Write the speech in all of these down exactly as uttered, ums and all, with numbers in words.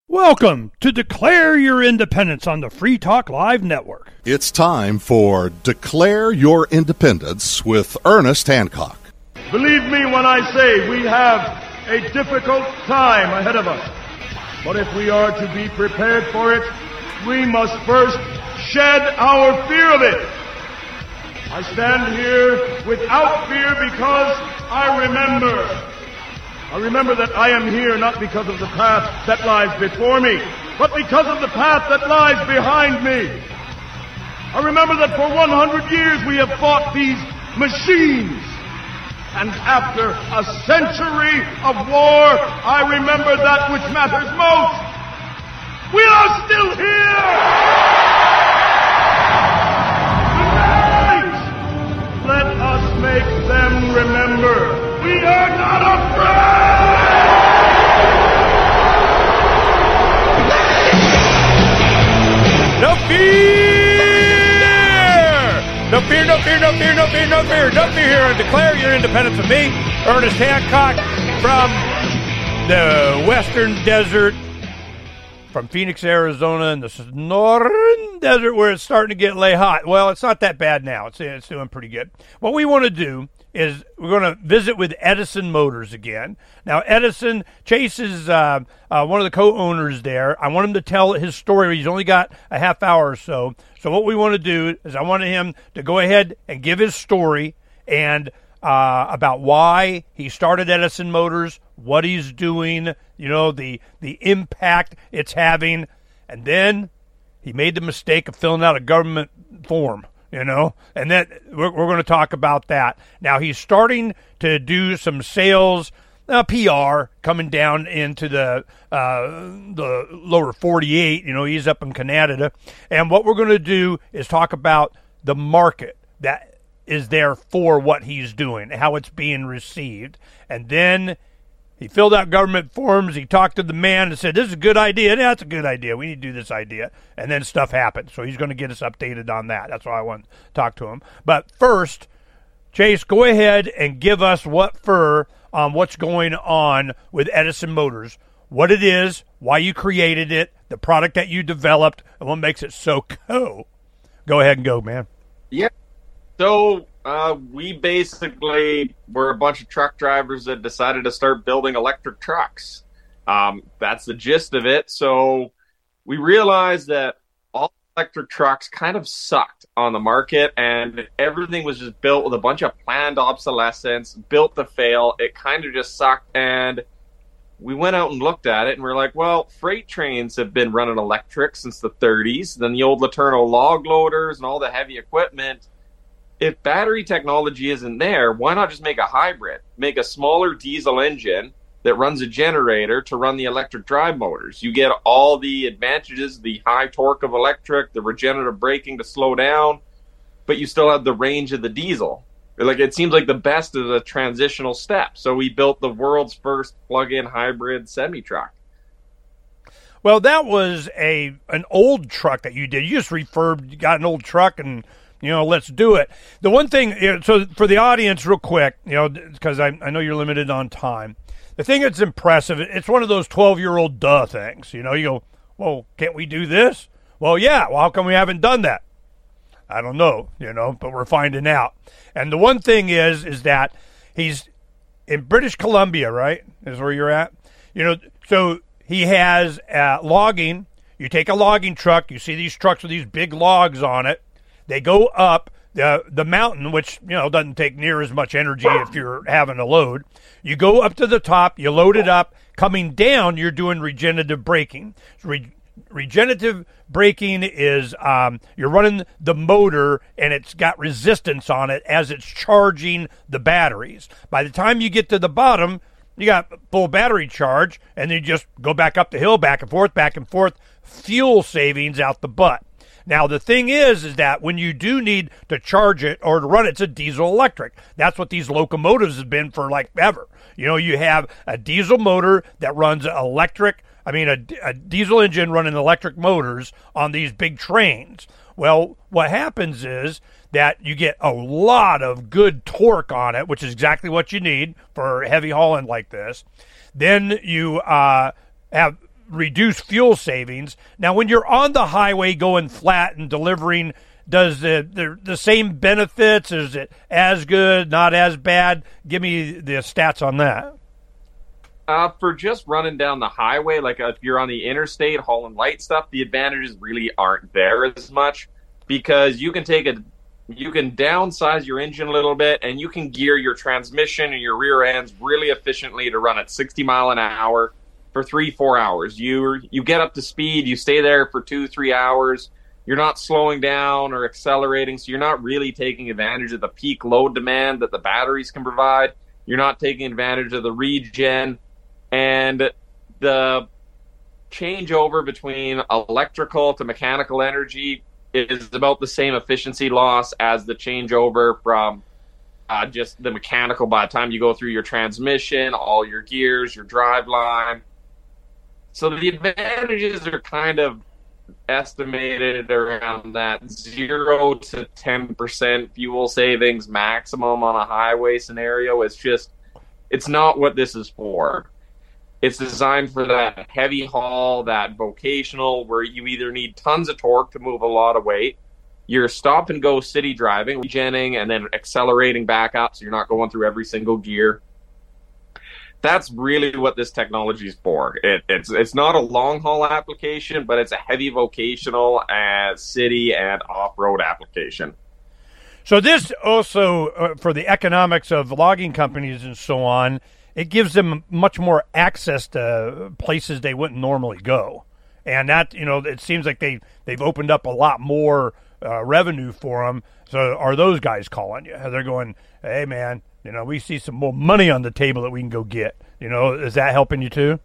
Welcome to Declare Your Independence on the Free Talk Live Network. It's time for Declare Your Independence with Ernest Hancock. Believe me when I say we have a difficult time ahead of us. But if we are to be prepared for it, we must first shed our fear of it. I stand here without fear because I remember. I remember that I am here not because of the path that lies before me, but because of the path that lies behind me. I remember that for one hundred years we have fought these machines. And after a century of war, I remember that which matters most. We are still here! Tonight, let us make them remember. We are not afraid! No fear! No fear, no fear, no fear, no fear, no fear, no fear here. And declare your independence with me, Ernest Hancock, from the Western Desert, from Phoenix, Arizona, in the Northern Desert where it's starting to get lay hot. Well, it's not that bad now. It's, it's doing pretty good. What we want to do is we're going to visit with Edison Motors again. Now, Edison, Chase is uh, uh, one of the co-owners there. I want him to tell his story. He's only got a half hour or so. So what we want to do is I wanted him to go ahead and give his story and uh, about why he started Edison Motors, what he's doing, you know, the the impact it's having. And then he made the mistake of filling out a government form. You know, and then we're, we're going to talk about that. Now, he's starting to do some sales, uh, P R, coming down into the uh, the lower forty-eight. You know, he's up in Canada. And what we're going to do is talk about the market that is there for what he's doing, how it's being received. And then he filled out government forms. He talked to the man and said, this is a good idea. Yeah, that's a good idea. We need to do this idea. And then stuff happened. So he's going to get us updated on that. That's why I want to talk to him. But first, Chase, go ahead and give us what for on what's going on with Edison Motors, what it is, why you created it, the product that you developed, and what makes it so cool. Go ahead and go, man. Yeah. So uh, we basically were a bunch of truck drivers that decided to start building electric trucks. Um, that's the gist of it. So we realized that all electric trucks kind of sucked on the market, and everything was just built with a bunch of planned obsolescence, built to fail. It kind of just sucked, and we went out and looked at it, and we're like, well, freight trains have been running electric since the thirties. Then the old Laterno log loaders and all the heavy equipment. If battery technology isn't there, why not just make a hybrid? Make a smaller diesel engine that runs a generator to run the electric drive motors. You get all the advantages, the high torque of electric, the regenerative braking to slow down, but you still have the range of the diesel. Like, it seems like the best of the transitional step. So we built the world's first plug-in hybrid semi-truck. Well, that was a an old truck that you did. You just refurbed, you got an old truck and, you know, let's do it. The one thing, so for the audience real quick, you know, because I, I know you're limited on time. The thing that's impressive, it's one of those twelve-year-old duh things. You know, you go, well, can't we do this? Well, yeah. Well, how come we haven't done that? I don't know, you know, but we're finding out. And the one thing is, is that he's in British Columbia, right, is where you're at? You know, so he has uh, logging. You take a logging truck. You see these trucks with these big logs on it. They go up the the mountain, which, you know, doesn't take near as much energy if you're having a load. You go up to the top, you load it up. Coming down, you're doing regenerative braking. Re- regenerative braking is um, you're running the motor, and it's got resistance on it as it's charging the batteries. By the time you get to the bottom, you got full battery charge, and then you just go back up the hill, back and forth, back and forth. Fuel savings out the butt. Now, the thing is, is that when you do need to charge it or to run it, it's a diesel electric. That's what these locomotives have been for like ever. You know, you have a diesel motor that runs electric, I mean, a, a diesel engine running electric motors on these big trains. Well, what happens is that you get a lot of good torque on it, which is exactly what you need for heavy hauling like this. Then you uh, have reduce fuel savings. Now, when you're on the highway going flat and delivering, does the, the the same benefits? Is it as good, not as bad? Give me the stats on that. Uh, for just running down the highway, like if you're on the interstate hauling light stuff, the advantages really aren't there as much, because you can take a you can downsize your engine a little bit, and you can gear your transmission and your rear ends really efficiently to run at sixty mile an hour for three, four hours. You you get up to speed, you stay there for two, three hours. You're not slowing down or accelerating, so you're not really taking advantage of the peak load demand that the batteries can provide. You're not taking advantage of the regen, and the changeover between electrical to mechanical energy is about the same efficiency loss as the changeover from uh, just the mechanical by the time you go through your transmission, all your gears, your drive line. So the advantages are kind of estimated around that zero to ten percent fuel savings maximum on a highway scenario. It's just, it's not what this is for. It's designed for that heavy haul, that vocational, where you either need tons of torque to move a lot of weight, you're stop and go city driving, regenning, and then accelerating back up so you're not going through every single gear. That's really what this technology is for. It, it's it's not a long haul application, but it's a heavy vocational and city and off-road application. So this also, uh, for the economics of logging companies and so on, it gives them much more access to places they wouldn't normally go. And that, you know, it seems like they, they've opened up a lot more uh, revenue for them. So are those guys calling you? They're going, hey, man, you know, we see some more money on the table that we can go get. You know, is that helping you too?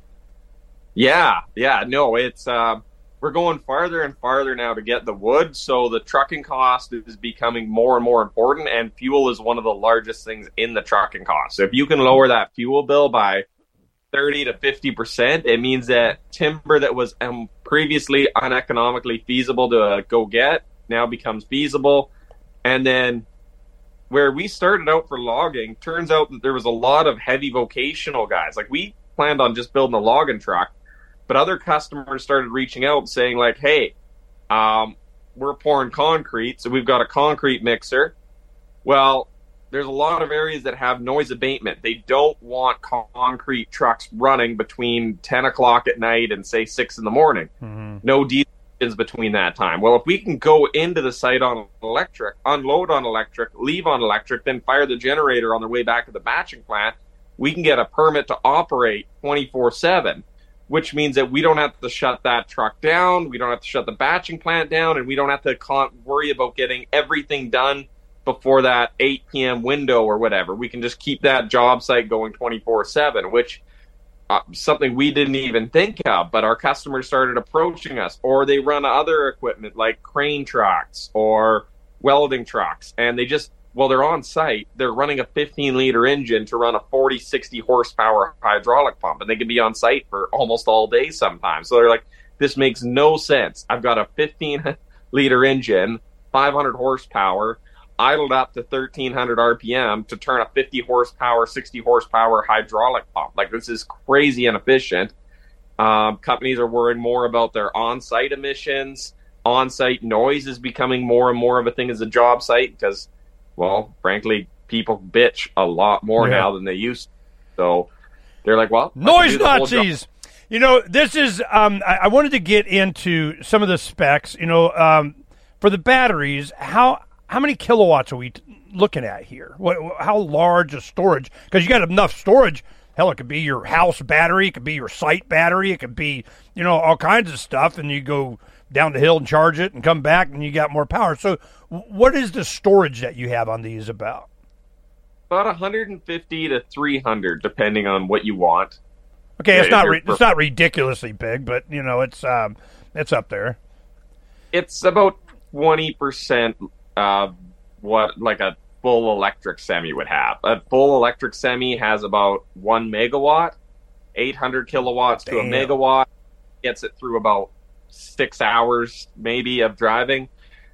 Yeah, yeah, no, it's, uh, we're going farther and farther now to get the wood. So the trucking cost is becoming more and more important, and fuel is one of the largest things in the trucking cost. So if you can lower that fuel bill by thirty to fifty percent, it means that timber that was um, previously uneconomically feasible to uh, go get now becomes feasible. And then where we started out for logging, turns out that there was a lot of heavy vocational guys. Like, we planned on just building a logging truck, but other customers started reaching out saying, like, hey, um, we're pouring concrete, so we've got a concrete mixer. Well, there's a lot of areas that have noise abatement. They don't want concrete trucks running between ten o'clock at night and, say, six in the morning. Mm-hmm. No diesel engines between that time. Well, if we can go into the site on electric, unload on electric, leave on electric, then fire the generator on the way back to the batching plant, we can get a permit to operate twenty-four seven. Which means that we don't have to shut that truck down, we don't have to shut the batching plant down, and we don't have to con- worry about getting everything done before that eight p.m. window or whatever. We can just keep that job site going twenty-four seven, which uh, something we didn't even think of, but our customers started approaching us, or they run other equipment like crane trucks or welding trucks, and they just, well, they're on site, they're running a fifteen liter engine to run a forty, sixty horsepower hydraulic pump, and they can be on site for almost all day sometimes. So they're like, this makes no sense. I've got a fifteen liter engine, five hundred horsepower, idled up to thirteen hundred R P M to turn a fifty horsepower, sixty horsepower hydraulic pump. Like, this is crazy inefficient. Um, companies are worrying more about their on-site emissions. On-site noise is becoming more and more of a thing as a job site because, well, frankly, people bitch a lot more yeah. now than they used to. So they're like, well, noise Nazis. You know, this is, um, I, I wanted to get into some of the specs. You know, um, for the batteries, how how many kilowatts are we t- looking at here? What, how large is storage? Because you got enough storage. Hell, it could be your house battery. It could be your site battery. It could be, you know, all kinds of stuff. And you go down the hill and charge it and come back and you got more power. So what is the storage that you have on these about? About one hundred fifty to three hundred, depending on what you want. Okay, it's not re- it's not ridiculously big, but you know it's um it's up there. It's about twenty percent of what like a full electric semi would have. A full electric semi has about one megawatt, eight hundred kilowatts Damn. to a megawatt. Gets it through about six hours maybe of driving.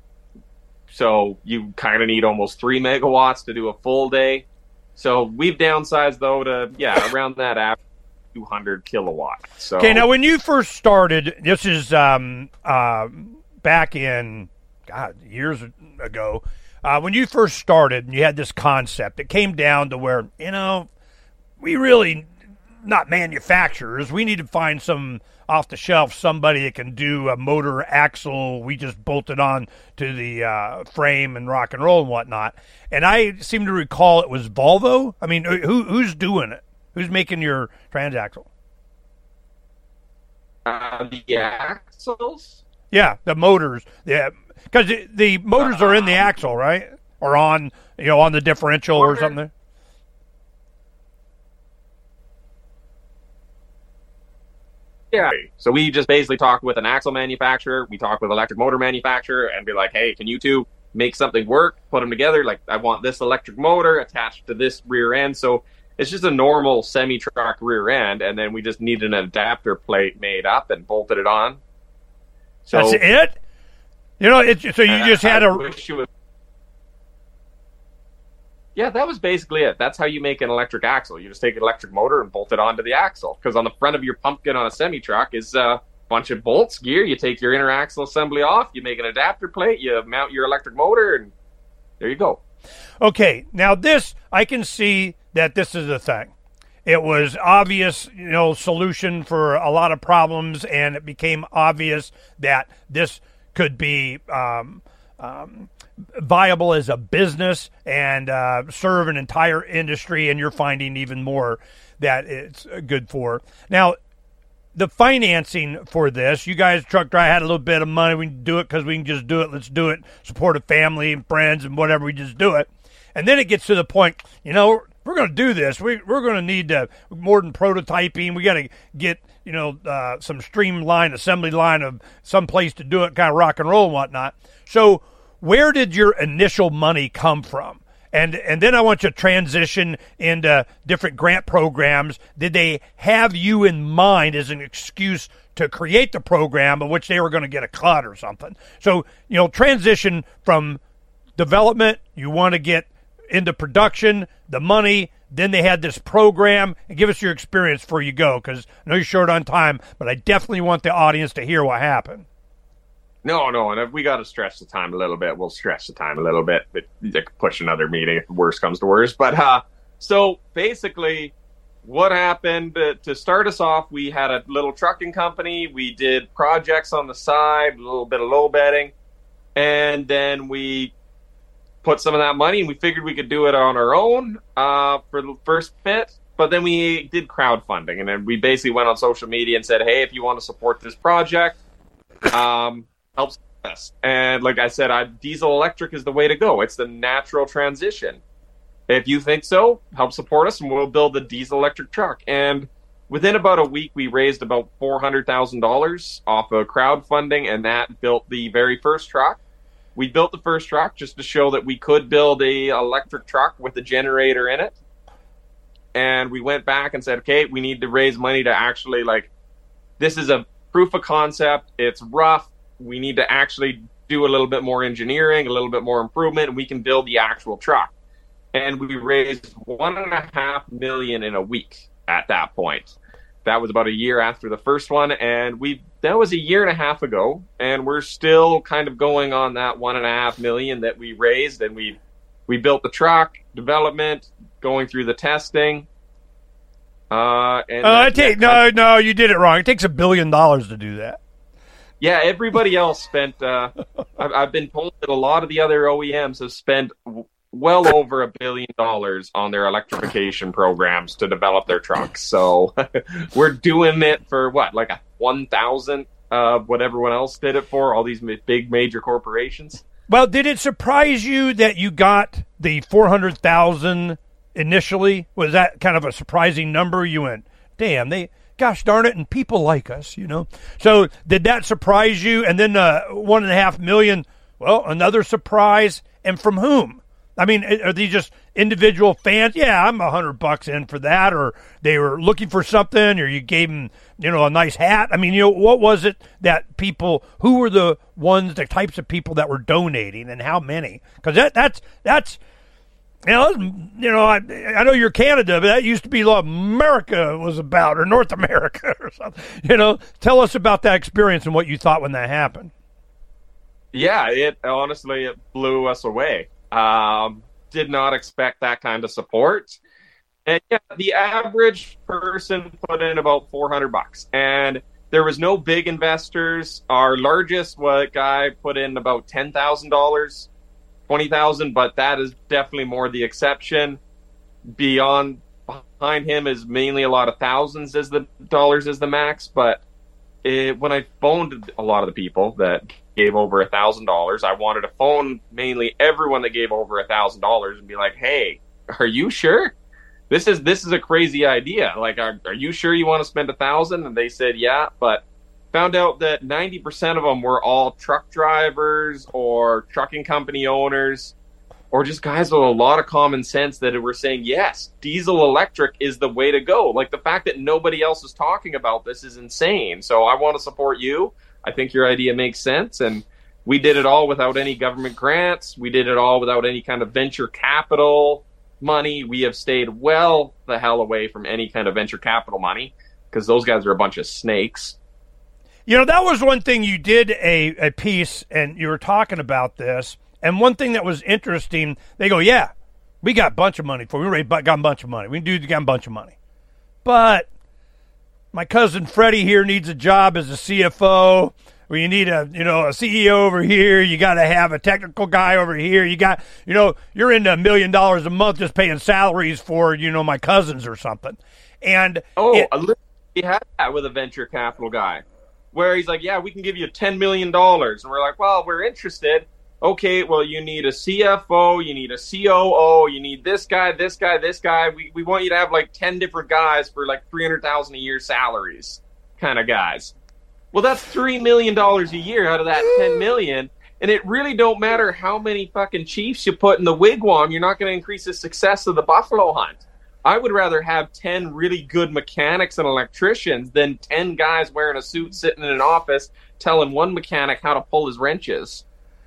So you kind of need almost three megawatts to do a full day. So we've downsized, though, to, yeah, around that average, two hundred kilowatt. So okay, now when you first started, this is um, uh, back in God years ago. Uh, when you first started, and you had this concept, it came down to where you know we really not manufacturers. We need to find some off the shelf somebody that can do a motor axle. We just bolted on to the uh, frame and rock and roll and whatnot. And I seem to recall it was Volvo. I mean, who who's doing it? Who's making your transaxle? Uh, the axles? Yeah, the motors. Yeah, because the, the motors are in the axle, right? Or on, you know, on the differential or something. Yeah. So we just basically talk with an axle manufacturer. We talk with electric motor manufacturer and be like, hey, can you two make something work? Put them together. Like, I want this electric motor attached to this rear end. So it's just a normal semi-truck rear end, and then we just need an adapter plate made up and bolted it on. So that's it. You know, it's so you just had I a. Wish you would... Yeah, that was basically it. That's how you make an electric axle. You just take an electric motor and bolt it onto the axle. Because on the front of your pumpkin on a semi-truck is a bunch of bolts, gear. You take your inner axle assembly off, you make an adapter plate, you mount your electric motor, and there you go. Okay, now this, I can see that this is a thing. It was obvious, you know, solution for a lot of problems, and it became obvious that this could be um, um, viable as a business and uh, serve an entire industry, and you're finding even more that it's good for. Now, the financing for this, you guys, truck drive, had a little bit of money. We can do it because we can just do it. Let's do it. Support a family and friends and whatever. We just do it. And then it gets to the point, you know, we're going to do this. We, we're going to need to, more than prototyping. We got to get, you know, uh, some streamlined assembly line of some place to do it, kind of rock and roll and whatnot. So where did your initial money come from? And and then I want you to transition into different grant programs. Did they have you in mind as an excuse to create the program of which they were going to get a cut or something? So, you know, transition from development, you want to get into production, the money, then they had this program. And give us your experience before you go, because I know you're short on time, but I definitely want the audience to hear what happened. No, no, and if we got to stretch the time a little bit, we'll stretch the time a little bit. But you could push another meeting if worse comes to worse. But uh, so basically, what happened uh, to start us off? We had a little trucking company. We did projects on the side, a little bit of low bedding, and then we put some of that money, and we figured we could do it on our own uh, for the first bit. But then we did crowdfunding, and then we basically went on social media and said, "Hey, if you want to support this project." Um, helps us. And like I said, I, diesel electric is the way to go. It's the natural transition. If you think so, help support us and we'll build the diesel electric truck. And within about a week, we raised about four hundred thousand dollars off of crowdfunding, and that built the very first truck. We built the first truck just to show that we could build a electric truck with a generator in it. And we went back and said, okay, we need to raise money to actually, like, this is a proof of concept. It's rough. We need to actually do a little bit more engineering, a little bit more improvement, and we can build the actual truck. And we raised one and a half million in a week at that point. That was about a year after the first one, and we that was a year and a half ago, and we're still kind of going on that one and a half million that we raised, and we we built the truck, development, going through the testing. Uh, and uh, that, I take, that, no, no, you did it wrong. It takes a billion dollars to do that. Yeah, everybody else spent, uh, I've, I've been told that a lot of the other O E Ms have spent w- well over a billion dollars on their electrification programs to develop their trucks. So we're doing it for what, like a one thousandth of what everyone else did it for, all these big major corporations? Well, did it surprise you that you got the four hundred thousand initially? Was that kind of a surprising number? You went, damn, they... gosh darn it, and people like us, you know. So did that surprise you? And then uh, one and a half million, well, another surprise. And from whom? I mean, are these just individual fans? Yeah, I'm a hundred bucks in for that. Or they were looking for something, or you gave them, you know, a nice hat. I mean, you know, what was it that people, who were the ones, the types of people that were donating, and how many? Because that, that's, that's, You know, you know, I, I know you're Canada, but that used to be what America was about, or North America or something. You know, tell us about that experience and what you thought when that happened. Yeah, it honestly, it blew us away. Um, did not expect that kind of support. And yeah, the average person put in about four hundred bucks. And there was no big investors. Our largest what, guy put in about ten thousand dollars. twenty thousand, but that is definitely more the exception. Beyond behind him is mainly a lot of thousands as the dollars is the max. But it, when I phoned a lot of the people that gave over a thousand dollars, I wanted to phone mainly everyone that gave over a thousand dollars and be like, "Hey, are you sure? This is this is a crazy idea. Like, are are you sure you want to spend a thousand?" And they said, "Yeah," but found out that ninety percent of them were all truck drivers or trucking company owners or just guys with a lot of common sense that were saying, yes, diesel electric is the way to go. Like, the fact that nobody else is talking about this is insane. So I want to support you. I think your idea makes sense. And we did it all without any government grants. We did it all without any kind of venture capital money. We have stayed well the hell away from any kind of venture capital money because those guys are a bunch of snakes. You know, that was one thing you did a, a piece, and you were talking about this, and one thing that was interesting, they go, yeah, we got a bunch of money for you. We got a bunch of money. We do got a bunch of money. But my cousin Freddie here needs a job as a C F O. Well, you need a, you know, a C E O over here. You got to have a technical guy over here. You got, you know, you're into a million dollars a month just paying salaries for, you know, my cousins or something. And oh, it, a little, he had that with a venture capital guy, where he's like, yeah, we can give you ten million dollars. And we're like, well, we're interested. Okay, well, you need a C F O, you need a C O O, you need this guy, this guy, this guy. We we want you to have like ten different guys for like three hundred thousand dollars a year salaries kind of guys. Well, that's three million dollars a year out of that ten million dollars. And it really don't matter how many fucking chiefs you put in the wigwam. You're not going to increase the success of the buffalo hunt. I would rather have ten really good mechanics and electricians than ten guys wearing a suit sitting in an office telling one mechanic how to pull his wrenches.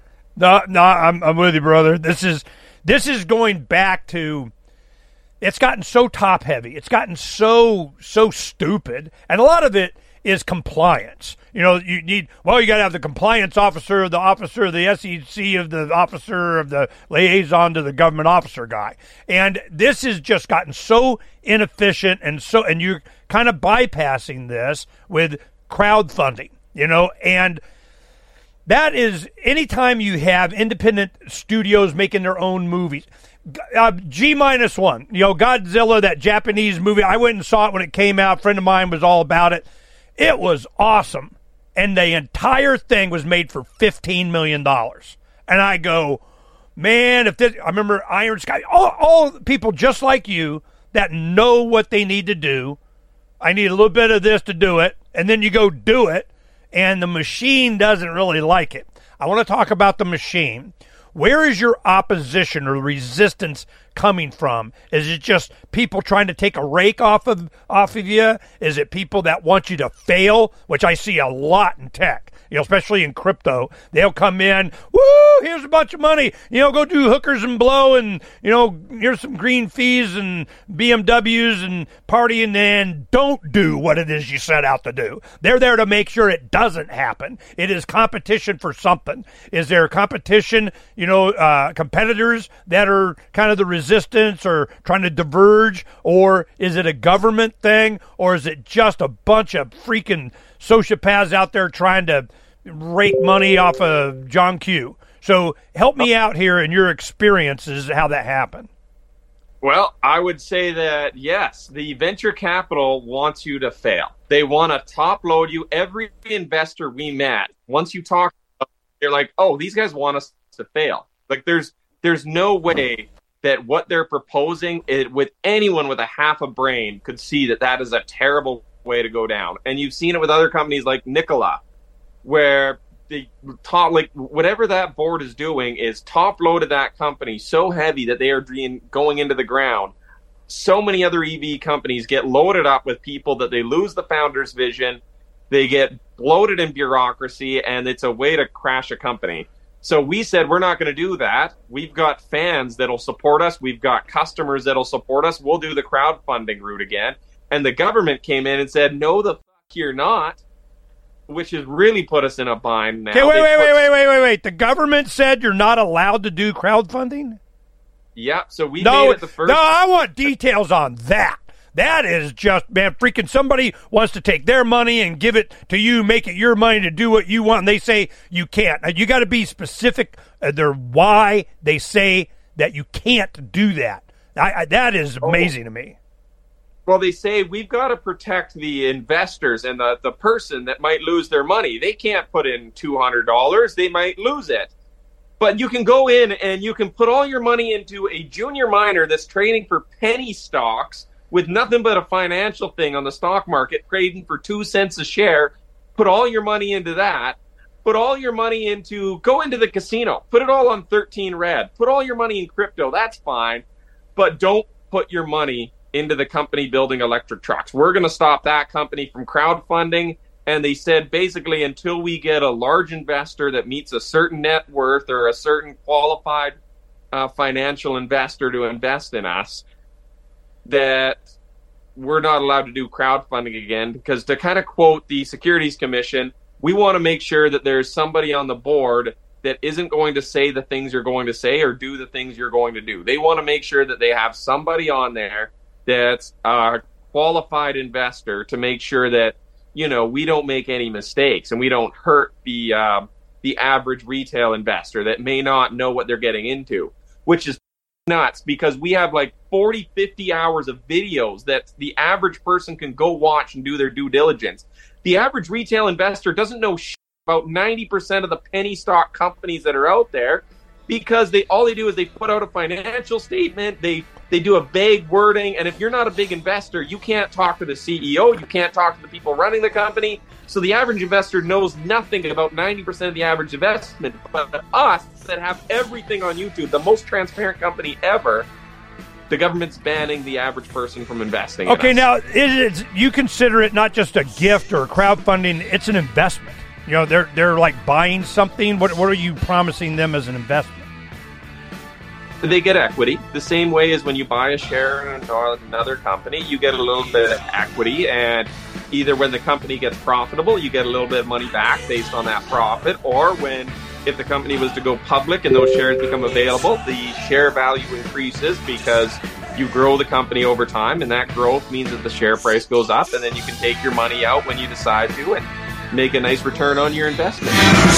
No, no, I'm, I'm with you, brother. This is this is going back to, it's gotten so top heavy. It's gotten so, so stupid. And a lot of it is compliance. You know, you need, well, you got to have the compliance officer, the officer of the S E C, of the officer of the liaison to the government officer guy. And this has just gotten so inefficient, and so, and you're kind of bypassing this with crowdfunding, you know, and that is, anytime you have independent studios making their own movies, uh, G minus one, you know, Godzilla, that Japanese movie, I went and saw it when it came out. A friend of mine was all about it. It was awesome. And the entire thing was made for fifteen million dollars. And I go, man, if this, I remember Iron Sky, all, all people just like you that know what they need to do. I need a little bit of this to do it. And then you go do it. And the machine doesn't really like it. I want to talk about the machine. Where is your opposition or resistance coming from? Is it just people trying to take a rake off of off of you? Is it people that want you to fail, which I see a lot in tech, you know, especially in crypto? They'll come in, woo, here's a bunch of money, you know, go do hookers and blow, and, you know, here's some green fees and B M Ws and party, and then don't do what it is you set out to do. They're there to make sure it doesn't happen. It is competition for something. Is there competition, you know, uh, competitors that are kind of the resistance or trying to diverge, or is it a government thing, or is it just a bunch of freaking sociopaths out there trying to rake money off of John Q? So help me out here in your experiences how that happened. Well, I would say that, yes, the venture capital wants you to fail. They want to top load you. Every investor we met, once you talk, they're like, oh, these guys want us to fail. Like, there's there's no way that what they're proposing, it, with anyone with a half a brain, could see that that is a terrible way to go down. And you've seen it with other companies like Nikola, where the top, like, whatever that board is doing is top loaded that company so heavy that they are going into the ground. So many other E V companies get loaded up with people that they lose the founder's vision. They get bloated in bureaucracy, and it's a way to crash a company. So we said, we're not going to do that. We've got fans that'll support us. We've got customers that'll support us. We'll do the crowdfunding route again. And the government came in and said, no, the fuck you're not, which has really put us in a bind now. Okay, wait, They wait, put- wait, wait, wait, wait, wait. The government said you're not allowed to do crowdfunding? Yeah, so we No, made it the first. no, I want details on that. That is just, man, freaking somebody wants to take their money and give it to you, make it your money to do what you want, and they say you can't. Now, you got to be specific. Uh, they're why they say that you can't do that. I, I, that is amazing Oh. to me. Well, they say we've got to protect the investors and the, the person that might lose their money. They can't put in two hundred dollars. They might lose it. But you can go in and you can put all your money into a junior miner that's trading for penny stocks with nothing but a financial thing on the stock market, trading for two cents a share. Put all your money into that. Put all your money into, go into the casino. Put it all on thirteen red. Put all your money in crypto. That's fine. But don't put your money into the company building electric trucks. We're going to stop that company from crowdfunding. And they said, basically, until we get a large investor that meets a certain net worth or a certain qualified uh, financial investor to invest in us, that we're not allowed to do crowdfunding again. Because to kind of quote the Securities Commission, we want to make sure that there's somebody on the board that isn't going to say the things you're going to say or do the things you're going to do. They want to make sure that they have somebody on there that's a qualified investor to make sure that, you know, we don't make any mistakes and we don't hurt the uh, the average retail investor that may not know what they're getting into, which is nuts because we have like forty, fifty hours of videos that the average person can go watch and do their due diligence. The average retail investor doesn't know shit about ninety percent of the penny stock companies that are out there because they all they do is they put out a financial statement, they they do a vague wording, and if you're not a big investor, you can't talk to the C E O, you can't talk to the people running the company. So the average investor knows nothing about ninety percent of the average investment. But us that have everything on YouTube, the most transparent company ever, the government's banning the average person from investing. in Okay, us. now, it is, you consider it not just a gift or crowdfunding, it's an investment. You know, they're they're like buying something. What what are you promising them as an investment? They get equity the same way as when you buy a share in another company. You get a little bit of equity, and either when the company gets profitable, you get a little bit of money back based on that profit, or when if the company was to go public and those shares become available, the share value increases because you grow the company over time, and that growth means that the share price goes up, and then you can take your money out when you decide to and make a nice return on your investment.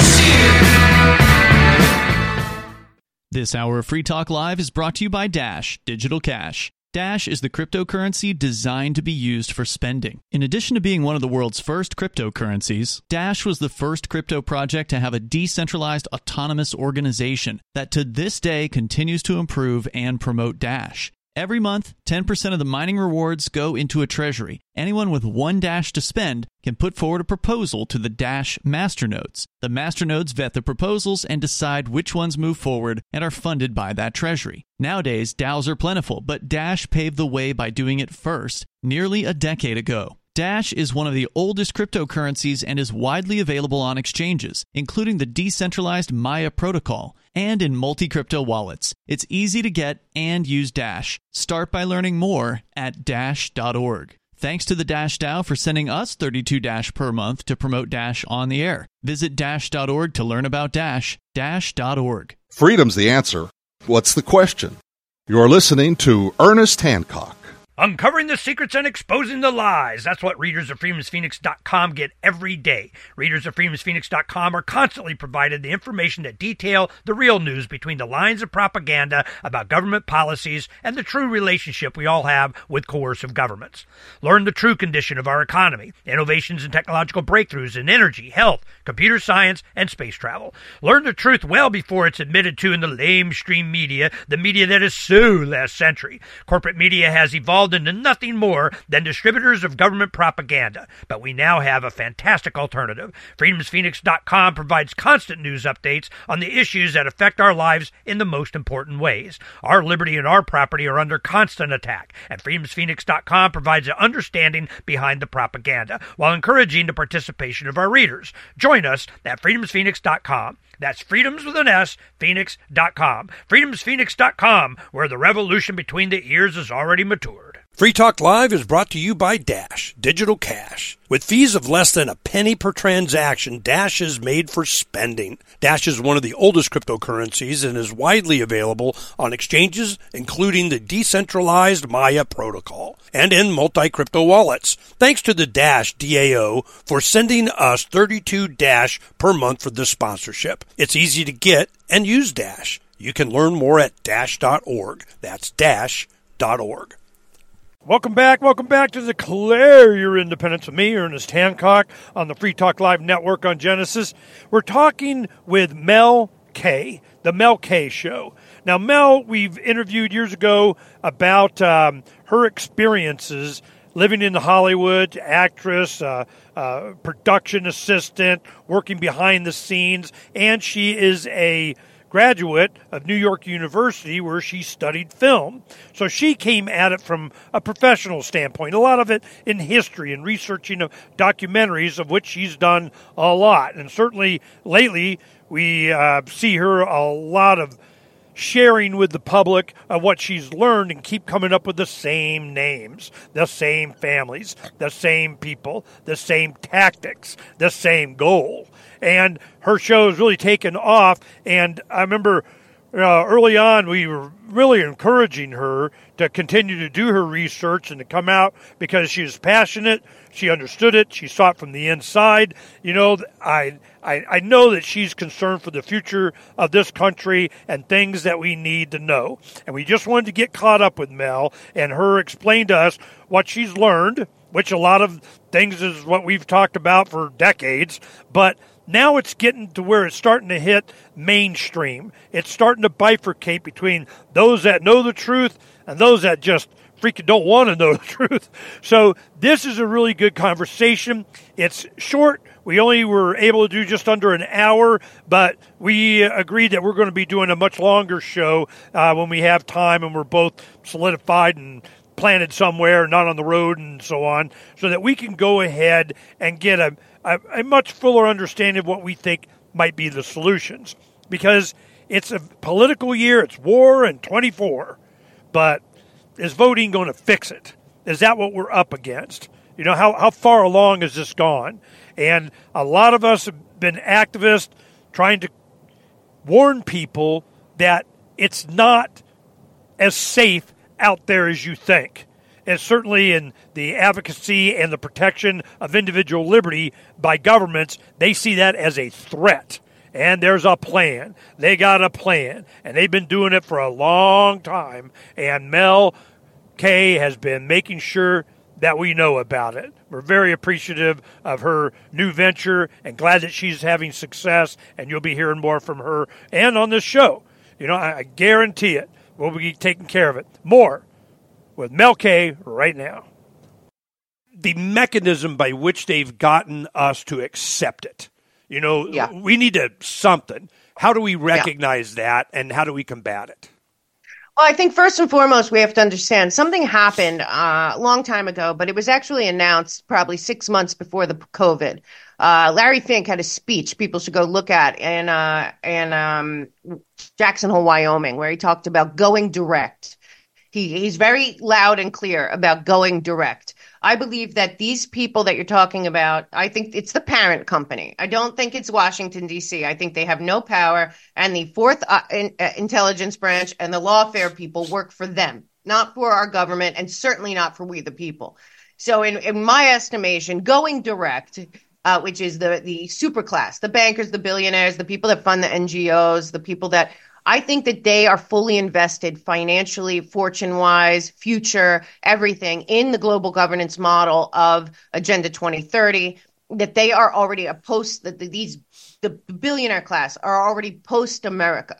This hour of Free Talk Live is brought to you by Dash Digital Cash. Dash is the cryptocurrency designed to be used for spending. In addition to being one of the world's first cryptocurrencies, Dash was the first crypto project to have a decentralized autonomous organization that to this day continues to improve and promote Dash. Every month, ten percent of the mining rewards go into a treasury. Anyone with one Dash to spend can put forward a proposal to the Dash masternodes. The masternodes vet the proposals and decide which ones move forward and are funded by that treasury. Nowadays, DAOs are plentiful, but Dash paved the way by doing it first, nearly a decade ago. Dash is one of the oldest cryptocurrencies and is widely available on exchanges, including the decentralized Maya protocol, and in multi-crypto wallets. It's easy to get and use Dash. Start by learning more at dash dot org. Thanks to the Dash DAO for sending us thirty-two Dash per month to promote Dash on the air. Visit dash dot org to learn about Dash. dash dot org. Freedom's the answer. What's the question? You're listening to Ernest Hancock. Uncovering the secrets and exposing the lies. That's what readers of freedoms phoenix dot com get every day. Readers of freedoms phoenix dot com are constantly provided the information that detail the real news between the lines of propaganda about government policies and the true relationship we all have with coercive governments. Learn the true condition of our economy, innovations and technological breakthroughs in energy, health, computer science, and space travel. Learn the truth well before it's admitted to in the lamestream media, the media that is so last century. Corporate media has evolved stalled into nothing more than distributors of government propaganda. But we now have a fantastic alternative. freedoms phoenix dot com provides constant news updates on the issues that affect our lives in the most important ways. Our liberty and our property are under constant attack, and freedoms phoenix dot com provides an understanding behind the propaganda while encouraging the participation of our readers. Join us at freedoms phoenix dot com. That's freedoms with an S, phoenix dot com. freedoms phoenix dot com, where the revolution between the ears is already matured. Free Talk Live is brought to you by Dash Digital Cash. With fees of less than a penny per transaction, Dash is made for spending. Dash is one of the oldest cryptocurrencies and is widely available on exchanges, including the decentralized Maya protocol, and in multi-crypto wallets. Thanks to the Dash D A O for sending us thirty-two Dash per month for this sponsorship. It's easy to get and use Dash. You can learn more at dash dot org. That's dash dot org. Welcome back. Welcome back to Declare Your Independence with me, Ernest Hancock, on the Free Talk Live Network on Genesis. We're talking with Mel K, the Mel K Show. Now, Mel, we've interviewed years ago about um, her experiences living in Hollywood, actress, uh, uh, production assistant, working behind the scenes, and she is a graduate of New York University where she studied film. So she came at it from a professional standpoint, a lot of it in history and researching of documentaries, of which she's done a lot. And certainly lately we uh, see her a lot of sharing with the public of what she's learned and keep coming up with the same names, the same families, the same people, the same tactics, the same goal. And her show has really taken off. And I remember uh, early on we were really encouraging her to continue to do her research and to come out because she was passionate. She understood it. She saw it from the inside. You know, I, I, I know that she's concerned for the future of this country and things that we need to know. And we just wanted to get caught up with Mel and her explain to us what she's learned, which a lot of things is what we've talked about for decades. But now it's getting to where it's starting to hit mainstream. It's starting to bifurcate between those that know the truth and those that just freaking don't want to know the truth. So this is a really good conversation. It's short. We only were able to do just under an hour, but we agreed that we're going to be doing a much longer show uh, when we have time and we're both solidified and planted somewhere, not on the road and so on, so that we can go ahead and get a, a, a much fuller understanding of what we think might be the solutions. Because it's a political year, it's war and twenty-four, but is voting going to fix it? Is that what we're up against? You know, how, how far along has this gone? And a lot of us have been activists trying to warn people that it's not as safe out there as you think. And certainly in the advocacy and the protection of individual liberty by governments, they see that as a threat. And there's a plan. They got a plan. And they've been doing it for a long time. And Mel K has been making sure that we know about it. We're very appreciative of her new venture and glad that she's having success. And you'll be hearing more from her and on this show. You know, I, I guarantee it. We'll be taking care of it. More with Mel K right now. The mechanism by which they've gotten us to accept it. You know, yeah. we need to something. How do we recognize yeah. that, and how do we combat it? Well, I think first and foremost, we have to understand something happened uh, a long time ago, but it was actually announced probably six months before the COVID. Uh, Larry Fink had a speech people should go look at in, uh, in um, Jackson Hole, Wyoming, where he talked about going direct. He, he's very loud and clear about going direct. I believe that these people that you're talking about, I think it's the parent company. I don't think it's Washington, D C. I think they have no power, and the fourth uh, in, uh, intelligence branch and the lawfare people work for them, not for our government, and certainly not for we the people. So in, in my estimation, going direct, uh, which is the, the super class, the bankers, the billionaires, the people that fund the N G Os, the people that I think that they are fully invested financially, fortune-wise, future, everything in the global governance model of Agenda twenty thirty, that they are already a post, that these, the billionaire class are already post-America.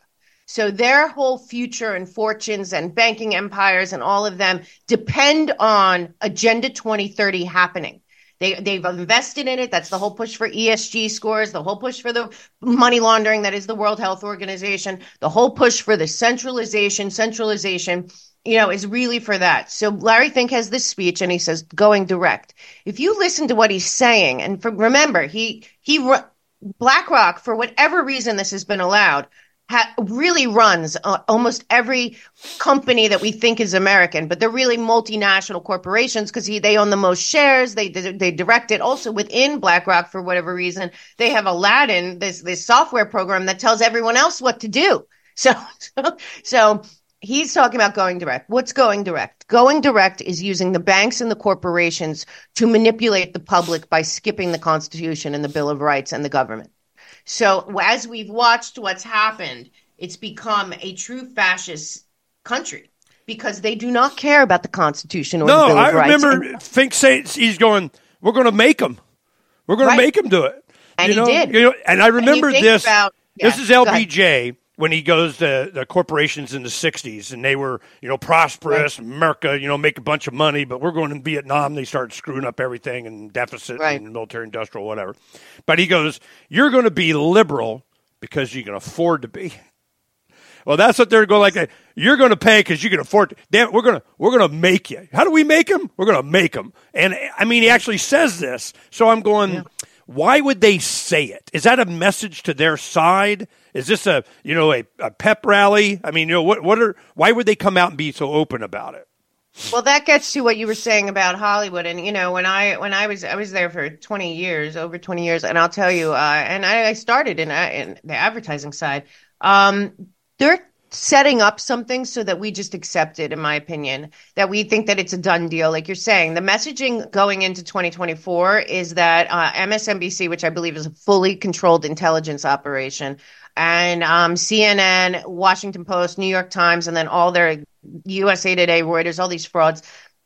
So their whole future and fortunes and banking empires and all of them depend on Agenda twenty thirty happening. They, they've invested in it. That's the whole push for E S G scores, the whole push for the money laundering that is the World Health Organization, the whole push for the centralization, centralization, you know, is really for that. So Larry Fink has this speech and he says, going direct. If you listen to what he's saying, and for, remember, he, he, BlackRock, for whatever reason this has been allowed, Ha- really runs uh, almost every company that we think is American, but they're really multinational corporations because they own the most shares. They they direct it. Also within BlackRock, for whatever reason, they have Aladdin, this this software program that tells everyone else what to do. So so, so he's talking about going direct. What's going direct? Going direct is using the banks and the corporations to manipulate the public by skipping the Constitution and the Bill of Rights and the government. So as we've watched what's happened, it's become a true fascist country because they do not care about the Constitution or no, the Bill of I Rights. remember and, Fink saying he's going, we're going to make them. We're going right. to make them do it. And you he know? did. You know, and I remember and this. About, yeah, this is L B J when he goes to the corporations in the sixties, and they were, you know, prosperous, right. America, you know, make a bunch of money, but we're going to Vietnam. They start screwing up everything and deficit right. and military industrial, whatever. But he goes, you're going to be liberal because you can afford to be. Well, that's what they're going like that. You're going to pay because you can afford to. Damn, we're going to we're going to make you. How do we make them? We're going to make them. And I mean, he actually says this. So I'm going, yeah. Why would they say it? Is that a message to their side? Is this a, you know, a, a pep rally? I mean, you know, what what are why would they come out and be so open about it? Well, that gets to what you were saying about Hollywood, and you know, when I when I was I was there for twenty years, over twenty years, and I'll tell you, uh, and I, I started in, in the advertising side. Um, they're setting up something so that we just accept it, in my opinion, that we think that it's a done deal. Like you're saying, the messaging going into twenty twenty-four is that uh, M S N B C, which I believe is a fully controlled intelligence operation, and um, C N N, Washington Post, New York Times, and then all their U S A Today, Reuters, all these frauds,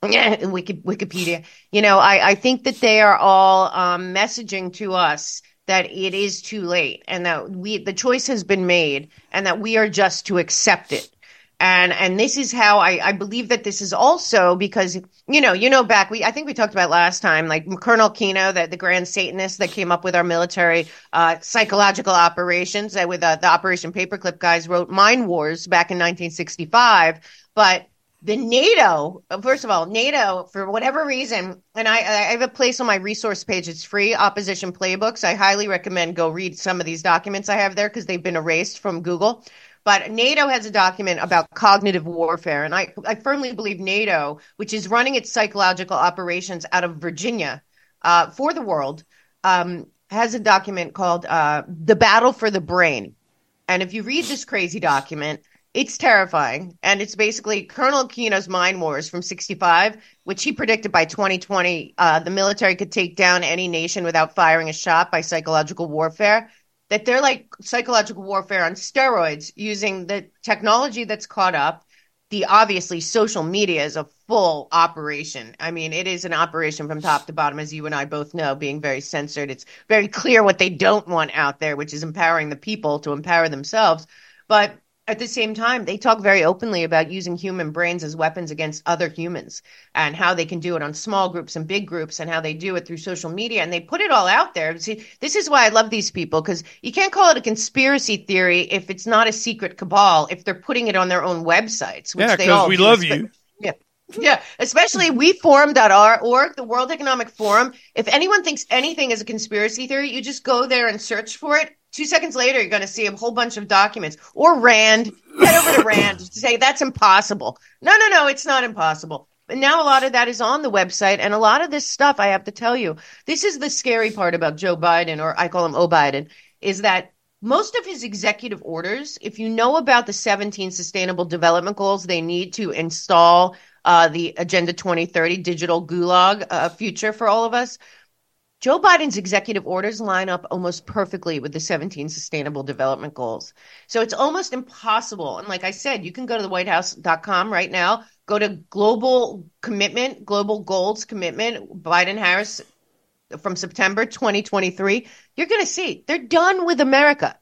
Wiki, Wikipedia. You know, I, I think that they are all um, messaging to us that it is too late and that we the choice has been made and that we are just to accept it. And and this is how I, I believe that this is also because, you know, you know, back, we I think we talked about last time, like Colonel Kino, the, the grand Satanist that came up with our military uh, psychological operations, uh, with uh, the Operation Paperclip guys wrote Mind Wars back in nineteen sixty-five. But the NATO, first of all, NATO, for whatever reason, and I, I have a place on my resource page. It's free, Opposition Playbooks. I highly recommend go read some of these documents I have there because they've been erased from Google. But NATO has a document about cognitive warfare, and I, I firmly believe NATO, which is running its psychological operations out of Virginia uh, for the world, um, has a document called uh, The Battle for the Brain. And if you read this crazy document, it's terrifying. And it's basically Colonel Kino's Mind Wars from sixty-five, which he predicted by twenty twenty, uh, the military could take down any nation without firing a shot by psychological warfare. That they're like psychological warfare on steroids using the technology that's caught up. The obviously social media is a full operation. I mean, it is an operation from top to bottom, as you and I both know, being very censored. It's very clear what they don't want out there, which is empowering the people to empower themselves. But at the same time, they talk very openly about using human brains as weapons against other humans and how they can do it on small groups and big groups and how they do it through social media. And they put it all out there. See, this is why I love these people, because you can't call it a conspiracy theory if it's not a secret cabal, if they're putting it on their own websites. Which yeah, because we do. love you. Yeah. Yeah, especially we forum dot org, the World Economic Forum. If anyone thinks anything is a conspiracy theory, you just go there and search for it. Two seconds later, you're going to see a whole bunch of documents. Or RAND. Head over to RAND to say that's impossible. No, no, no, it's not impossible. But now a lot of that is on the website. And a lot of this stuff, I have to tell you, this is the scary part about Joe Biden, or I call him O-Biden, is that most of his executive orders, if you know about the seventeen Sustainable Development Goals they need to install uh, the Agenda twenty thirty digital gulag uh, future for all of us, Joe Biden's executive orders line up almost perfectly with the seventeen Sustainable Development Goals. So it's almost impossible. And like I said, you can go to the white house dot com right now, go to Global Commitment, Global Goals Commitment, Biden-Harris from September twenty twenty-three. You're going to see they're done with America.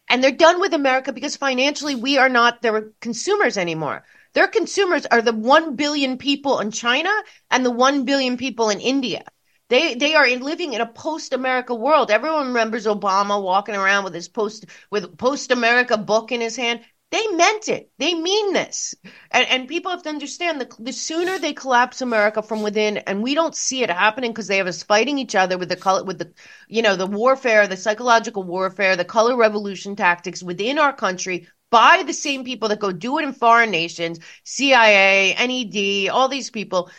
And they're done with America because financially we are not their consumers anymore. Their consumers are the one billion people in China and the one billion people in India. They they are living in a post-America world. Everyone remembers Obama walking around with his post with post-America book in his hand. They meant it. They mean this. And, and people have to understand the, the sooner they collapse America from within, and we don't see it happening because they have us fighting each other with the color, with the, you know, the warfare, the psychological warfare, the color revolution tactics within our country by the same people that go do it in foreign nations, C I A, N E D, all these people.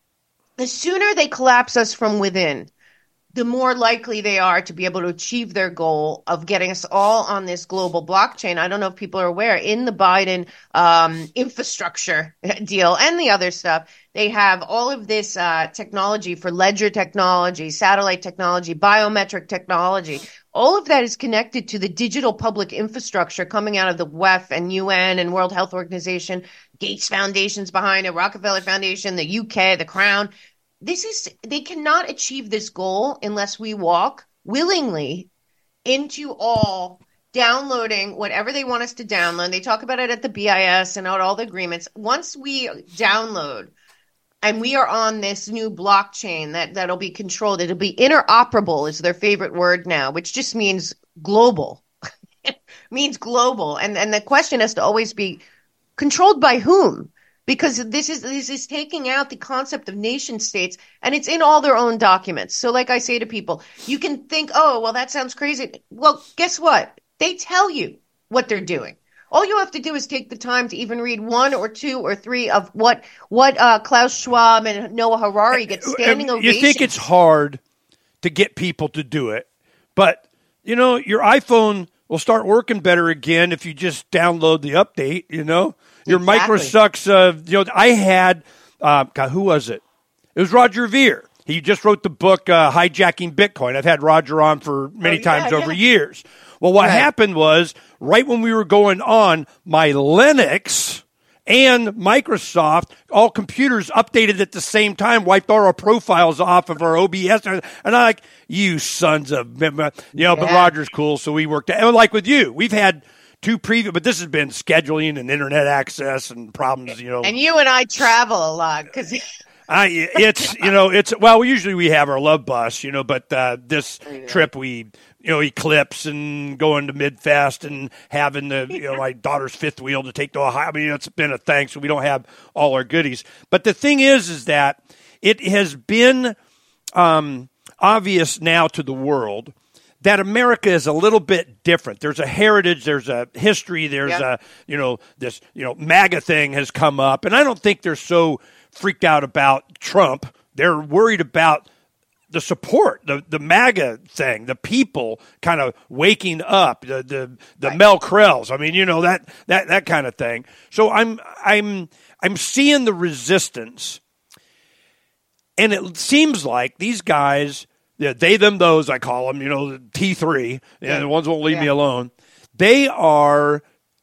The sooner they collapse us from within, the more likely they are to be able to achieve their goal of getting us all on this global blockchain. I don't know if people are aware, in the Biden um, infrastructure deal and the other stuff, they have all of this uh, technology for ledger technology, satellite technology, biometric technology. All of that is connected to the digital public infrastructure coming out of the W E F and U N and World Health Organization, Gates Foundation's behind it, Rockefeller Foundation, the U K, the Crown. This is, they cannot achieve this goal unless we walk willingly into all downloading whatever they want us to download. They talk about it at the B I S and out all the agreements. Once we download and we are on this new blockchain that, that'll be controlled, it'll be interoperable is their favorite word now, which just means global. It means global. And, and the question has to always be controlled by whom? Because this is this is taking out the concept of nation states, and it's in all their own documents. So like I say to people, you can think, oh, well, that sounds crazy. Well, guess what? They tell you what they're doing. All you have to do is take the time to even read one or two or three of what what uh, Klaus Schwab and Noah Harari get standing ovations. You think it's hard to get people to do it, but, you know, your iPhone will start working better again if you just download the update, you know? Your Exactly. microsucks, uh, you know, I had, uh, God, who was it? It was Roger Ver. He just wrote the book, uh, Hijacking Bitcoin. I've had Roger on for many oh, yeah, times yeah. over years. Well, what right. happened was right when we were going on, my Linux and Microsoft, all computers updated at the same time, wiped all our profiles off of our O B S. And I'm like, you sons of, you know, yeah. but Roger's cool. So we worked, and like with you, we've had two previous, but this has been scheduling and internet access and problems, you know. And you and I travel a lot because I, it's, you know, it's, well, usually we have our love bus, you know, but uh, this trip we, you know, Eclipse and going to Midfest and having the, you know, my daughter's fifth wheel to take to Ohio. I mean, it's been a thing, so we don't have all our goodies. But the thing is, is that it has been um, obvious now to the world that America is a little bit different. There's a heritage, there's a history, there's yeah. a, you know, this, you know, MAGA thing has come up. And I don't think they're so freaked out about Trump. They're worried about the support, the, the MAGA thing, the people kind of waking up, the the, the right. Mel Krells. I mean, you know, that that that kind of thing. So I'm I'm I'm seeing the resistance. And it seems like these guys, yeah, they, them, those, I call them, you know, the T three, yeah, and the ones won't leave yeah. me alone. They are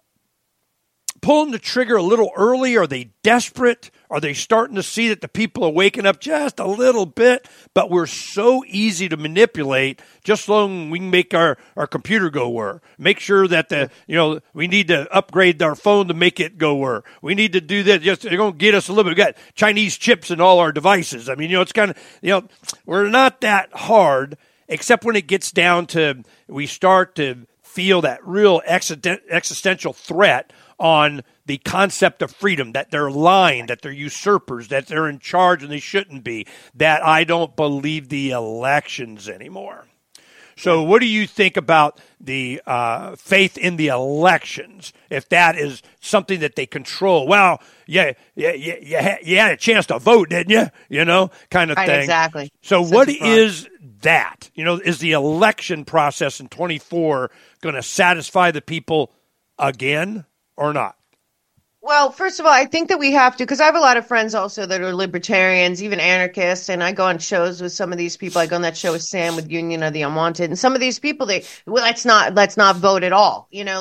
pulling the trigger a little early. Are they desperate? Are they starting to see that the people are waking up just a little bit? But we're so easy to manipulate just so long we can make our, our computer go whir. Make sure that the, you know, we need to upgrade our phone to make it go whir. We need to do that. Just, they're going to get us a little bit. We got Chinese chips in all our devices. I mean, you know, it's kind of, you know, we're not that hard, except when it gets down to, we start to feel that real existential threat on the concept of freedom, that they're lying, that they're usurpers, that they're in charge and they shouldn't be, that I don't believe the elections anymore. So what do you think about the uh, faith in the elections, if that is something that they control? Well, yeah, yeah, yeah, you had, you had a chance to vote, didn't you? You know, kind of right, thing. Exactly. So Such what is that? You know, is the election process in twenty-four going to satisfy the people again or not? Well, first of all, I think that we have to, because I have a lot of friends also that are libertarians, even anarchists, and I go on shows with some of these people. I go on that show with Sam with Union of the Unwanted, and some of these people, they, well, let's not, let's not vote at all. You know, let's not.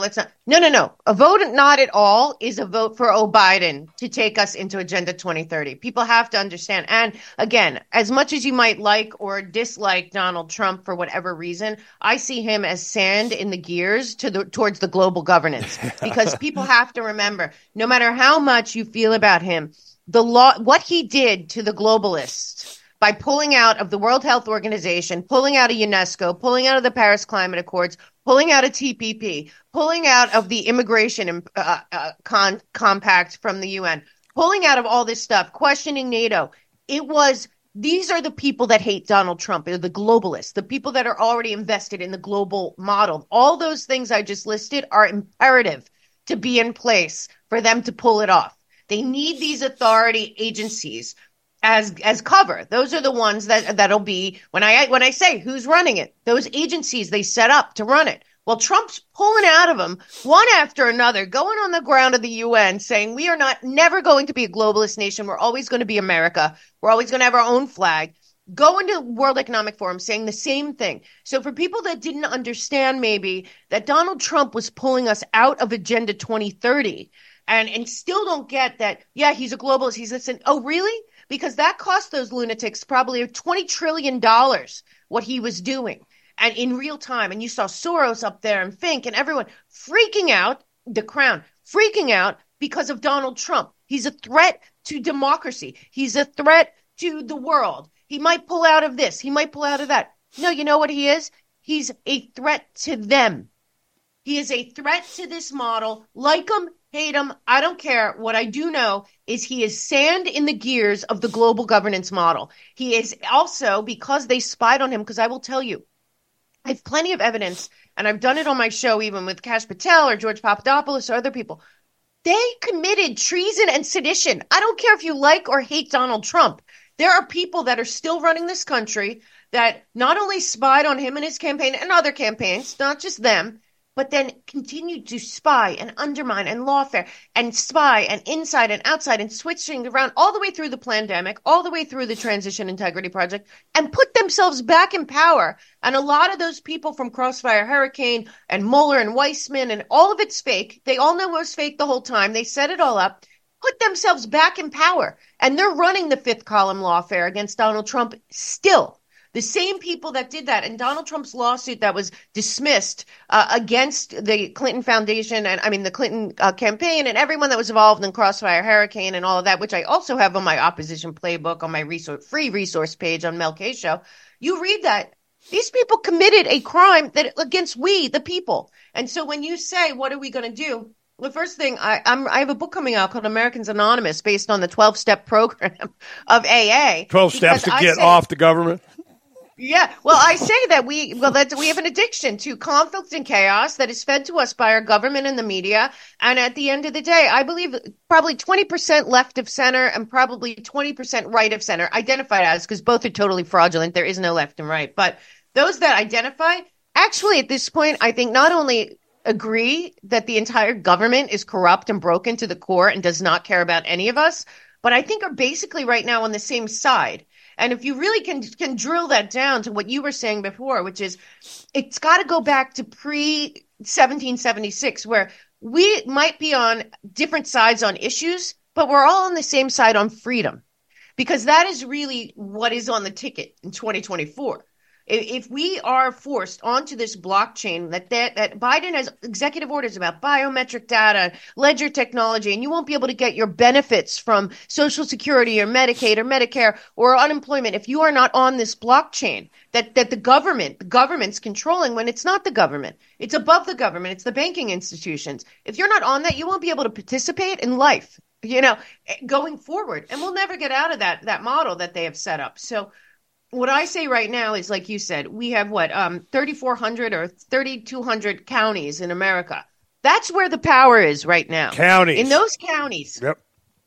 No, no, no. A vote not at all is a vote for O. Biden to take us into Agenda twenty thirty. People have to understand. And again, as much as you might like or dislike Donald Trump for whatever reason, I see him as sand in the gears to the towards the global governance. Because people have to remember, no matter how much you feel about him, the law, what he did to the globalists by pulling out of the World Health Organization, pulling out of UNESCO, pulling out of the Paris Climate Accords, pulling out of T P P, pulling out of the immigration uh, uh, con- compact from the U N, pulling out of all this stuff, questioning NATO. It was, these are the people that hate Donald Trump. They're the globalists, the people that are already invested in the global model. All those things I just listed are imperative to be in place for them to pull it off. They need these authority agencies as as cover. Those are the ones that that'll be when I when I say who's running it. Those agencies they set up to run it. Well, Trump's pulling out of them one after another, going on the ground of the U N, saying we are not never going to be a globalist nation. We're always going to be America. We're always going to have our own flag. Going to World Economic Forum saying the same thing. So for people that didn't understand maybe that Donald Trump was pulling us out of Agenda twenty thirty and and still don't get that, yeah, he's a globalist. He's listening. Oh, really? Because that cost those lunatics probably twenty trillion dollars what he was doing and in real time. And you saw Soros up there and Fink and everyone freaking out, the Crown, freaking out because of Donald Trump. He's a threat to democracy. He's a threat to the world. He might pull out of this. He might pull out of that. No, you know what he is? He's a threat to them. He is a threat to this model. Like him, hate him, I don't care. What I do know is he is sand in the gears of the global governance model. He is also, because they spied on him, because I will tell you, I have plenty of evidence, and I've done it on my show even with Kash Patel or George Papadopoulos or other people. They committed treason and sedition. I don't care if you like or hate Donald Trump. There are people that are still running this country that not only spied on him and his campaign and other campaigns, not just them, but then continued to spy and undermine and lawfare and spy and inside and outside and switching around all the way through the pandemic, all the way through the Transition Integrity Project, and put themselves back in power. And a lot of those people from Crossfire Hurricane and Mueller and Weissman and all of it's fake. They all know it was fake the whole time. They set it all up, put themselves back in power. And they're running the fifth column lawfare against Donald Trump still. The same people that did that, and Donald Trump's lawsuit that was dismissed uh, against the Clinton Foundation and I mean the Clinton uh, campaign and everyone that was involved in Crossfire Hurricane and all of that, which I also have on my opposition playbook on my resource, free resource page on Mel K Show. You read that. These people committed a crime that against we, the people. And so when you say, what are we going to do? The first thing, I, I'm, I have a book coming out called Americans Anonymous based on the twelve-step program of A A. twelve steps to get say, off the government? Yeah, well, I say that we well that we have an addiction to conflict and chaos that is fed to us by our government and the media. And at the end of the day, I believe probably twenty percent left of center and probably twenty percent right of center identified as, because both are totally fraudulent. There is no left and right. But those that identify, actually at this point, I think not only agree that the entire government is corrupt and broken to the core and does not care about any of us, but I think are basically right now on the same side. And if you really can can drill that down to what you were saying before, which is it's got to go back to pre seventeen seventy-six, where we might be on different sides on issues, but we're all on the same side on freedom, because that is really what is on the ticket in twenty twenty-four. If we are forced onto this blockchain that, that that Biden has executive orders about biometric data, ledger technology, and you won't be able to get your benefits from Social Security or Medicaid or Medicare or unemployment if you are not on this blockchain that, that the government, the government's controlling, when it's not the government. It's above the government. It's the banking institutions. If you're not on that, you won't be able to participate in life, you know, going forward. And we'll never get out of that that model that they have set up. So what I say right now is, like you said, we have what, um, thirty-four hundred or thirty-two hundred counties in America. That's where the power is right now. Counties. In those counties. Yep.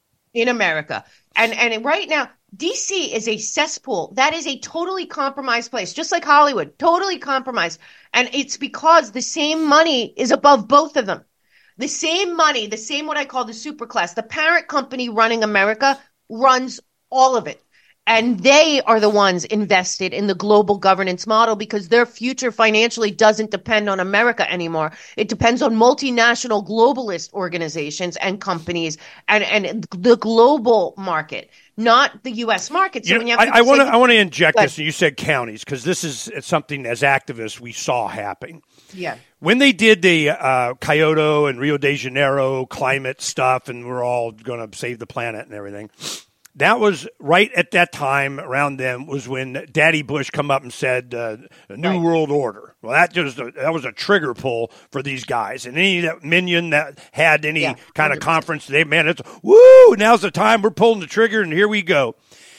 In America. And and right now, D C is a cesspool. That is a totally compromised place, just like Hollywood, totally compromised. And it's because the same money is above both of them. The same money, the same what I call the superclass, the parent company running America runs all of it. And they are the ones invested in the global governance model because their future financially doesn't depend on America anymore. It depends on multinational globalist organizations and companies and, and the global market, not the U S market. So you when know, you have I, I want to say, I want to inject but, this, and you said counties, because this is something as activists we saw happen. Yeah. When they did the uh, Kyoto and Rio de Janeiro climate stuff, and we're all going to save the planet and everything, that was right at that time around then was when Daddy Bush come up and said uh, a new right. world order. Well, that just a, that was a trigger pull for these guys. And any that minion that had any yeah, kind of conference, they man, it's woo! Now's the time we're pulling the trigger, and here we go.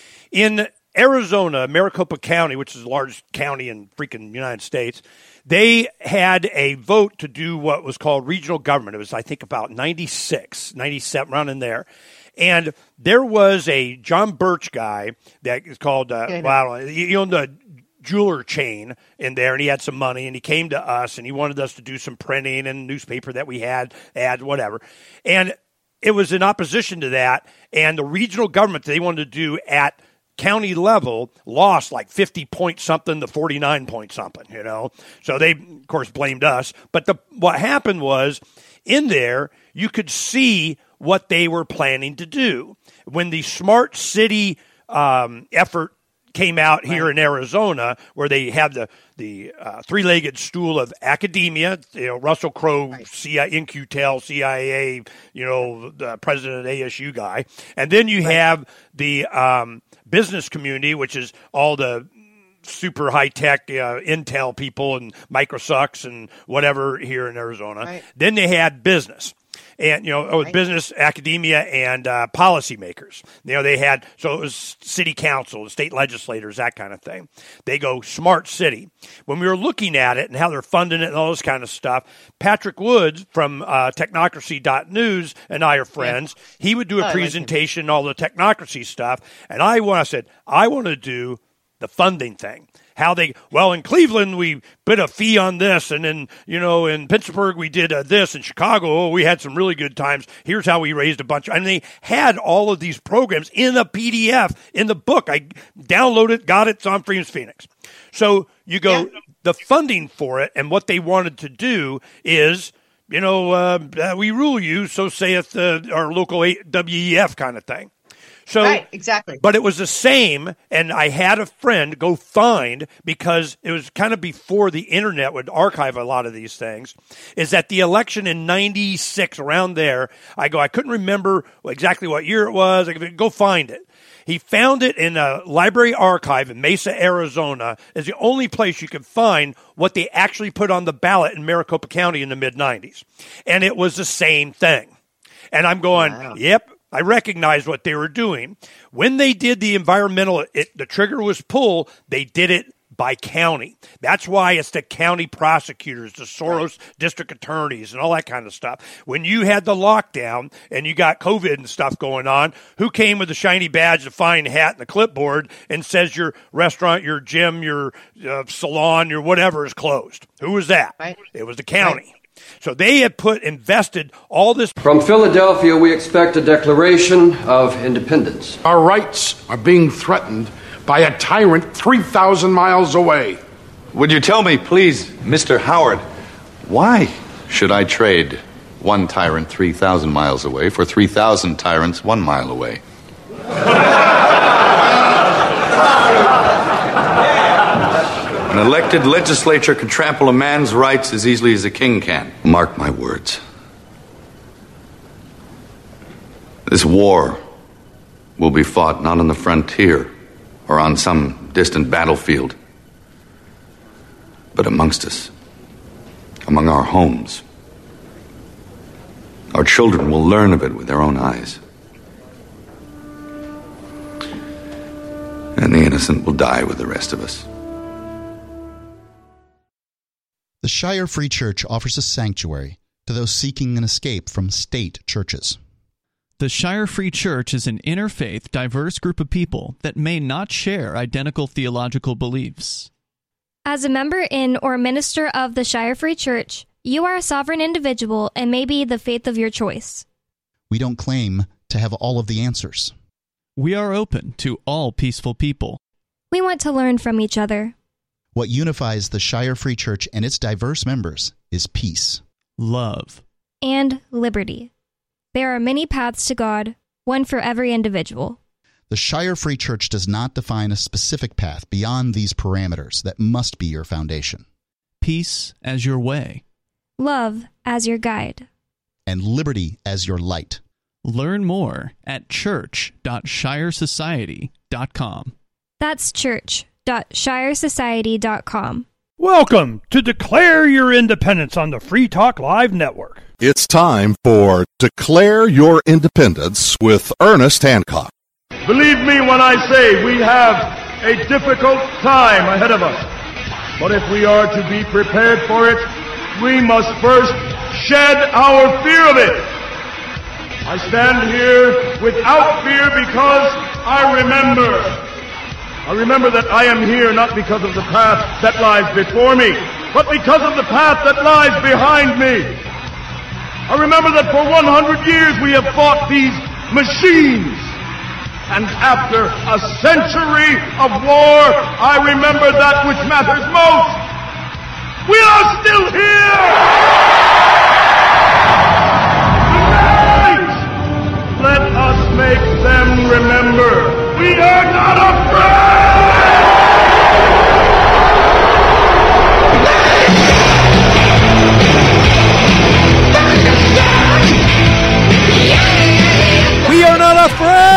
In Arizona, Maricopa County, which is the largest county in freaking United States, they had a vote to do what was called regional government. It was, I think, about ninety-six, ninety-seven, around in there. And there was a John Birch guy that is called, uh, well, I don't know, he owned a jeweler chain in there, and he had some money, and he came to us, and he wanted us to do some printing and newspaper that we had, ads, whatever. And it was in opposition to that, and the regional government they wanted to do at county level lost like fifty point something to forty-nine point something, you know. So they, of course, blamed us. But the what happened was in there you could see what they were planning to do. When the smart city um, effort came out here right. in Arizona, where they have the the uh, three-legged stool of academia, you know, Russell Crowe, right. C I A, N Q T E L, C I A, you know, the president of the A S U guy, and then you right. have the um, business community, which is all the super high-tech uh, Intel people and Microsoft and whatever here in Arizona. Right. Then they had business. And, you know, it was right. business, academia, and uh, policymakers. You know, they had, so it was city council, state legislators, that kind of thing. They go smart city. When we were looking at it and how they're funding it and all this kind of stuff, Patrick Woods from uh, technocracy dot news and I are friends. Yeah. He would do a oh, presentation, like all the technocracy stuff. And I, when I said, I want to do the funding thing. How they, well, in Cleveland, we put a fee on this, and then, you know, in Pittsburgh, we did uh, this. In Chicago, oh, we had some really good times. Here's how we raised a bunch. And they had all of these programs in a P D F, in the book. I downloaded it, got it, it's on Freedom's Phoenix. So you go, yeah. the funding for it, and what they wanted to do is, you know, uh, uh, we rule you, so saith uh, our local W E F kind of thing. So, right, exactly. But it was the same, and I had a friend go find, because it was kind of before the internet would archive a lot of these things, is that the election in ninety-six, around there, I go, I couldn't remember exactly what year it was. I could go find it. He found it in a library archive in Mesa, Arizona, is the only place you could find what they actually put on the ballot in Maricopa County in the mid nineties. And it was the same thing. And I'm going, wow. Yep. I recognized what they were doing. When they did the environmental, it, the trigger was pulled, they did it by county. That's why it's the county prosecutors, the Soros district attorneys, and all that kind of stuff. When you had the lockdown and you got COVID and stuff going on, who came with the shiny badge, the fine hat, and the clipboard and says your restaurant, your gym, your uh, salon, your whatever is closed? Who was that? Right. It was the county. Right. So they had put, invested all this. From Philadelphia, we expect a declaration of independence. Our rights are being threatened by a tyrant three thousand miles away. Would you tell me, please, Mister Howard, why should I trade one tyrant three thousand miles away for three thousand tyrants one mile away? An elected legislature can trample a man's rights as easily as a king can. Mark my words. This war will be fought not on the frontier or on some distant battlefield, but amongst us, among our homes. Our children will learn of it with their own eyes. And the innocent will die with the rest of us. The Shire Free Church offers a sanctuary to those seeking an escape from state churches. The Shire Free Church is an interfaith, diverse group of people that may not share identical theological beliefs. As a member in or minister of the Shire Free Church, you are a sovereign individual and may be the faith of your choice. We don't claim to have all of the answers. We are open to all peaceful people. We want to learn from each other. What unifies the Shire Free Church and its diverse members is peace, love, and liberty. There are many paths to God, one for every individual. The Shire Free Church does not define a specific path beyond these parameters that must be your foundation. Peace as your way. Love as your guide. And liberty as your light. Learn more at church dot shire society dot com. That's church dot shire society dot com. Welcome to Declare Your Independence on the Free Talk Live Network. It's time for Declare Your Independence with Ernest Hancock. Believe me when I say we have a difficult time ahead of us. But if we are to be prepared for it, we must first shed our fear of it. I stand here without fear because I remember. I remember that I am here not because of the path that lies before me, but because of the path that lies behind me. I remember that for one hundred years we have fought these machines. And after a century of war, I remember that which matters most. We are still here! Let us make them remember we are not afraid! We are not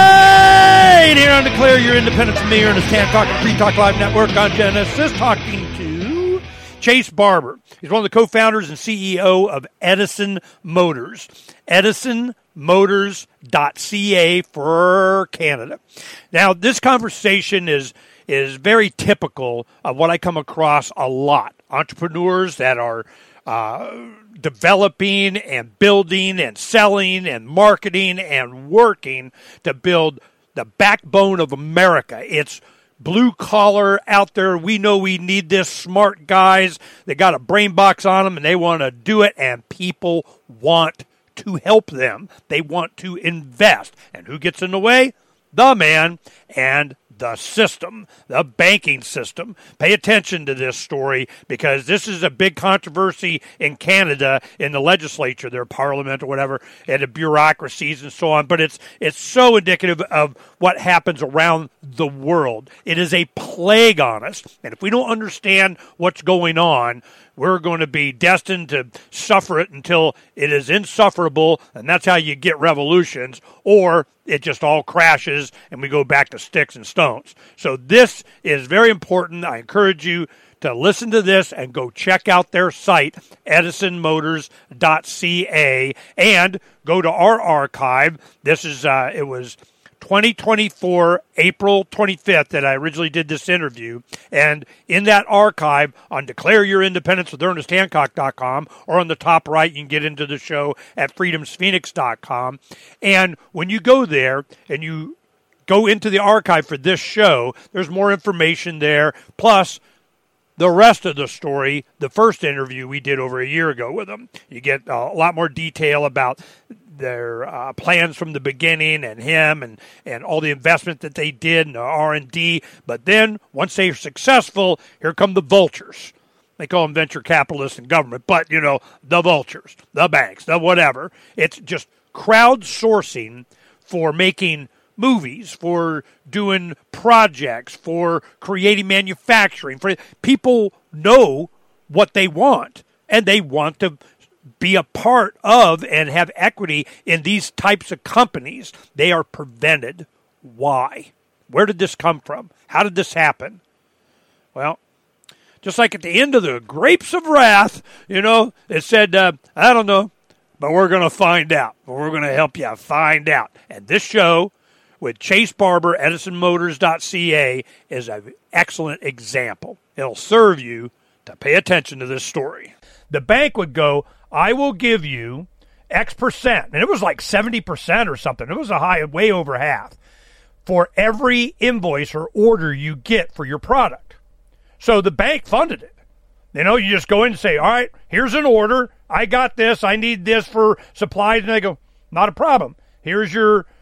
afraid! Here on Declare Your Independence from me, Ernest Hancock, and Free Talk Live Network on Genesis, talking to Chase Barber. He's one of the co-founders and C E O of Edison Motors. Edison Motors dot C A for Canada. Now, this conversation is is very typical of what I come across a lot. Entrepreneurs that are uh, developing and building and selling and marketing and working to build the backbone of America. It's blue collar out there. We know we need this. Smart guys. They got a brain box on them and they want to do it, and people want to help them. They want to invest. And who gets in the way? The man and the system, the banking system. Pay attention to this story because this is a big controversy in Canada, in the legislature, their parliament or whatever, and the bureaucracies and so on. But it's it's so indicative of what happens around the world. It is a plague on us. And if we don't understand what's going on, we're going to be destined to suffer it until it is insufferable, and that's how you get revolutions, or it just all crashes and we go back to sticks and stones. So this is very important. I encourage you to listen to this and go check out their site, Edison Motors dot C A, and go to our archive. This is, uh, it was twenty twenty-four, April twenty-fifth, that I originally did this interview. And in that archive on Declare Your Independence with Ernest Hancock dot com, or on the top right, you can get into the show at Freedoms Phoenix dot com. And when you go there and you go into the archive for this show, there's more information there. Plus, the rest of the story, the first interview we did over a year ago with them. You get a lot more detail about their uh, plans from the beginning, and him, and, and all the investment that they did, and the R and D. But then, once they're successful, here come the vultures. They call them venture capitalists and government, but, you know, the vultures, the banks, the whatever. It's just crowdsourcing for making movies, for doing projects, for creating manufacturing. For people know what they want, and they want to be a part of and have equity in these types of companies. They are prevented. Why? Where did this come from? How did this happen? Well, just like at the end of the Grapes of Wrath, you know, it said, uh, I don't know, but we're going to find out. We're going to help you find out. And this show with Chase Barber, Edison Motors dot C A, is an excellent example. It'll serve you to pay attention to this story. The bank would go, I will give you X percent. And it was like seventy percent or something. It was a high, way over half, for every invoice or order you get for your product. So the bank funded it. You know, you just go in and say, all right, here's an order. I got this. I need this for supplies. And they go, not a problem. Here's your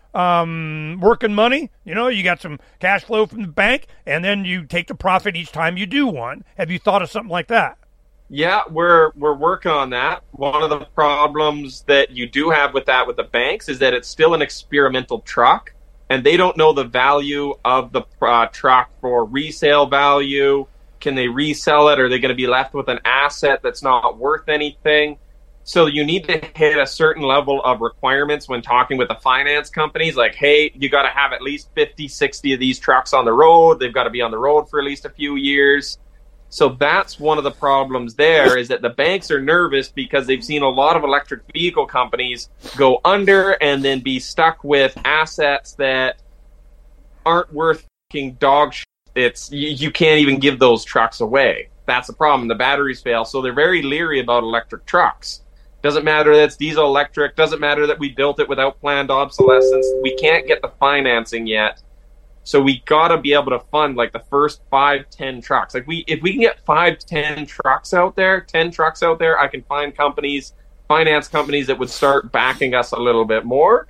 um, working money. You know, you got some cash flow from the bank, and then you take the profit each time you do one. Have you thought of something like that? Yeah, we're we're working on that. One of the problems that you do have with that with the banks is that it's still an experimental truck, and they don't know the value of the uh, truck for resale value. Can they resell it? Are they going to be left with an asset that's not worth anything? So you need to hit a certain level of requirements when talking with the finance companies, like, hey, you got to have at least fifty, sixty of these trucks on the road. They've got to be on the road for at least a few years. So that's one of the problems there, is that the banks are nervous because they've seen a lot of electric vehicle companies go under and then be stuck with assets that aren't worth fucking dog shit. It's, you, you can't even give those trucks away. That's the problem. The batteries fail. So they're very leery about electric trucks. Doesn't matter that it's diesel electric. Doesn't matter that we built it without planned obsolescence. We can't get the financing yet. So we got to be able to fund like the first five, ten trucks. Like we, if we can get five, ten trucks out there, ten trucks out there, I can find companies, finance companies that would start backing us a little bit more.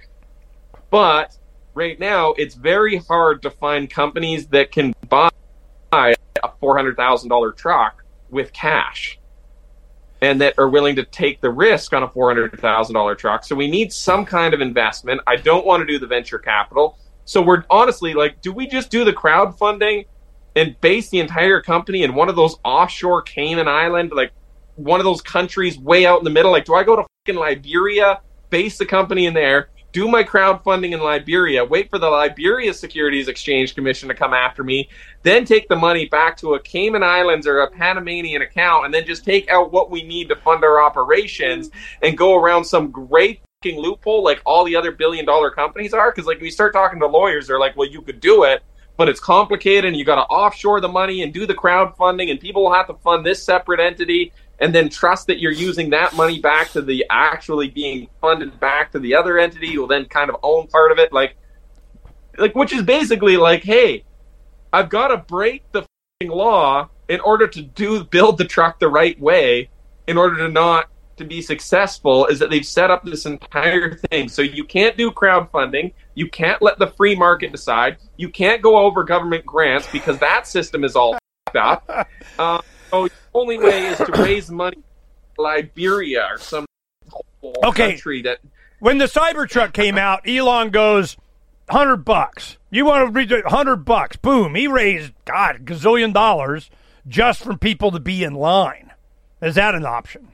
But right now, it's very hard to find companies that can buy a four hundred thousand dollars truck with cash and that are willing to take the risk on a four hundred thousand dollars truck. So we need some kind of investment. I don't want to do the venture capital. So we're honestly like, do we just do the crowdfunding and base the entire company in one of those offshore Cayman Island, like one of those countries way out in the middle? Like, do I go to fucking Liberia, base the company in there, do my crowdfunding in Liberia, wait for the Liberia Securities Exchange Commission to come after me, then take the money back to a Cayman Islands or a Panamanian account, and then just take out what we need to fund our operations and go around some great loophole like all the other billion dollar companies are? Because like we start talking to lawyers, they're like, well, you could do it, but it's complicated and you got to offshore the money and do the crowdfunding, and people will have to fund this separate entity and then trust that you're using that money back to the actually being funded back to the other entity. You'll then kind of own part of it, like like which is basically like, hey, I've got to break the law in order to do build the truck the right way in order to not to be successful. Is that they've set up this entire thing. So you can't do crowdfunding. You can't let the free market decide. You can't go over government grants because that system is all f***ed up. Uh, so the only way is to raise money in Liberia or some okay. country that... When the Cybertruck came out, Elon goes, one hundred bucks. You want to read one hundred bucks. Boom. He raised, God, a gazillion dollars just for people to be in line. Is that an option?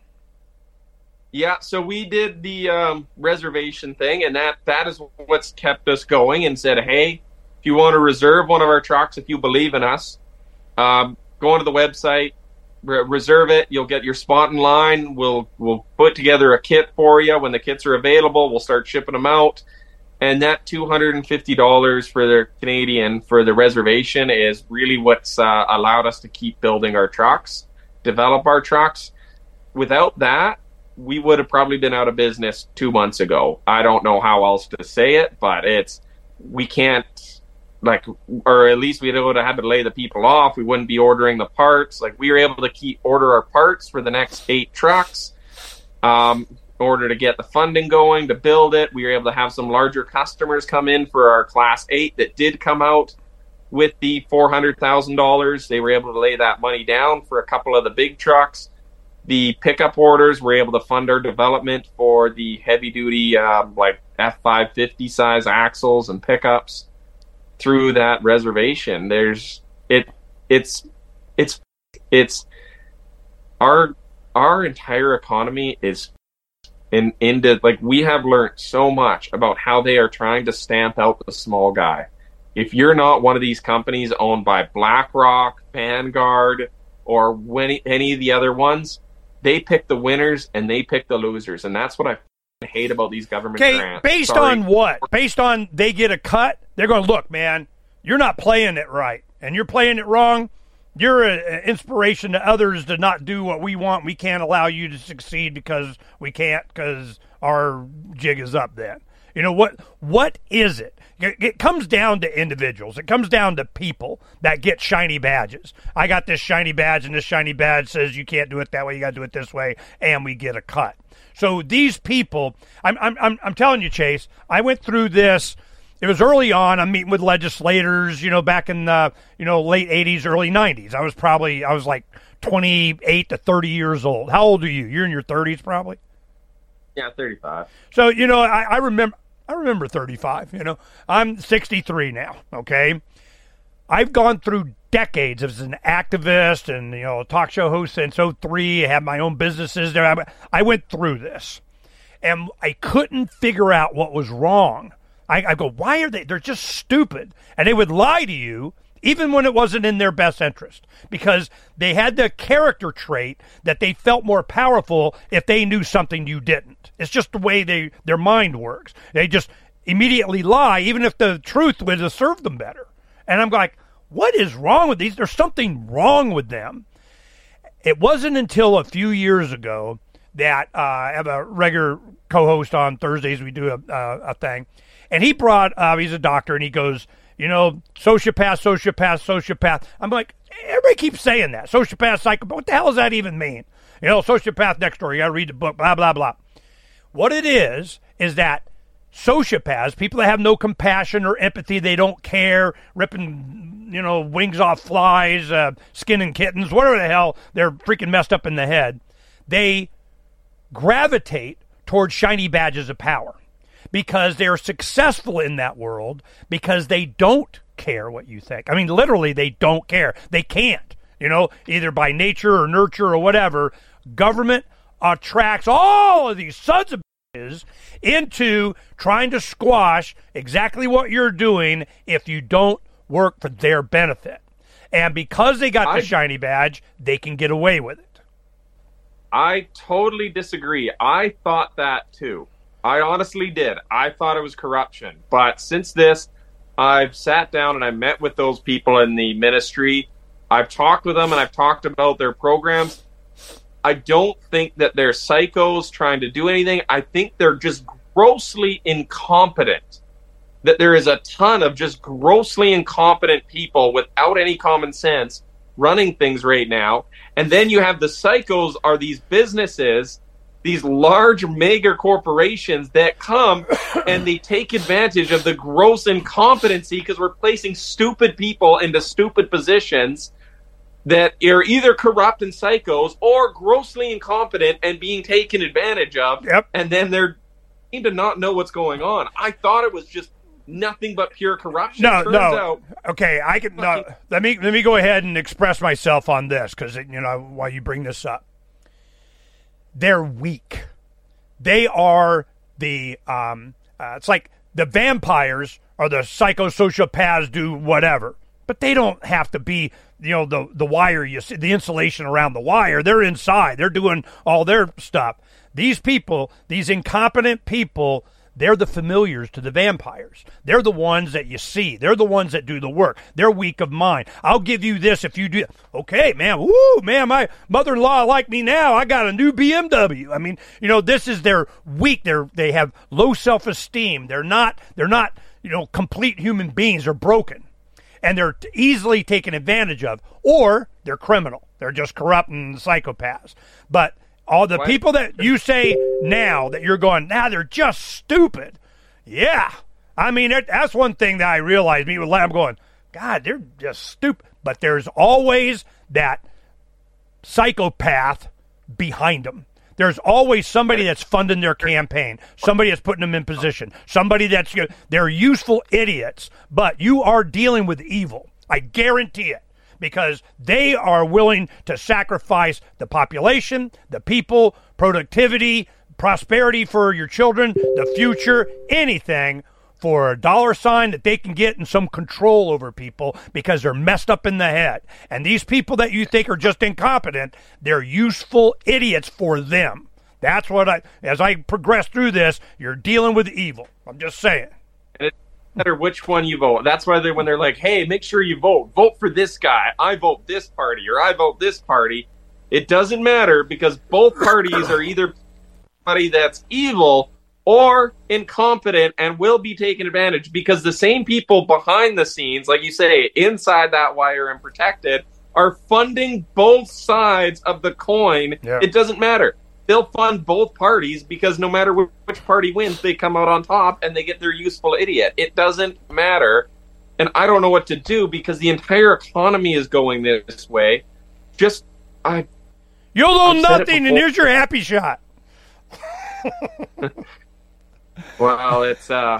Yeah, so we did the um, reservation thing, and that, that is what's kept us going, and said, hey, if you want to reserve one of our trucks, if you believe in us, um, go onto the website, re- reserve it, you'll get your spot in line, we'll we'll put together a kit for you. When the kits are available, we'll start shipping them out, and that two hundred fifty dollars for the Canadian for the reservation is really what's uh, allowed us to keep building our trucks, develop our trucks. Without that, we would have probably been out of business two months ago. I don't know how else to say it, but it's, we can't, like, or at least we would have had to lay the people off. We wouldn't be ordering the parts. Like, we were able to keep order our parts for the next eight trucks um, in order to get the funding going, to build it. We were able to have some larger customers come in for our Class eight that did come out with the four hundred thousand dollars. They were able to lay that money down for a couple of the big trucks. The pickup orders were able to fund our development for the heavy-duty, um, like F five fifty size axles and pickups through that reservation. There's it. It's it's it's our our entire economy is in into like we have learned so much about how they are trying to stamp out the small guy. If you're not one of these companies owned by BlackRock, Vanguard, or any, any of the other ones, they pick the winners and they pick the losers, and that's what I hate about these government okay, grants. Based Sorry. on what? Based on they get a cut? They're going, look, man, you're not playing it right, and you're playing it wrong. You're an inspiration to others to not do what we want. We can't allow you to succeed because we can't, because our jig is up then. You know, what? what is it? It comes down to individuals. It comes down to people that get shiny badges. I got this shiny badge, and this shiny badge says you can't do it that way, you got to do it this way, and we get a cut. So these people, I'm I'm I'm, I'm telling you, Chase, I went through this it was early on. I'm meeting with legislators, you know, back in the, you know, late eighties, early nineties. I was probably, I was like twenty-eight to thirty years old. How old are you? You're in your thirties probably? Yeah, thirty-five. So, you know, I, I remember, I remember thirty-five, you know. I'm sixty-three now, okay? I've gone through decades as an activist and, you know, a talk show host since oh three. I had my own businesses there. I, I went through this, and I couldn't figure out what was wrong. I, I go, why are they? They're just stupid. And they would lie to you even when it wasn't in their best interest, because they had the character trait that they felt more powerful if they knew something you didn't. It's just the way they their mind works. They just immediately lie, even if the truth would have served them better. And I'm like, what is wrong with these? There's something wrong with them. It wasn't until a few years ago that uh, I have a regular co-host on Thursdays. We do a, uh, a thing. And he brought, uh, he's a doctor, and he goes, you know, sociopath, sociopath, sociopath. I'm like, everybody keeps saying that. Sociopath, psychopath. What the hell does that even mean? You know, sociopath next door. You got to read the book, blah, blah, blah. What it is, is that sociopaths, people that have no compassion or empathy, they don't care, ripping, you know, wings off flies, uh, skinning kittens, whatever the hell, they're freaking messed up in the head. They gravitate towards shiny badges of power because they're successful in that world because they don't care what you think. I mean, literally, they don't care. They can't, you know, either by nature or nurture or whatever. Government attracts all of these sons of bitches into trying to squash exactly what you're doing if you don't work for their benefit. And because they got I, the shiny badge, they can get away with it. I totally disagree. I thought that too. I honestly did. I thought it was corruption. But since this, I've sat down and I met with those people in the ministry. I've talked with them and I've talked about their programs. I don't think that they're psychos trying to do anything. I think they're just grossly incompetent. That there is a ton of just grossly incompetent people without any common sense running things right now. And then you have the psychos are these businesses, these large mega corporations that come and they take advantage of the gross incompetency because we're placing stupid people into stupid positions that are either corrupt and psychos or grossly incompetent and being taken advantage of. Yep. And then they're seem to not know what's going on. I thought it was just nothing but pure corruption. No, Turns no. Out, okay, I can. No, let me let me go ahead and express myself on this because you know why you bring this up. They're weak. They are the. Um, uh, it's like the vampires or the psychosociopaths do whatever, but they don't have to be. You know the the wire. You see the insulation around the wire. They're inside. They're doing all their stuff. These people, these incompetent people. They're the familiars to the vampires. They're the ones that you see. They're the ones that do the work. They're weak of mind. I'll give you this if you do. Okay, man. Woo, man, my mother-in-law like me now. I got a new B M W. I mean, you know, this is their weak. They're, they have low self-esteem. They're not, they're not, you know, complete human beings. They're broken. And they're easily taken advantage of. Or they're criminal. They're just corrupt and psychopaths. But all the what? people that you say now that you're going, now nah, they're just stupid. Yeah. I mean, that's one thing that I realized. Me with I'm going, God, they're just stupid. But there's always that psychopath behind them. There's always somebody that's funding their campaign, somebody that's putting them in position, somebody that's, they're useful idiots, but you are dealing with evil. I guarantee it. Because they are willing to sacrifice the population, the people, productivity, prosperity for your children, the future, anything for a dollar sign that they can get and some control over people because they're messed up in the head. And these people that you think are just incompetent, they're useful idiots for them. That's what I, as I progress through this, you're dealing with evil. I'm just saying. And it- matter which one you vote. That's why they when they're like, hey, make sure you vote. Vote for this guy. I vote this party or I vote this party. It doesn't matter because both parties are either somebody that's evil or incompetent and will be taken advantage because the same people behind the scenes, like you say, inside that wire and protected, are funding both sides of the coin. Yeah. It doesn't matter. they'll fund both parties because no matter which party wins, they come out on top and they get their useful idiot. It doesn't matter. And I don't know what to do because the entire economy is going this way. Just, I... You'll own nothing, and here's your happy shot. Well, it's, uh...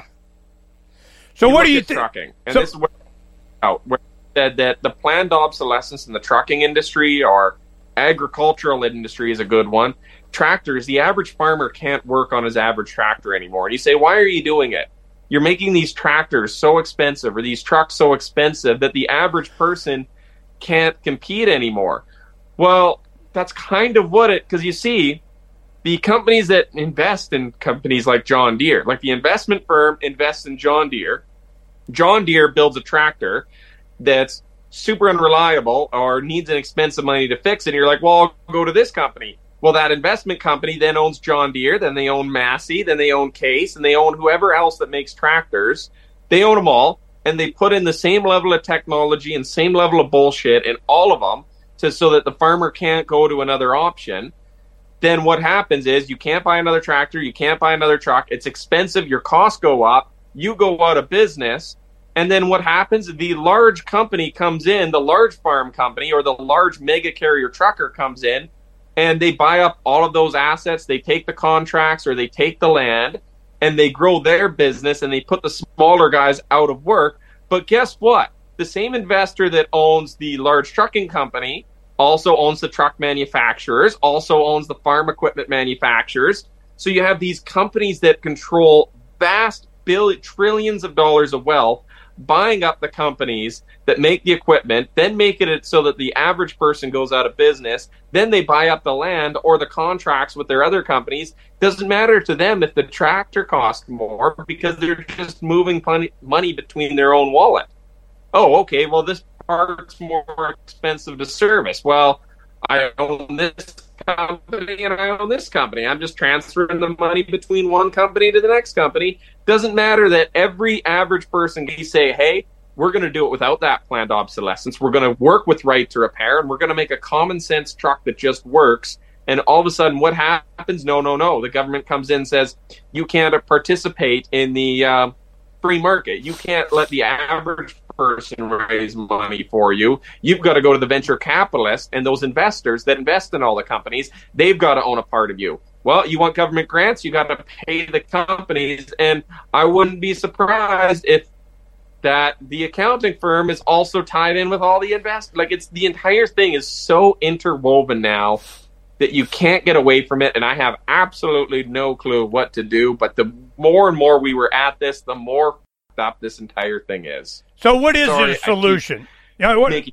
So what do you think? Trucking, and so, this is where, oh, where it said that the planned obsolescence in the trucking industry or agricultural industry is a good one. Tractors, the average farmer can't work on his average tractor anymore. And you say, why are you doing it? You're making these tractors so expensive or these trucks so expensive that the average person can't compete anymore. Well, that's kind of what it, because you see, the companies that invest in companies like John Deere, like the investment firm invests in John Deere. John Deere builds a tractor that's super unreliable or needs an expensive money to fix it. And you're like, well, I'll go to this company. Well, that investment company then owns John Deere, then they own Massey, then they own Case, and they own whoever else that makes tractors. They own them all, and they put in the same level of technology and same level of bullshit in all of them to, so that the farmer can't go to another option. Then what happens is you can't buy another tractor, you can't buy another truck, it's expensive, your costs go up, you go out of business, and then what happens? The large company comes in, the large farm company or the large mega carrier trucker comes in, and they buy up all of those assets, they take the contracts or they take the land, and they grow their business, and they put the smaller guys out of work. But guess what? The same investor that owns the large trucking company also owns the truck manufacturers, also owns the farm equipment manufacturers. So you have these companies that control vast billion, trillions of dollars of wealth, buying up the companies that make the equipment, then make it so that the average person goes out of business. Then they buy up the land or the contracts with their other companies. Doesn't matter to them if the tractor costs more because they're just moving money between their own wallet. Oh, okay, well, this part's more expensive to service. Well, I own this company and I own this company. I'm just transferring the money between one company to the next company. Doesn't matter that every average person can say, hey, we're going to do it without that planned obsolescence. We're going to work with right to repair, and we're going to make a common sense truck that just works. And all of a sudden, what happens? No, no, no. The government comes in and says, you can't participate in the uh, free market. You can't let the average person raise money for you. You've got to go to the venture capitalists and those investors that invest in all the companies. They've got to own a part of you. Well, you want government grants, you got to pay the companies. And I wouldn't be surprised if that the accounting firm is also tied in with all the investors. Like, it's the entire thing is so interwoven now that you can't get away from it. And I have absolutely no clue what to do. But the more and more we were at this, the more up this entire thing is. So what is Sorry, the solution? You know, what, making...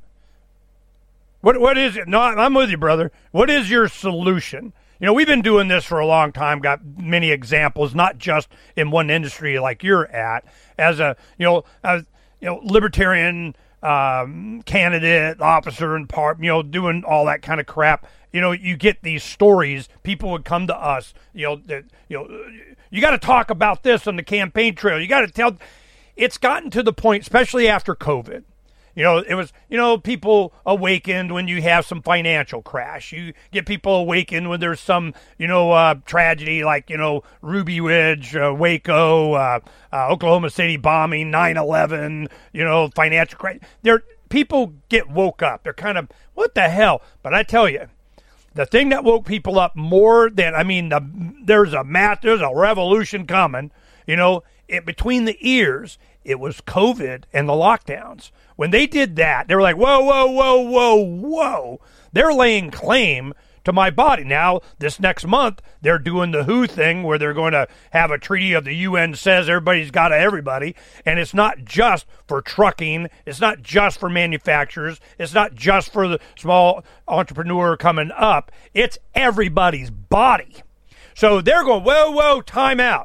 what what is it? No, I'm with you, brother. What is your solution? You know, we've been doing this for a long time, got many examples, not just in one industry like you're at, as a, you know, as, you know, libertarian um, candidate, officer and part, you know, doing all that kind of crap. You know, you get these stories, people would come to us, you know, that, you know, you got to talk about this on the campaign trail. You got to tell. It's gotten to the point, especially after COVID. You know, it was, you know, people awakened when you have some financial crash. You get people awakened when there's some, you know, uh, tragedy like, you know, Ruby Ridge, uh, Waco, uh, uh, Oklahoma City bombing, nine eleven, you know, financial crash. There, people get woke up. They're kind of, what the hell? But I tell you, the thing that woke people up more than, I mean, the, there's a math, there's a revolution coming, you know, it, between the ears, it was COVID and the lockdowns. When they did that, they were like, whoa, whoa, whoa, whoa, whoa. They're laying claim to my body. Now, this next month, they're doing the W H O thing where they're going to have a treaty of the U N says everybody's got to everybody. And it's not just for trucking. It's not just for manufacturers. It's not just for the small entrepreneur coming up. It's everybody's body. So they're going, whoa, whoa, time out.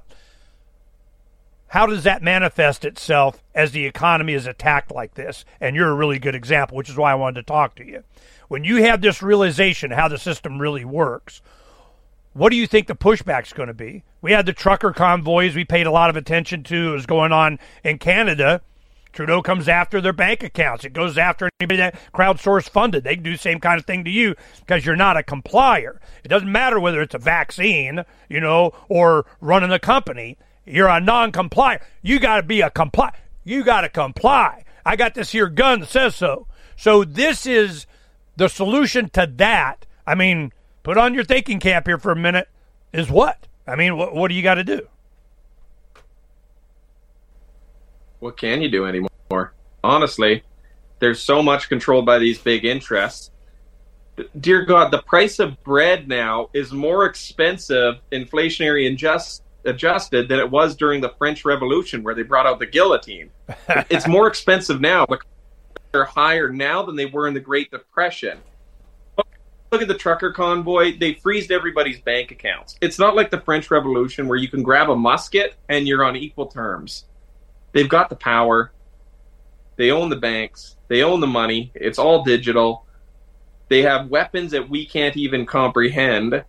How does that manifest itself as the economy is attacked like this? And you're a really good example, which is why I wanted to talk to you. When you have this realization how the system really works, what do you think the pushback's going to be? We had the trucker convoys we paid a lot of attention to. It was going on in Canada. Trudeau comes after their bank accounts. It goes after anybody that crowdsource funded. They can do the same kind of thing to you because you're not a complier. It doesn't matter whether it's a vaccine, you know, or running a company. You're a non-complier. You got to be a comply. You got to comply. I got this here gun that says so. So this is the solution to that. I mean, put on your thinking cap here for a minute. Is what? I mean, what, what do you got to do? What can you do anymore? Honestly, there's so much controlled by these big interests. Dear God, the price of bread now is more expensive, inflationary adjust, adjusted, than it was during the French Revolution where they brought out the guillotine. It's more expensive now. They're higher now than they were in the Great Depression. Look at the trucker convoy. They freezed everybody's bank accounts. It's not like the French Revolution where you can grab a musket and you're on equal terms. They've got the power. They own the banks. They own the money. It's all digital. They have weapons that we can't even comprehend.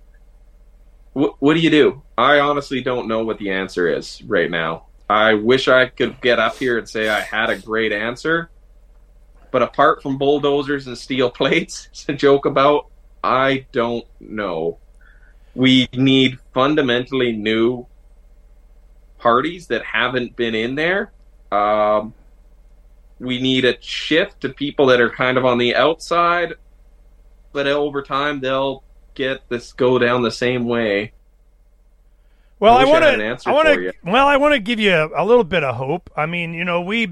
W- what do you do? I honestly don't know what the answer is right now. I wish I could get up here and say I had a great answer. But apart from bulldozers and steel plates to joke about, I don't know. We need fundamentally new parties that haven't been in there. Um, we need a shift to people that are kind of on the outside, but over time they'll get this go down the same way. Well, I, I want to. I want to. Well, I want to give you a, a little bit of hope. I mean, you know, we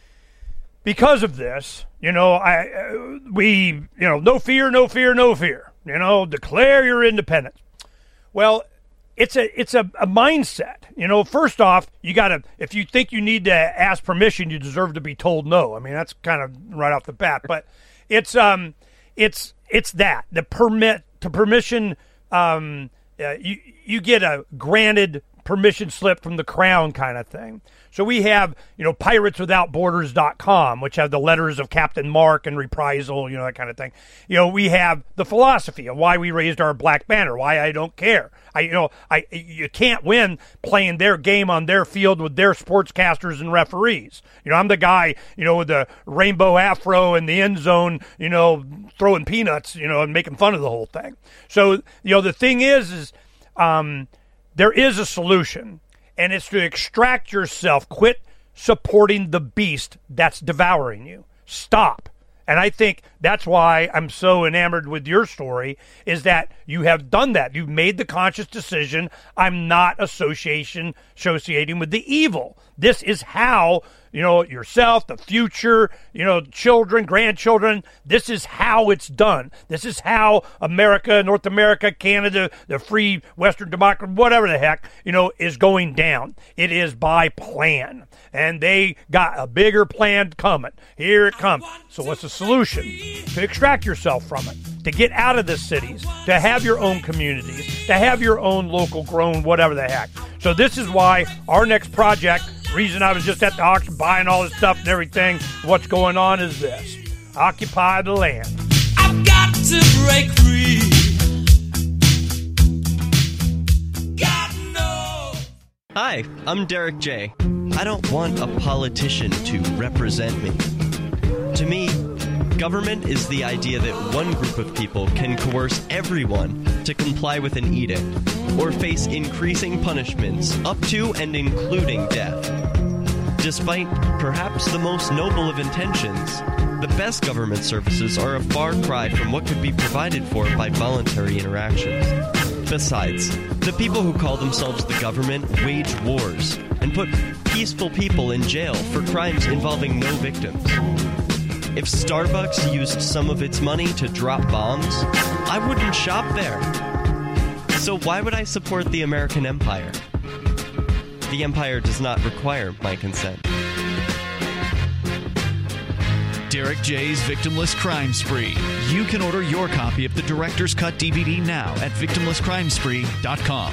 because of this, you know, I uh, we you know, no fear, no fear, no fear. You know, declare your independence. Well, it's a it's a, a mindset. You know, first off, you got to, if you think you need to ask permission, you deserve to be told no. I mean, that's kind of right off the bat. But it's um it's it's that the permit to permission. Um, uh, you you get a granted permission slip from the crown kind of thing. So we have, you know, pirates without borders dot com, which have the letters of Captain Mark and reprisal, you know, that kind of thing. You know, we have the philosophy of why we raised our black banner, why I don't care. I, you know, I you can't win playing their game on their field with their sportscasters and referees. You know, I'm the guy, you know, with the rainbow afro in the end zone, you know, throwing peanuts, you know, and making fun of the whole thing. So, you know, the thing is, is um, there is a solution. And it's to extract yourself. Quit supporting the beast that's devouring you. Stop. And I think that's why I'm so enamored with your story, is that you have done that. You've made the conscious decision. I'm not association associating with the evil. This is how, you know, yourself, the future, you know, children, grandchildren, this is how it's done. This is how America, North America, Canada, the free Western democracy, whatever the heck, you know, is going down. It is by plan. And they got a bigger plan coming. Here it comes. So what's the solution? To extract yourself from it, to get out of the cities, to have your own communities, to have your own local grown, whatever the heck. So this is why our next project, reason I was just at the auction buying all this stuff and everything, what's going on is this. Occupy the land. I've got to break free. God knows. Hi, I'm Derek J. I don't want a politician to represent me. To me, government is the idea that one group of people can coerce everyone to comply with an edict or face increasing punishments up to and including death. Despite perhaps the most noble of intentions, the best government services are a far cry from what could be provided for by voluntary interactions. Besides, the people who call themselves the government wage wars and put peaceful people in jail for crimes involving no victims. If Starbucks used some of its money to drop bombs, I wouldn't shop there. So why would I support the American empire? The empire does not require my consent. Derek J's Victimless Crime Spree. You can order your copy of the Director's Cut D V D now at victimless crime spree dot com.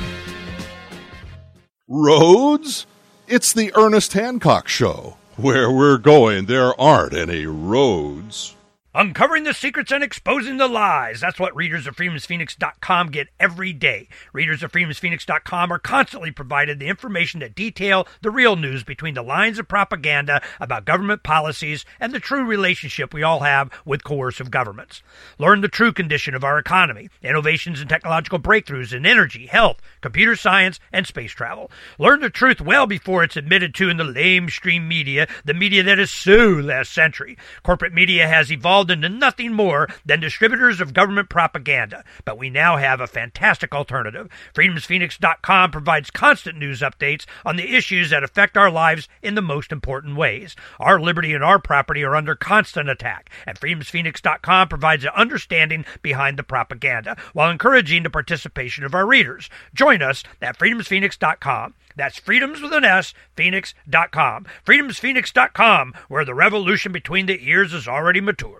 Roads? It's the Ernest Hancock Show. Where we're going, there aren't any roads. Uncovering the secrets and exposing the lies. That's what readers of freedoms phoenix dot com get every day. Readers of freedoms phoenix dot com are constantly provided the information that detail the real news between the lines of propaganda about government policies and the true relationship we all have with coercive governments. Learn the true condition of our economy, innovations and technological breakthroughs in energy, health, computer science, and space travel. Learn the truth well before it's admitted to in the lamestream media, the media that is so last century. Corporate media has evolved into nothing more than distributors of government propaganda, but we now have a fantastic alternative. freedoms phoenix dot com provides constant news updates on the issues that affect our lives in the most important ways. Our liberty and our property are under constant attack, and freedoms phoenix dot com provides an understanding behind the propaganda while encouraging the participation of our readers. Join us at freedoms phoenix dot com. That's freedoms with an S, phoenix dot com. freedoms phoenix dot com, where the revolution between the ears is already matured.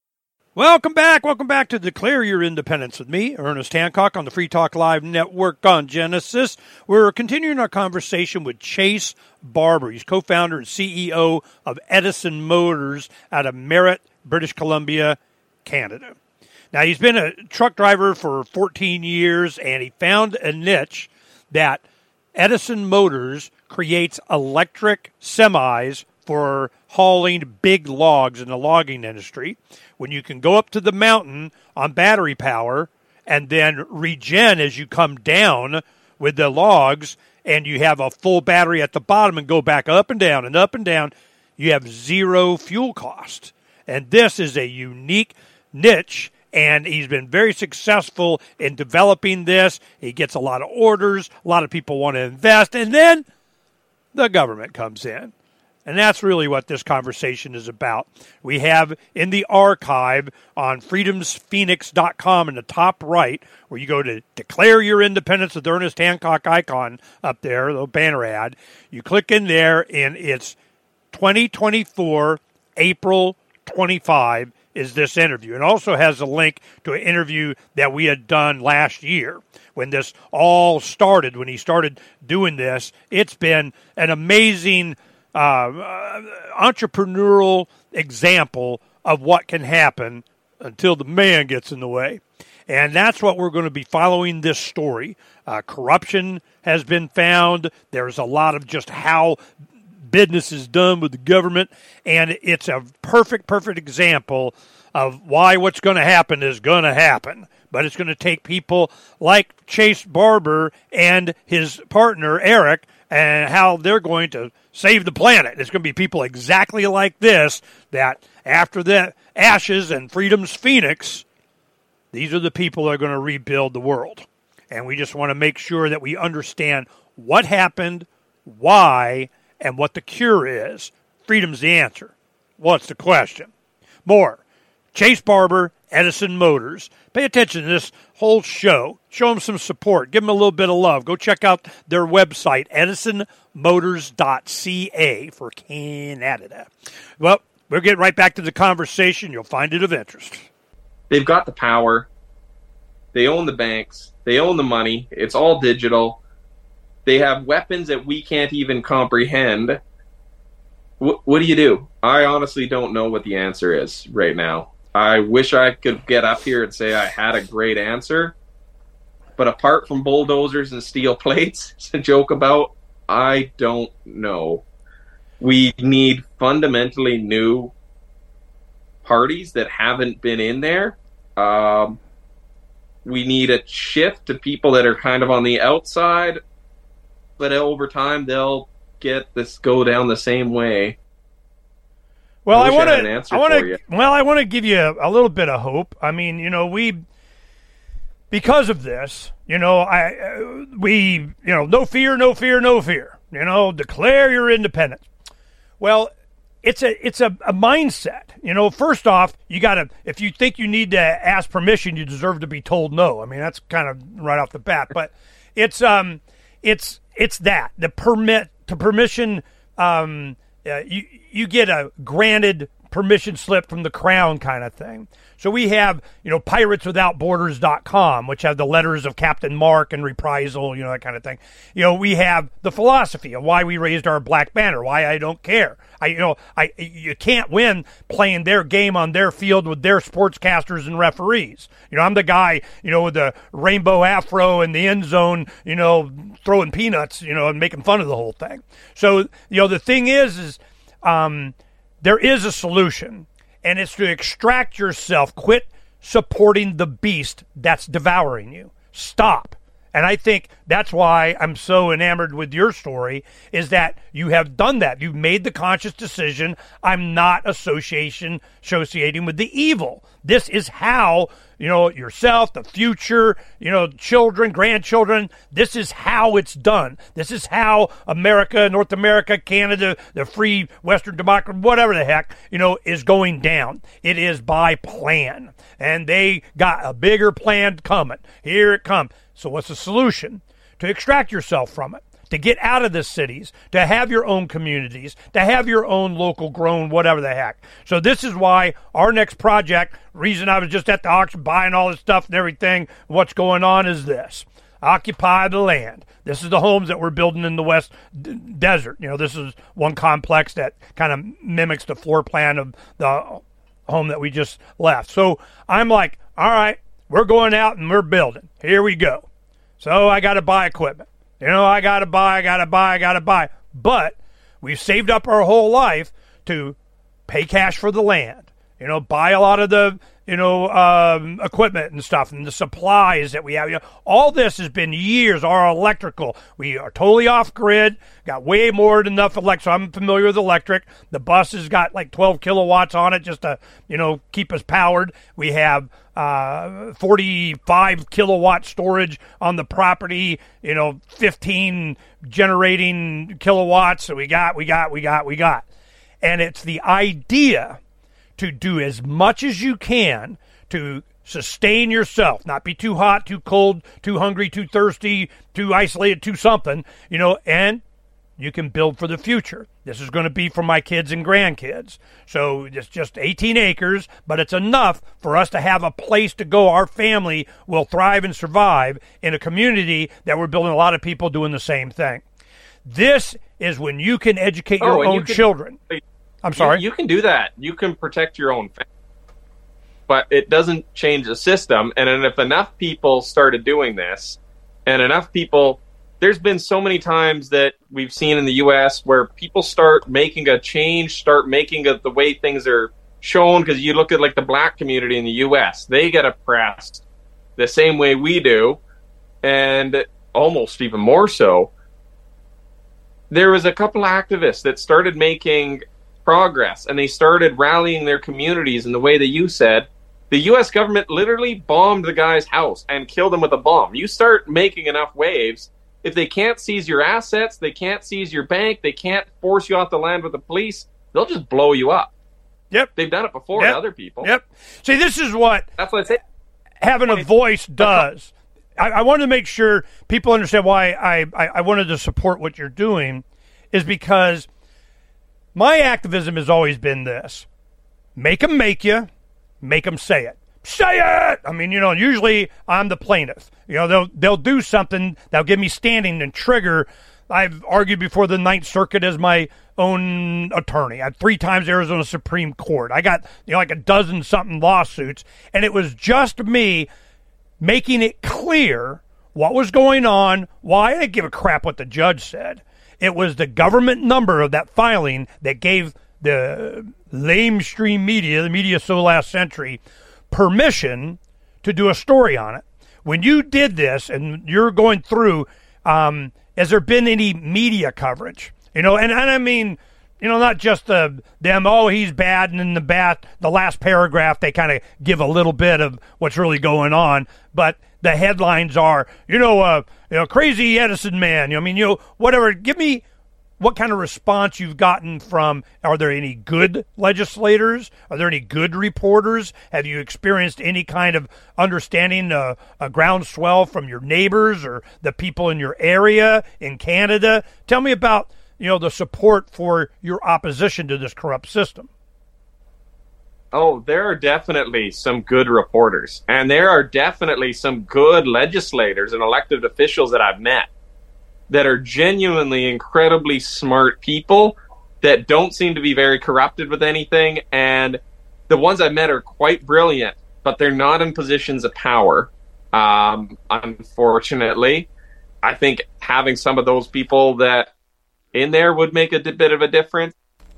Welcome back. Welcome back to Declare Your Independence with me, Ernest Hancock, on the Free Talk Live Network on Genesis. We're continuing our conversation with Chase Barber. He's co-founder and C E O of Edison Motors out of Merritt, British Columbia, Canada. Now, he's been a truck driver for fourteen years, and he found a niche that Edison Motors creates electric semis for hauling big logs in the logging industry. When you can go up to the mountain on battery power and then regen as you come down with the logs, and you have a full battery at the bottom and go back up and down and up and down, you have zero fuel cost. And this is a unique niche, and he's been very successful in developing this. He gets a lot of orders. A lot of people want to invest. And then the government comes in. And that's really what this conversation is about. We have in the archive on freedoms phoenix dot com in the top right, where you go to Declare Your Independence with the Ernest Hancock icon up there, the little banner ad. You click in there, and it's twenty twenty-four, April twenty-fifth is this interview. It also has a link to an interview that we had done last year when this all started, when he started doing this. It's been an amazing Uh, uh, entrepreneurial example of what can happen until the man gets in the way. And that's what we're going to be following this story. Uh, corruption has been found. There's a lot of just how business is done with the government. And it's a perfect, perfect example of why what's going to happen is going to happen. But it's going to take people like Chase Barber and his partner, Eric, and how they're going to save the planet. It's going to be people exactly like this that after the ashes and Freedom's Phoenix, these are the people that are going to rebuild the world. And we just want to make sure that we understand what happened, why, and what the cure is. Freedom's the answer. What's the question? More. Chase Barber, Edison Motors. Pay attention to this whole show. Show them some support. Give them a little bit of love. Go check out their website, edison motors dot c a for Canada. Well, we'll get right back to the conversation. You'll find it of interest. They've got the power. They own the banks. They own the money. It's all digital. They have weapons that we can't even comprehend. What, what do you do? I honestly don't know what the answer is right now. I wish I could get up here and say I had a great answer. But apart from bulldozers and steel plates to joke about, I don't know. We need fundamentally new parties that haven't been in there. Um, we need a shift to people that are kind of on the outside, but over time they'll get this go down the same way. Well, I, I want to. I want to. Well, I want to give you a, a little bit of hope. I mean, you know, we because of this, you know, I uh, we, you know, no fear, no fear, no fear. You know, declare your independence. Well, it's a it's a, a mindset. You know, first off, you got to. If you think you need to ask permission, you deserve to be told no. I mean, that's kind of right off the bat. But it's um, it's it's that the permit to permission. Um, Uh, you you get a granted permission slip from the crown kind of thing. So we have, you know, pirates without borders dot com, which have the letters of Captain Mark and reprisal, you know, that kind of thing. You know, we have the philosophy of why we raised our black banner, why I don't care. I, you know, I you can't win playing their game on their field with their sportscasters and referees. You know, I'm the guy, you know, with the rainbow afro in the end zone, you know, throwing peanuts, you know, and making fun of the whole thing. So, you know, the thing is, is um, there is a solution. And it's to extract yourself. Quit supporting the beast that's devouring you. Stop. And I think that's why I'm so enamored with your story, is that you have done that. You've made the conscious decision. I'm not association associating with the evil. This is how, you know, yourself, the future, you know, children, grandchildren, this is how it's done. This is how America, North America, Canada, the free Western democracy, whatever the heck, you know, is going down. It is by plan. And they got a bigger plan coming. Here it comes. So what's the solution? To extract yourself from it, to get out of the cities, to have your own communities, to have your own local grown, whatever the heck. So this is why our next project, reason I was just at the auction buying all this stuff and everything, what's going on is this. Occupy the land. This is the homes that we're building in the West D- Desert. You know, this is one complex that kind of mimics the floor plan of the home that we just left. So I'm like, all right, we're going out and we're building. Here we go. So I got to buy equipment. You know, I got to buy, I got to buy, I got to buy. But we've saved up our whole life to pay cash for the land. You know, buy a lot of the, you know, um, equipment and stuff and the supplies that we have. You know, all this has been years. Our electrical, we are totally off grid, got way more than enough electric. So I'm familiar with electric. The bus has got like twelve kilowatts on it just to, you know, keep us powered. We have uh, forty-five kilowatt storage on the property, you know, fifteen generating kilowatts. So we got, we got, we got, we got. And it's the idea to do as much as you can to sustain yourself, not be too hot, too cold, too hungry, too thirsty, too isolated, too something, you know, and you can build for the future. This is going to be for my kids and grandkids. So it's just eighteen acres, but it's enough for us to have a place to go. Our family will thrive and survive in a community that we're building a lot of people doing the same thing. This is when you can educate your oh, own you can, children. I'm sorry? You, you can do that. You can protect your own family. But it doesn't change the system. And then if enough people started doing this, and enough people, there's been so many times that we've seen in the U S where people start making a change, start making a, the way things are shown, because you look at like the black community in the U S, they get oppressed the same way we do, and almost even more so. There was a couple of activists that started making progress, and they started rallying their communities in the way that you said. The U S government literally bombed the guy's house and killed him with a bomb. You start making enough waves, if they can't seize your assets, they can't seize your bank, they can't force you off the land with the police, they'll just blow you up. Yep. They've done it before yep. to other people. Yep. See, this is what That's what I say. having a voice does. I, I wanted to make sure people understand why I, I, I wanted to support what you're doing, is because my activism has always been this. Make them make you, make them say it. Say it! I mean, you know, usually I'm the plaintiff. You know, they'll they'll do something that'll give me standing and trigger. I've argued before the Ninth Circuit as my own attorney. I had three times Arizona Supreme Court. I got, you know, like a dozen something lawsuits, and it was just me making it clear what was going on, why. I didn't give a crap what the judge said. It was the government number of that filing that gave the lamestream media, the media so last century, permission to do a story on it. When you did this and you're going through, um, has there been any media coverage? You know, and, and I mean, you know, not just the them, oh, he's bad, and in the bat, the last paragraph, they kind of give a little bit of what's really going on, but the headlines are, you know, uh, you know, crazy Edison man, you know, I mean, you know, whatever. Give me what kind of response you've gotten from, are there any good legislators? Are there any good reporters? Have you experienced any kind of understanding, uh, a groundswell from your neighbors or the people in your area in Canada? Tell me about, you know, the support for your opposition to this corrupt system. Oh, there are definitely some good reporters, and there are definitely some good legislators and elected officials that I've met that are genuinely incredibly smart people that don't seem to be very corrupted with anything, and the ones I've met are quite brilliant, but they're not in positions of power. Um, unfortunately, I think having some of those people that in there would make a bit of a difference.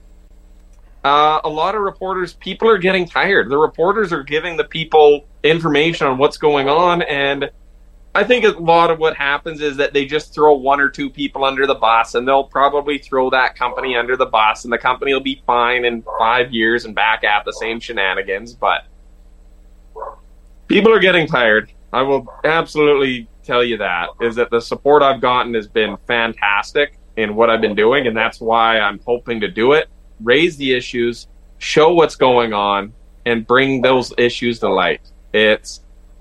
Uh, a lot of reporters, people are getting tired. The reporters are giving the people information on what's going on, and I think a lot of what happens is that they just throw one or two people under the bus, and they'll probably throw that company under the bus, and the company will be fine in five years and back at the same shenanigans. But people are getting tired. I will absolutely tell you that, is that the support I've gotten has been fantastic in what I've been doing, and that's why I'm hoping to do it. Raise the issues, show what's going on, and bring those issues to light. It's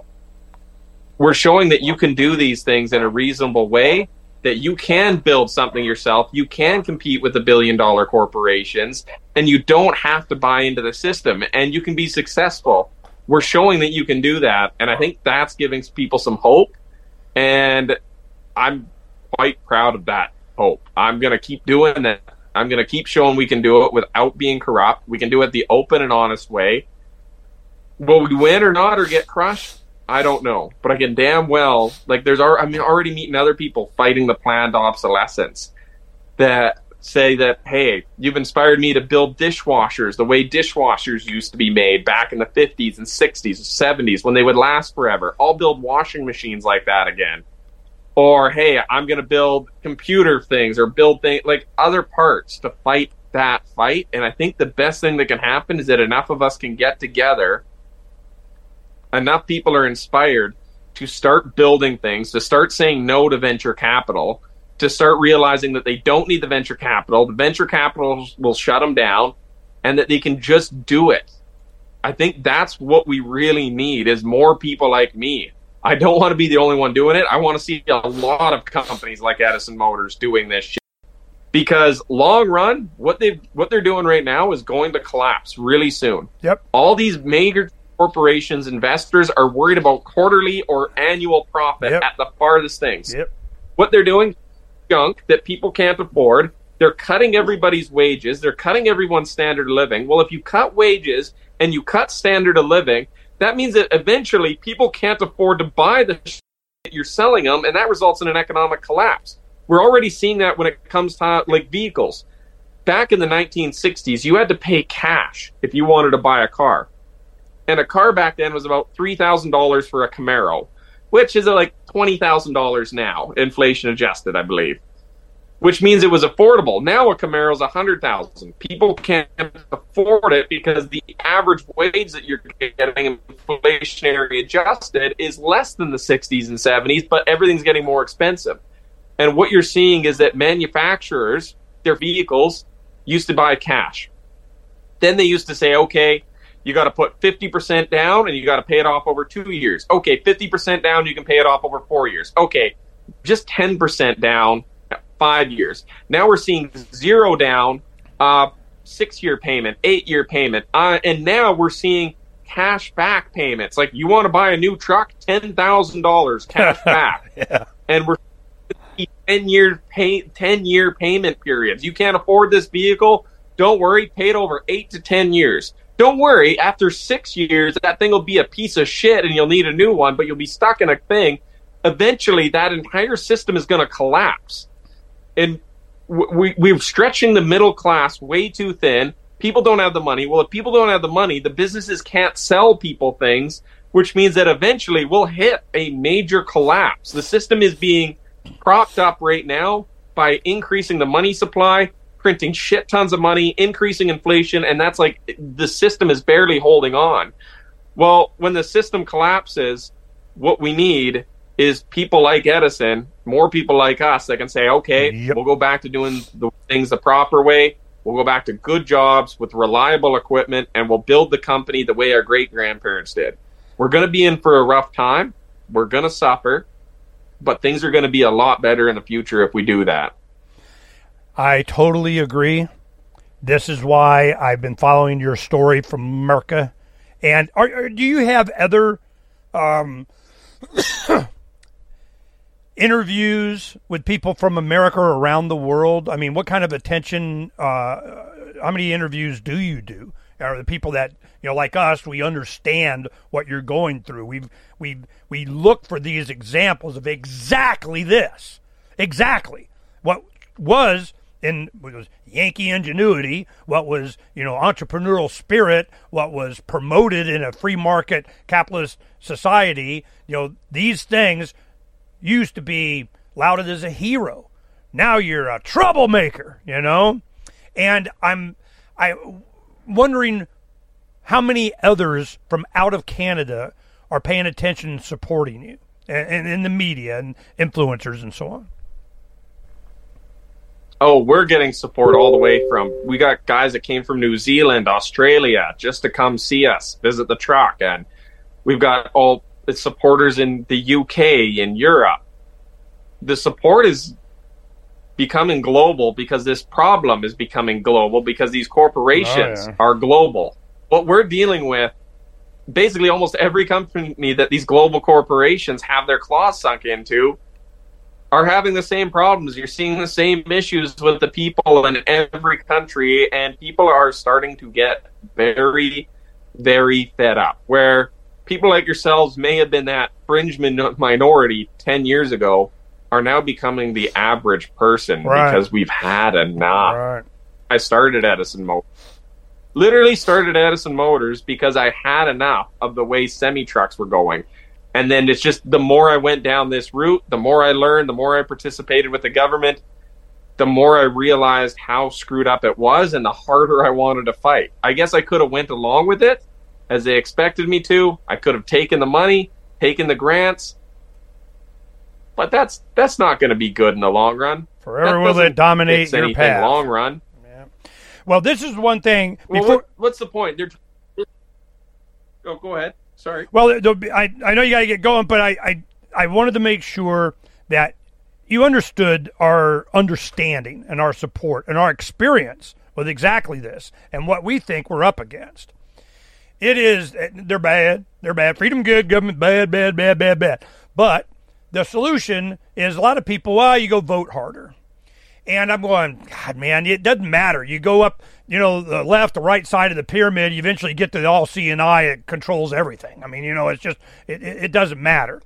we're showing that you can do these things in a reasonable way, that you can build something yourself, you can compete with the billion-dollar corporations, and you don't have to buy into the system, and you can be successful. We're showing that you can do that, and I think that's giving people some hope, and I'm quite proud of that hope. I'm going to keep doing that. I'm going to keep showing we can do it without being corrupt. We can do it the open and honest way. Will we win or not or get crushed? I don't know. But I can damn well, like there's, I'm already meeting other people fighting the planned obsolescence that say that, hey, you've inspired me to build dishwashers the way dishwashers used to be made back in the fifties and sixties and seventies when they would last forever. I'll build washing machines like that again. Or, hey, I'm going to build computer things or build things like other parts to fight that fight. And I think the best thing that can happen is that enough of us can get together, enough people are inspired to start building things, to start saying no to venture capital, to start realizing that they don't need the venture capital, the venture capital will shut them down, and that they can just do it. I think that's what we really need, is more people like me. I don't want to be the only one doing it. I want to see a lot of companies like Edison Motors doing this shit. Because long run, what they what they're doing right now is going to collapse really soon. Yep. All these major corporations, investors are worried about quarterly or annual profit yep. at the farthest things. Yep. What they're doing, junk that people can't afford. They're cutting everybody's wages. They're cutting everyone's standard of living. Well, if you cut wages and you cut standard of living, that means that eventually people can't afford to buy the shit that you're selling them, and that results in an economic collapse. We're already seeing that when it comes to like vehicles. Back in the nineteen sixties, you had to pay cash if you wanted to buy a car. And a car back then was about three thousand dollars for a Camaro, which is like twenty thousand dollars now, inflation adjusted, I believe. Which means it was affordable. Now a Camaro is one hundred thousand dollars. People can't afford it because the average wage that you're getting inflationary adjusted is less than the sixties and seventies, but everything's getting more expensive. And what you're seeing is that manufacturers, their vehicles, used to buy cash. Then they used to say, okay, you got to put fifty percent down and you got to pay it off over two years. Okay, fifty percent down, you can pay it off over four years. Okay, just ten percent down, five years. Now we're seeing zero down, uh, six-year payment, eight-year payment, uh, and now we're seeing cash back payments. Like, you want to buy a new truck, ten thousand dollars cash back. yeah. And we're ten-year pay, ten-year payment periods. You can't afford this vehicle? Don't worry, pay it over eight to ten years. Don't worry, after six years, that thing will be a piece of shit and you'll need a new one, but you'll be stuck in a thing. Eventually, that entire system is going to collapse. And we, we're stretching the middle class way too thin. People don't have the money. Well, if people don't have the money, the businesses can't sell people things, which means that eventually we'll hit a major collapse. The system is being propped up right now by increasing the money supply, printing shit tons of money, increasing inflation, and that's like the system is barely holding on. Well, when the system collapses, what we need is people like Edison, more people like us that can say, okay, yep. we'll go back to doing the things the proper way. We'll go back to good jobs with reliable equipment, and we'll build the company the way our great-grandparents did. We're going to be in for a rough time. We're going to suffer, but things are going to be a lot better in the future if we do that. I totally agree. This is why I've been following your story from America. And are, are, do you have other um, interviews with people from America or around the world? I mean, what kind of attention, uh, how many interviews do you do? Are the people that, you know, like us, we understand what you're going through. We've, we we look for these examples of exactly this. Exactly. What was in what was Yankee ingenuity, what was, you know, entrepreneurial spirit, what was promoted in a free market capitalist society, you know, these things used to be lauded as a hero. Now you're a troublemaker, you know? And I'm I wondering how many others from out of Canada are paying attention and supporting you, and in the media and influencers and so on. Oh, we're getting support all the way from, we got guys that came from New Zealand, Australia, just to come see us, visit the truck. And we've got all the supporters in the U K, in Europe. The support is becoming global because this problem is becoming global because these corporations oh, yeah. are global. What we're dealing with, basically almost every company that these global corporations have their claws sunk into are having the same problems. You're seeing the same issues with the people in every country, and people are starting to get very, very fed up. Where people like yourselves may have been that fringe min- minority ten years ago are now becoming the average person right. because we've had enough. Right. I started Edison Motors. Literally started Edison Motors because I had enough of the way semi-trucks were going. And then it's just the more I went down this route, the more I learned, the more I participated with the government, the more I realized how screwed up it was and the harder I wanted to fight. I guess I could have went along with it as they expected me to. I could have taken the money, taken the grants. But that's that's not going to be good in the long run. Forever will it dominate your path. Long run. Yeah. Well, this is one thing. Well, before... what, what's the point? They're... Oh, go ahead. Sorry. Well, I I know you got to get going, but I, I I wanted to make sure that you understood our understanding and our support and our experience with exactly this and what we think we're up against. It is, they're bad. They're bad. Freedom good, government bad, bad, bad, bad, bad. But the solution is a lot of people, well, you go vote harder. And I'm going, God, man, it doesn't matter. You go up, you know, the left, the right side of the pyramid, you eventually get to the all C and I, it controls everything. I mean, you know, it's just, it, it doesn't matter.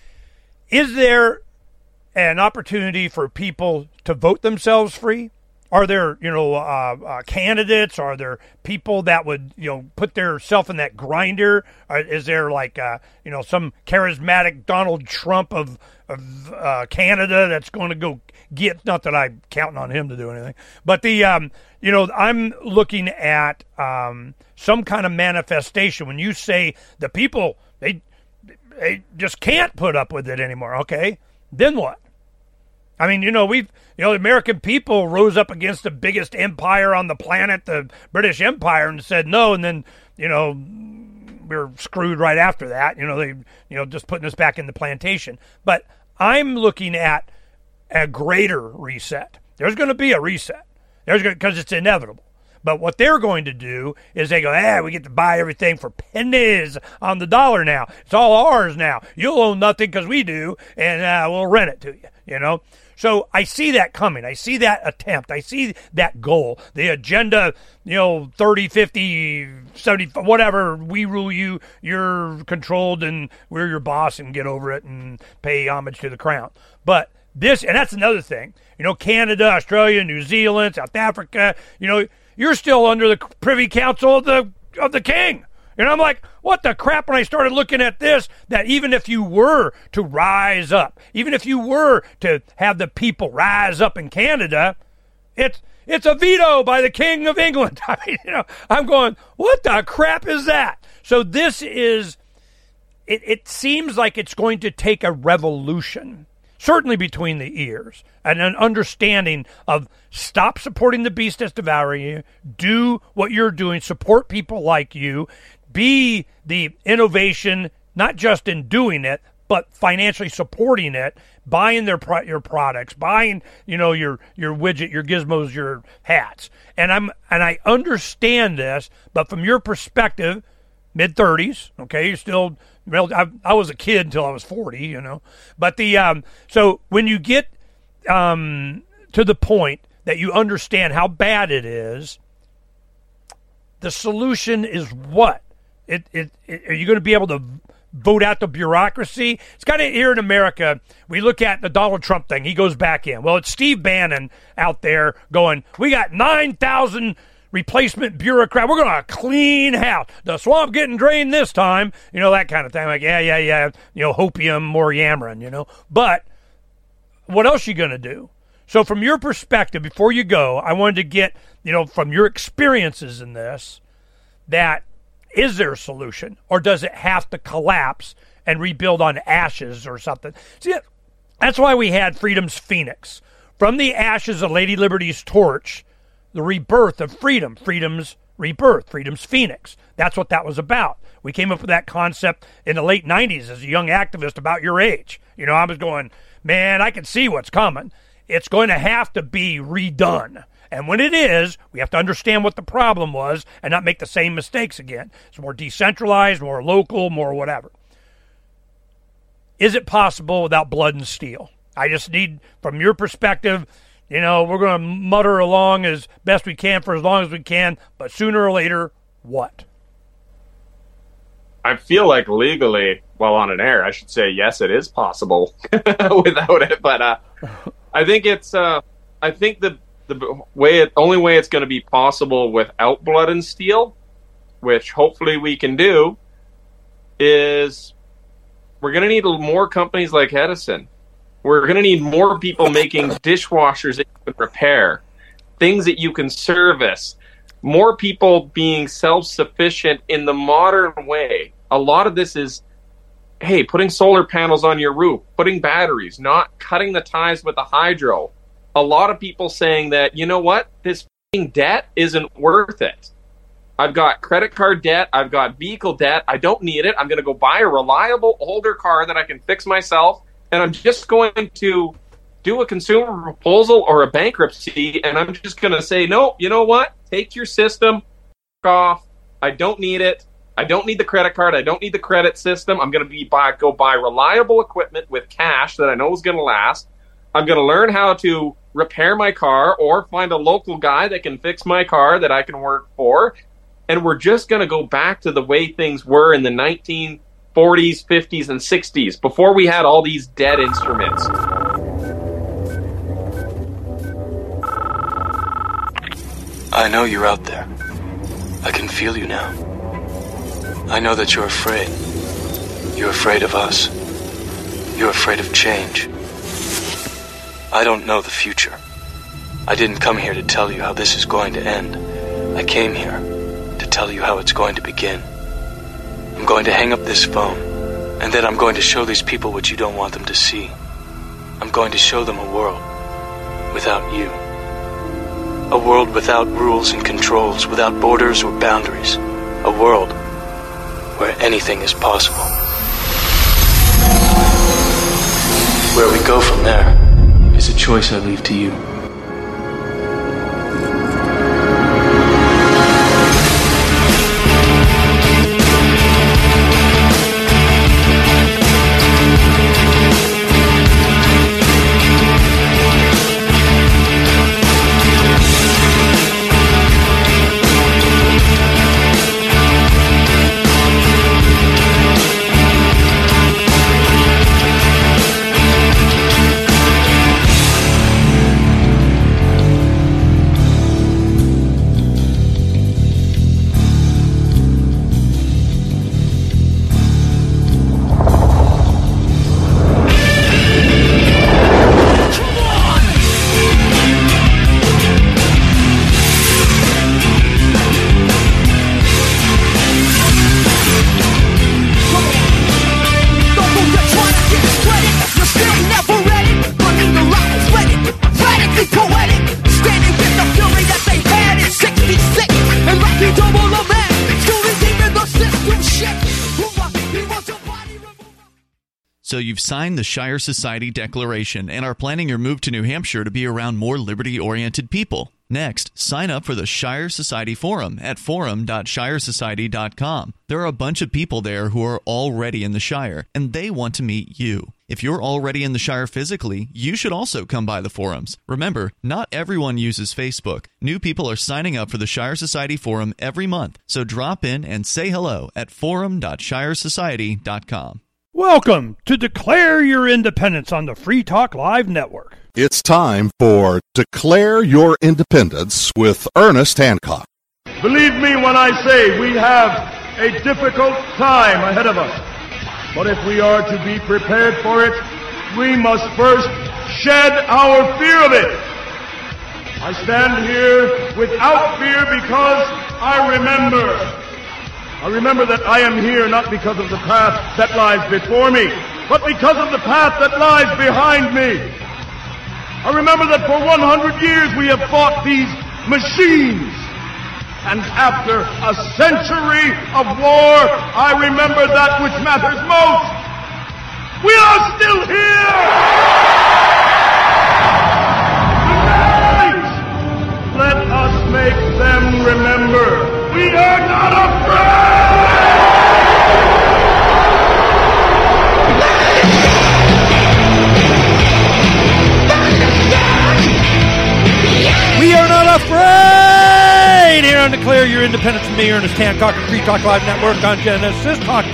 Is there an opportunity for people to vote themselves free? Are there, you know, uh, uh, candidates? Are there people that would, you know, put their self in that grinder? Or is there like, uh, you know, some charismatic Donald Trump of of uh, Canada that's going to go get? Not that I'm counting on him to do anything, but the, um, you know, I'm looking at um, some kind of manifestation. When you say the people, they they just can't put up with it anymore. Okay, then what? I mean, you know, we've, you know, the American people rose up against the biggest empire on the planet, the British Empire, and said no, and then, you know, we were screwed right after that. You know, they, you know, just putting us back in the plantation. But I'm looking at a greater reset. There's going to be a reset. There's going because it's inevitable. But what they're going to do is they go, ah, we get to buy everything for pennies on the dollar now. It's all ours now. You'll own nothing because we do, and uh, we'll rent it to you, you know. So I see that coming. I see that attempt. I see that goal. The agenda, you know, thirty, fifty, seventy, whatever, we rule you, you're controlled, and we're your boss, and get over it and pay homage to the crown. But this, and that's another thing, you know, Canada, Australia, New Zealand, South Africa, you know, you're still under the Privy Council of the of the king. And I'm like, what the crap? When I started looking at this, that even if you were to rise up, even if you were to have the people rise up in Canada, it's it's a veto by the King of England. I mean, you know, I'm going, what the crap is that? So this is, it, it seems like it's going to take a revolution, certainly between the ears, and an understanding of stop supporting the beast that's devouring you, do what you're doing, support people like you, be the innovation, not just in doing it, but financially supporting it, buying their pro- your products, buying, you know, your your widget, your gizmos, your hats. And I'm and I understand this, but from your perspective, mid thirties, okay, you're still well, I, I was a kid until I was forty, you know. But the um so when you get um to the point that you understand how bad it is, the solution is what? It, it, it, are you going to be able to vote out the bureaucracy? It's kind of here in America, we look at the Donald Trump thing. He goes back in. Well, it's Steve Bannon out there going, we got nine thousand replacement bureaucrats. We're going to clean house. The swamp getting drained this time. You know, that kind of thing. Like, yeah, yeah, yeah. You know, hopium, more yammering, you know. But what else are you going to do? So from your perspective, before you go, I wanted to get, you know, from your experiences in this, that is there a solution, or does it have to collapse and rebuild on ashes or something? See, that's why we had Freedom's Phoenix. From the ashes of Lady Liberty's torch, the rebirth of freedom, freedom's rebirth, Freedom's Phoenix. That's what that was about. We came up with that concept in the late nineties as a young activist about your age. You know, I was going, man, I can see what's coming. It's going to have to be redone. And when it is, we have to understand what the problem was and not make the same mistakes again. It's more decentralized, more local, more whatever. Is it possible without blood and steel? I just need, from your perspective, you know, we're going to mutter along as best we can for as long as we can, but sooner or later, what? I feel like legally, while on an air, I should say, yes, it is possible without it, but uh, I think it's, uh, I think the the way, it, only way it's going to be possible without blood and steel, which hopefully we can do, is we're going to need more companies like Edison. We're going to need more people making dishwashers that you can repair, things that you can service, more people being self-sufficient in the modern way. A lot of this is, hey, putting solar panels on your roof, putting batteries, not cutting the ties with the hydro. A lot of people saying that, you know what, this f***ing debt isn't worth it. I've got credit card debt, I've got vehicle debt, I don't need it. I'm going to go buy a reliable older car that I can fix myself, and I'm just going to do a consumer proposal or a bankruptcy, and I'm just going to say, no, you know what, take your system, f*** off, I don't need it. I don't need the credit card. I don't need the credit system. I'm going to be buy, go buy reliable equipment with cash that I know is going to last. I'm going to learn how to repair my car or find a local guy that can fix my car that I can work for. And we're just going to go back to the way things were in the nineteen forties, fifties, and sixties, before we had all these dead instruments. I know you're out there. I can feel you now. I know that you're afraid. You're afraid of us. You're afraid of change. I don't know the future. I didn't come here to tell you how this is going to end. I came here to tell you how it's going to begin. I'm going to hang up this phone, and then I'm going to show these people what you don't want them to see. I'm going to show them a world without you. A world without rules and controls, without borders or boundaries. A world where anything is possible. Where we go from there is a choice I leave to you. So you've signed the Shire Society Declaration and are planning your move to New Hampshire to be around more liberty-oriented people. Next, sign up for the Shire Society Forum at forum dot shire society dot com. There are a bunch of people there who are already in the Shire, and they want to meet you. If you're already in the Shire physically, you should also come by the forums. Remember, not everyone uses Facebook. New people are signing up for the Shire Society Forum every month, so drop in and say hello at forum dot shire society dot com. Welcome to Declare Your Independence on the Free Talk Live Network. It's time for Declare Your Independence with Ernest Hancock. Believe me when I say we have a difficult time ahead of us. But if we are to be prepared for it, we must first shed our fear of it. I stand here without fear because I remember. I remember that I am here not because of the path that lies before me, but because of the path that lies behind me. I remember that for one hundred years we have fought these machines. And after a century of war, I remember that which matters most. We are still here! Tonight, let us make them remember we are not afraid! We are not afraid! Here on Declare Your Independence from me, Ernest Hancock, and Free Talk Live Network on Genesis, talking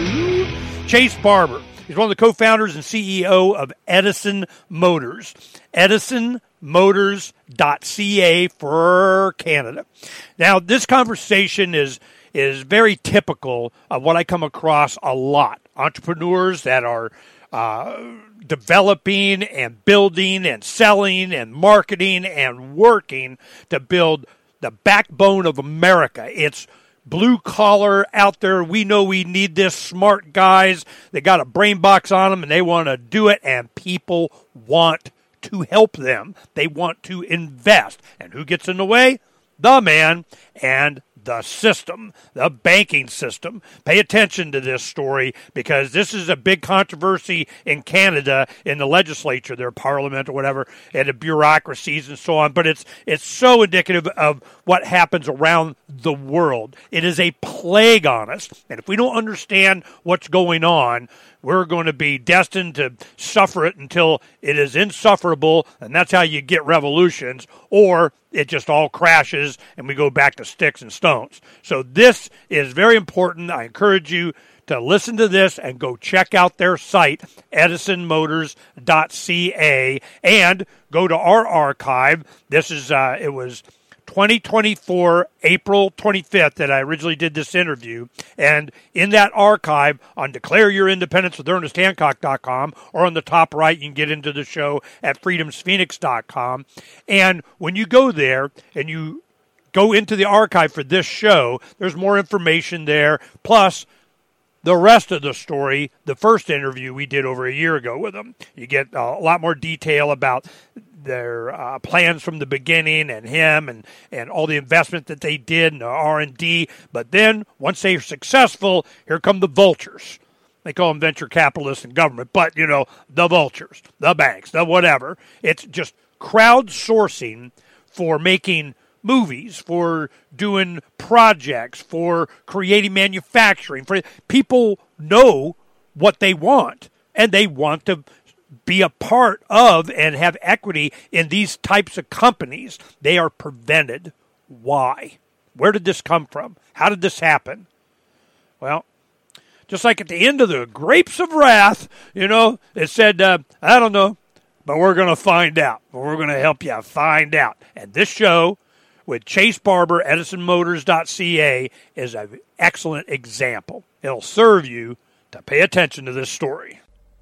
to Chase Barber. He's one of the co-founders and C E O of Edison Motors. Edison Motors dot C A for Canada. Now, this conversation is is very typical of what I come across a lot. Entrepreneurs that are uh, developing and building and selling and marketing and working to build the backbone of America. It's blue collar out there. We know we need this. Smart guys. They got a brain box on them and they want to do it, and people want to help them. They want to invest. And who gets in the way? The man and the system, the banking system. Pay attention to this story because this is a big controversy in Canada, in the legislature, their parliament or whatever, and the bureaucracies and so on. But it's it's so indicative of what happens around the world. It is a plague on us. And if we don't understand what's going on, we're going to be destined to suffer it until it is insufferable, and that's how you get revolutions, or it just all crashes and we go back to sticks and stones. So this is very important. I encourage you to listen to this and go check out their site, Edison Motors dot C A, and go to our archive. This is, uh, it was twenty twenty-four, April twenty-fifth, that I originally did this interview. And in that archive on Declare Your Independence with Ernest Hancock dot com, or on the top right, you can get into the show at freedoms phoenix dot com. And when you go there and you go into the archive for this show, there's more information there. Plus, the rest of the story, the first interview we did over a year ago with them. You get a lot more detail about their uh, plans from the beginning and him and, and all the investment that they did and the R and D. But then, once they're successful, here come the vultures. They call them venture capitalists and government, but, you know, the vultures, the banks, the whatever. It's just crowdsourcing for making movies, for doing projects, for creating manufacturing. For people know what they want, and they want to be a part of and have equity in these types of companies. They are prevented. Why? Where did this come from? How did this happen? Well, just like at the end of the Grapes of Wrath, you know, it said, uh, I don't know, but we're going to find out. We're going to help you find out. And this show with Chase Barber, Edison Motors dot C A, is an excellent example. It'll serve you to pay attention to this story.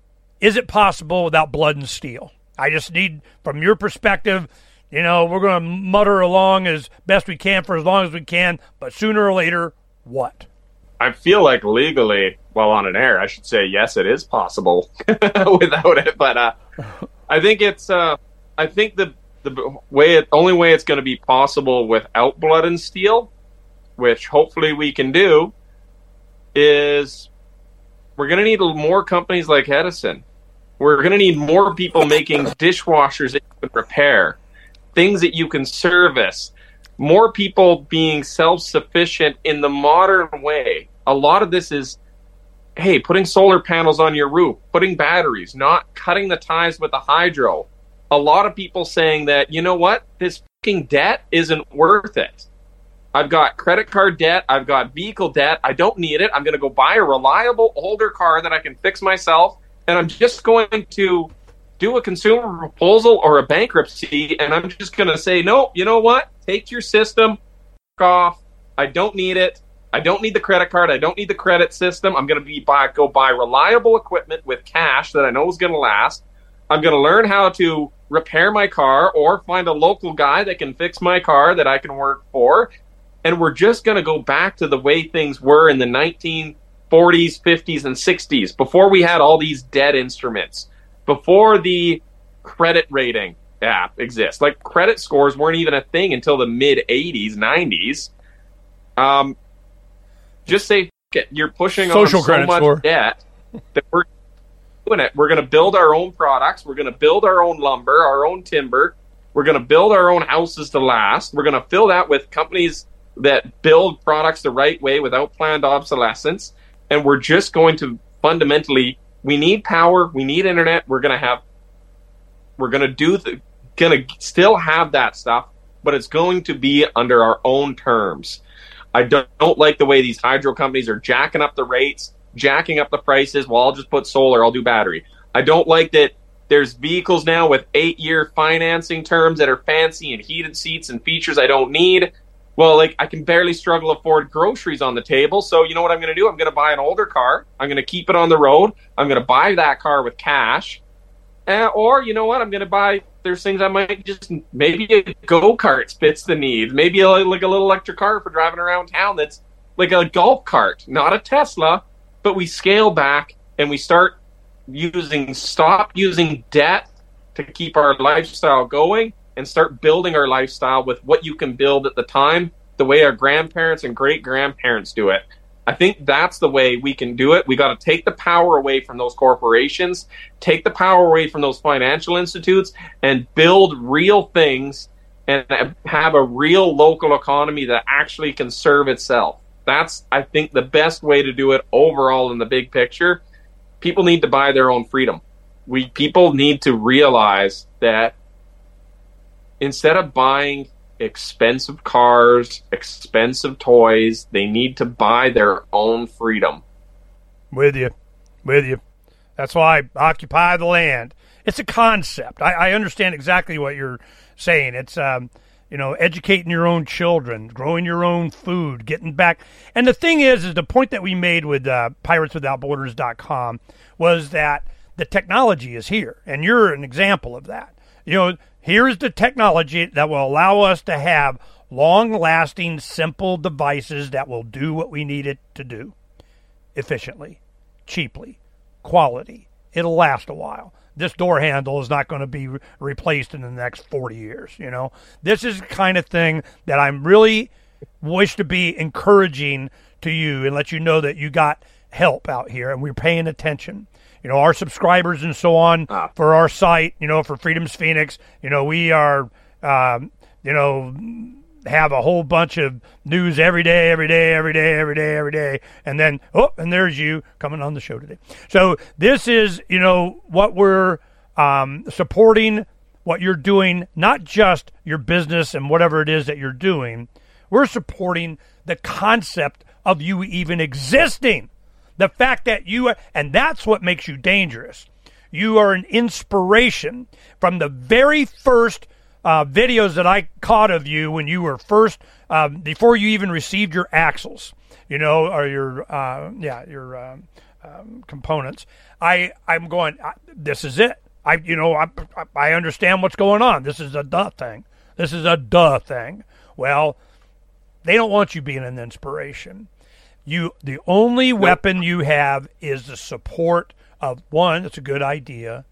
Is it possible without blood and steel? I just need, from your perspective, you know, we're going to mutter along as best we can for as long as we can, but sooner or later, what? I feel like legally, while on an air, I should say, yes, it is possible without it. But uh, I think it's, uh, I think the the way, it, only way it's going to be possible without blood and steel, which hopefully we can do, is We're going to need more companies like Edison. We're going to need more people making dishwashers that you can repair, things that you can service, more people being self-sufficient in the modern way. A lot of this is, hey, putting solar panels on your roof, putting batteries, not cutting the ties with the hydro. A lot of people saying that, you know what, this fucking debt isn't worth it. I've got credit card debt. I've got vehicle debt. I don't need it. I'm going to go buy a reliable older car that I can fix myself. And I'm just going to do a consumer proposal or a bankruptcy. And I'm just going to say, no, you know what? Take your system off. I don't need it. I don't need the credit card. I don't need the credit system. I'm going to be buy, go buy reliable equipment with cash that I know is going to last. I'm going to learn how to repair my car or find a local guy that can fix my car that I can work for. And we're just going to go back to the way things were in the nineteen forties, fifties, and sixties, before we had all these debt instruments, before the credit rating app exists. Like, credit scores weren't even a thing until the mid-eighties, nineties. Um, just say, you're pushing Social on so credit much score. debt that we're doing it. We're going to build our own products. We're going to build our own lumber, our own timber. We're going to build our own houses to last. We're going to fill that with companies that build products the right way without planned obsolescence. And we're just going to fundamentally, we need power, we need internet, we're going to have, we're going to do, the, going to still have that stuff, but it's going to be under our own terms. I don't, don't like the way these hydro companies are jacking up the rates, jacking up the prices. Well, I'll just put solar, I'll do battery. I don't like that there's vehicles now with eight-year financing terms that are fancy and heated seats and features I don't need. Well, like, I can barely struggle to afford groceries on the table. So you know what I'm going to do? I'm going to buy an older car. I'm going to keep it on the road. I'm going to buy that car with cash. Uh, or, you know what? I'm going to buy, there's things I might just, maybe a go-kart fits the needs. Maybe a, like a little electric car for driving around town that's like a golf cart, not a Tesla. But we scale back and we start using, stop using debt to keep our lifestyle going, and start building our lifestyle with what you can build at the time, the way our grandparents and great-grandparents do it. I think that's the way we can do it. We got to take the power away from those corporations, take the power away from those financial institutes, and build real things and have a real local economy that actually can serve itself. That's, I think, the best way to do it overall in the big picture. People need to buy their own freedom. We people need to realize that instead of buying expensive cars, expensive toys, they need to buy their own freedom. With you. With you. That's why Occupy the Land. It's a concept. I, I understand exactly what you're saying. It's, um, you know, educating your own children, growing your own food, getting back. And the thing is, is the point that we made with uh, Pirates Without Borders dot com was that the technology is here. And you're an example of that. You know, here's the technology that will allow us to have long-lasting, simple devices that will do what we need it to do efficiently, cheaply, quality. It'll last a while. This door handle is not going to be re- replaced in the next forty years, you know. This is the kind of thing that I'm really wish to be encouraging to you and let you know that you got help out here and we're paying attention. You know, our subscribers and so on ah. for our site, you know, for Freedom's Phoenix, you know, we are, um, you know, have a whole bunch of news every day, every day, every day, every day, every day. And then, oh, and there's you coming on the show today. So this is, you know, what we're um, supporting, what you're doing, not just your business and whatever it is that you're doing. We're supporting the concept of you even existing. The fact that you are, and that's what makes you dangerous. You are an inspiration. From the very first uh, videos that I caught of you when you were first, uh, before you even received your axles, you know, or your, uh, yeah, your um, um, components. I, I'm going, I, this is it. I, you know, I, I understand what's going on. This is a duh thing. This is a duh thing. Well, they don't want you being an inspiration. You, the only weapon you have is the support of, one, that's a good idea,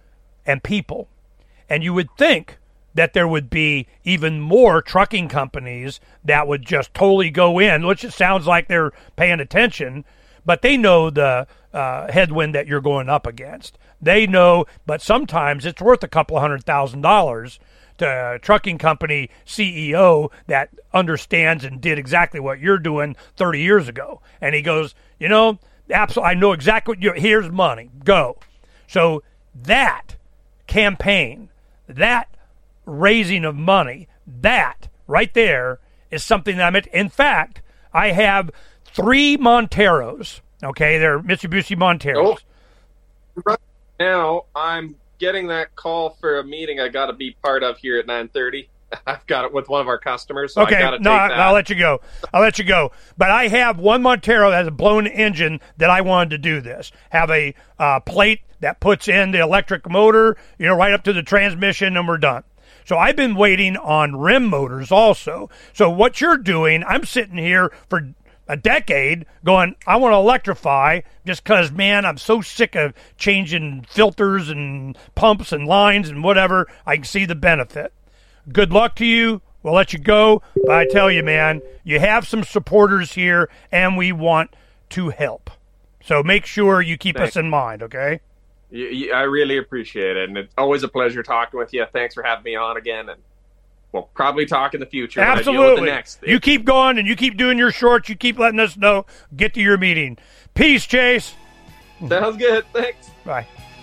and people. And you would think that there would be even more trucking companies that would just totally go in, which it sounds like they're paying attention. but they know the uh, headwind that you're going up against. They know, but sometimes it's worth a couple of hundred thousand dollars to a trucking company C E O that understands and did exactly what you're doing thirty years ago. And he goes, you know, absolutely, I know exactly what you're, here's money, go. So that campaign, that raising of money, that right there is something that I'm at. In fact, I have three Monteros, okay, they're Mitsubishi Monteros. Oh, right now, I'm getting that call for a meeting I got to be part of here at nine thirty. I've got it with one of our customers, so okay, I got to no, take that. I'll let you go. I'll let you go. But I have one Montero that has a blown engine that I wanted to do this. Have a uh, plate that puts in the electric motor, you know, right up to the transmission, and we're done. So I've been waiting on rim motors also. So what you're doing, I'm sitting here for a decade going, I want to electrify just because, man, I'm so sick of changing filters and pumps and lines and whatever. I can see the benefit. Good luck to you. We'll let you go. But I tell you, man, you have some supporters here, and we want to help. So make sure you keep Thanks. us in mind, okay? You, you, I really appreciate it, and it's always a pleasure talking with you. Thanks for having me on again, and we'll probably talk in the future. when I deal with Absolutely. the next thing. You keep going, and you keep doing your shorts. You keep letting us know. Get to your meeting. Peace, Chase. Sounds good. Thanks. Bye.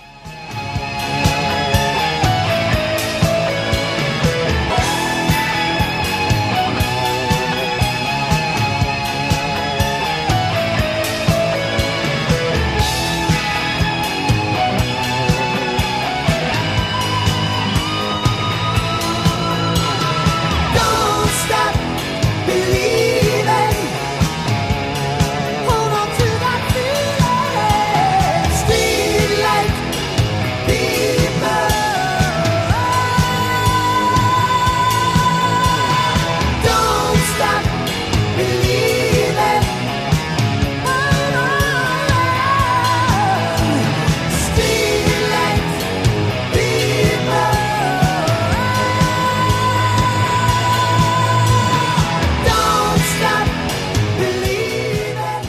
Don't stop believing. Hold on to that feeling. Streetlight people. Don't stop believing. Hold on. Streetlight people. Don't stop believing.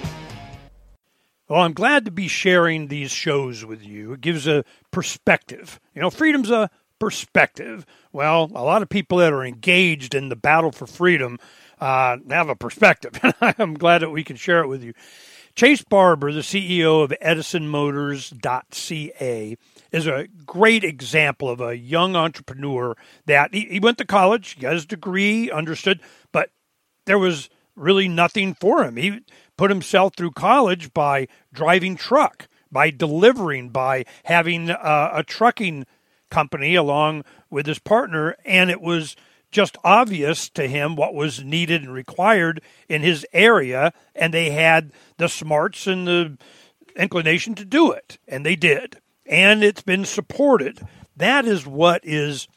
Well, I'm glad to be sharing these shows with you. It gives a perspective. You know, freedom's a perspective. Well, a lot of people that are engaged in the battle for freedom uh, have a perspective. I'm glad that we can share it with you. Chase Barber, the C E O of Edison Motors dot C A, is a great example of a young entrepreneur that he, he went to college, he got his degree, understood, but there was really nothing for him. He put himself through college by driving truck, by delivering, by having uh, a trucking company along with his partner, and it was just obvious to him what was needed and required in his area, and they had the smarts and the inclination to do it, and they did. And it's been supported. That is what is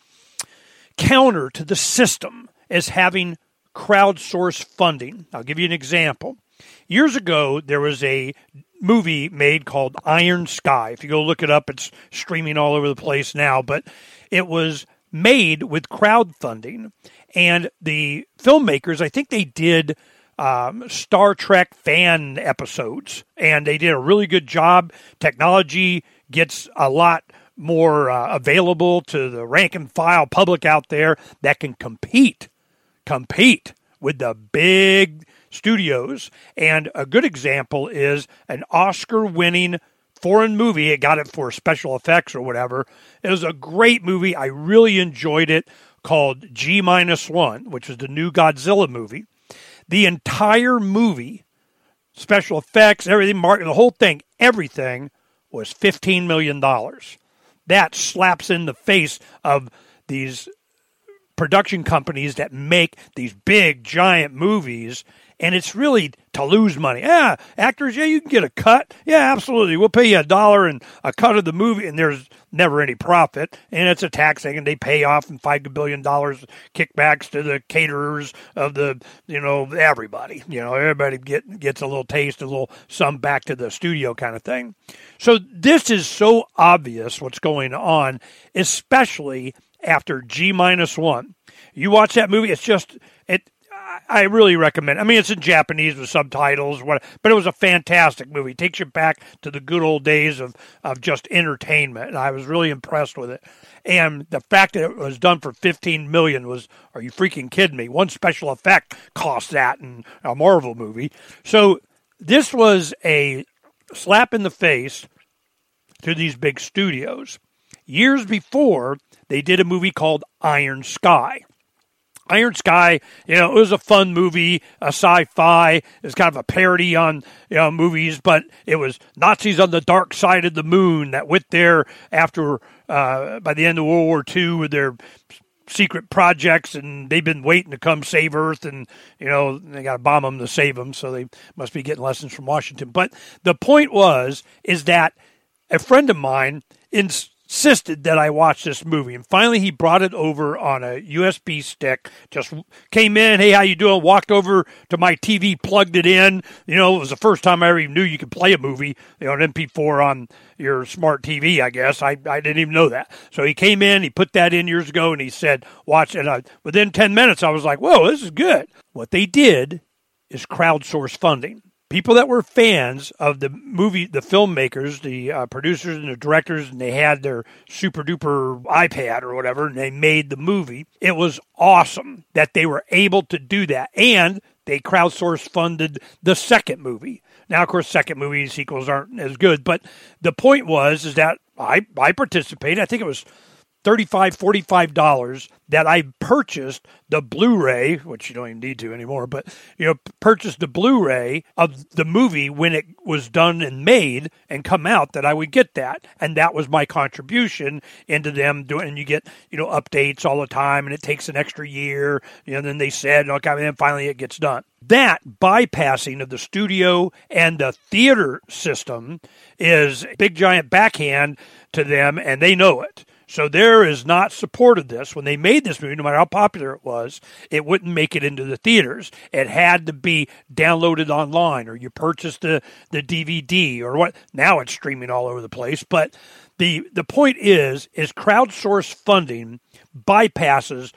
counter to the system, as having crowdsourced funding. I'll give you an example. Years ago, there was a movie made called Iron Sky. If you go look it up, it's streaming all over the place now, but it was made with crowdfunding. And the filmmakers, I think they did um, Star Trek fan episodes, and they did a really good job. Technology gets a lot more uh, available to the rank and file public out there that can compete, compete with the big studios. And a good example is an Oscar-winning foreign movie. It got it for special effects or whatever. It was a great movie. I really enjoyed it, called G minus one, which is the new Godzilla movie. The entire movie, special effects, everything, market, the whole thing, everything was fifteen million dollars. That slaps in the face of these production companies that make these big, giant movies, and it's really to lose money. Yeah, actors, yeah, you can get a cut. Yeah, absolutely. We'll pay you a dollar and a cut of the movie, and there's never any profit, and it's a tax thing, and they pay off in five billion dollars kickbacks to the caterers of the, you know, everybody. You know, everybody get, gets a little taste, a little some back to the studio kind of thing. So this is so obvious what's going on, especially after G minus one. You watch that movie, it's just, it. I really recommend it. I mean, it's in Japanese with subtitles, what, but it was a fantastic movie. It takes you back to the good old days of, of just entertainment. And I was really impressed with it. And the fact that it was done for fifteen million dollars was, are you freaking kidding me? One special effect cost that in a Marvel movie. So this was a slap in the face to these big studios. Years before, they did a movie called Iron Sky. Iron Sky, you know, it was a fun movie, a sci-fi. It was kind of a parody on, you know, movies, but it was Nazis on the dark side of the moon that went there after, uh, by the end of World War Two with their secret projects, and they've been waiting to come save Earth, and, you know, they got to bomb them to save them, so they must be getting lessons from Washington. But the point was, is that a friend of mine ins- insisted that I watch this movie, and finally he brought it over on a U S B stick, just came in, hey, how you doing, walked over to my T V, plugged it in. You know, it was the first time I ever even knew you could play a movie, you know, an M P four on your smart T V, I guess. I, I didn't even know that. So he came in, he put that in years ago, and he said, watch it. And I, within ten minutes, I was like, whoa, this is good. What they did is crowdsource funding. People that were fans of the movie, the filmmakers, the uh, producers and the directors, and they had their super duper iPad or whatever, and they made the movie. It was awesome that they were able to do that. And they crowdsource funded the second movie. Now, of course, second movie sequels aren't as good, but the point was, is that I, I participated. I think it was thirty-five dollars, forty-five dollars that I purchased the Blu-ray, which you don't even need to anymore, but, you know, purchased the Blu-ray of the movie when it was done and made and come out, that I would get that. And that was my contribution into them doing, and you get, you know, updates all the time, and it takes an extra year, you know, and then they said, okay, and then finally it gets done. That bypassing of the studio and the theater system is a big giant backhand to them, and they know it. So there is not support of this. When they made this movie, no matter how popular it was, it wouldn't make it into the theaters. It had to be downloaded online, or you purchased the, the D V D, or what. Now it's streaming all over the place. But the the point is, is crowdsourced funding bypasses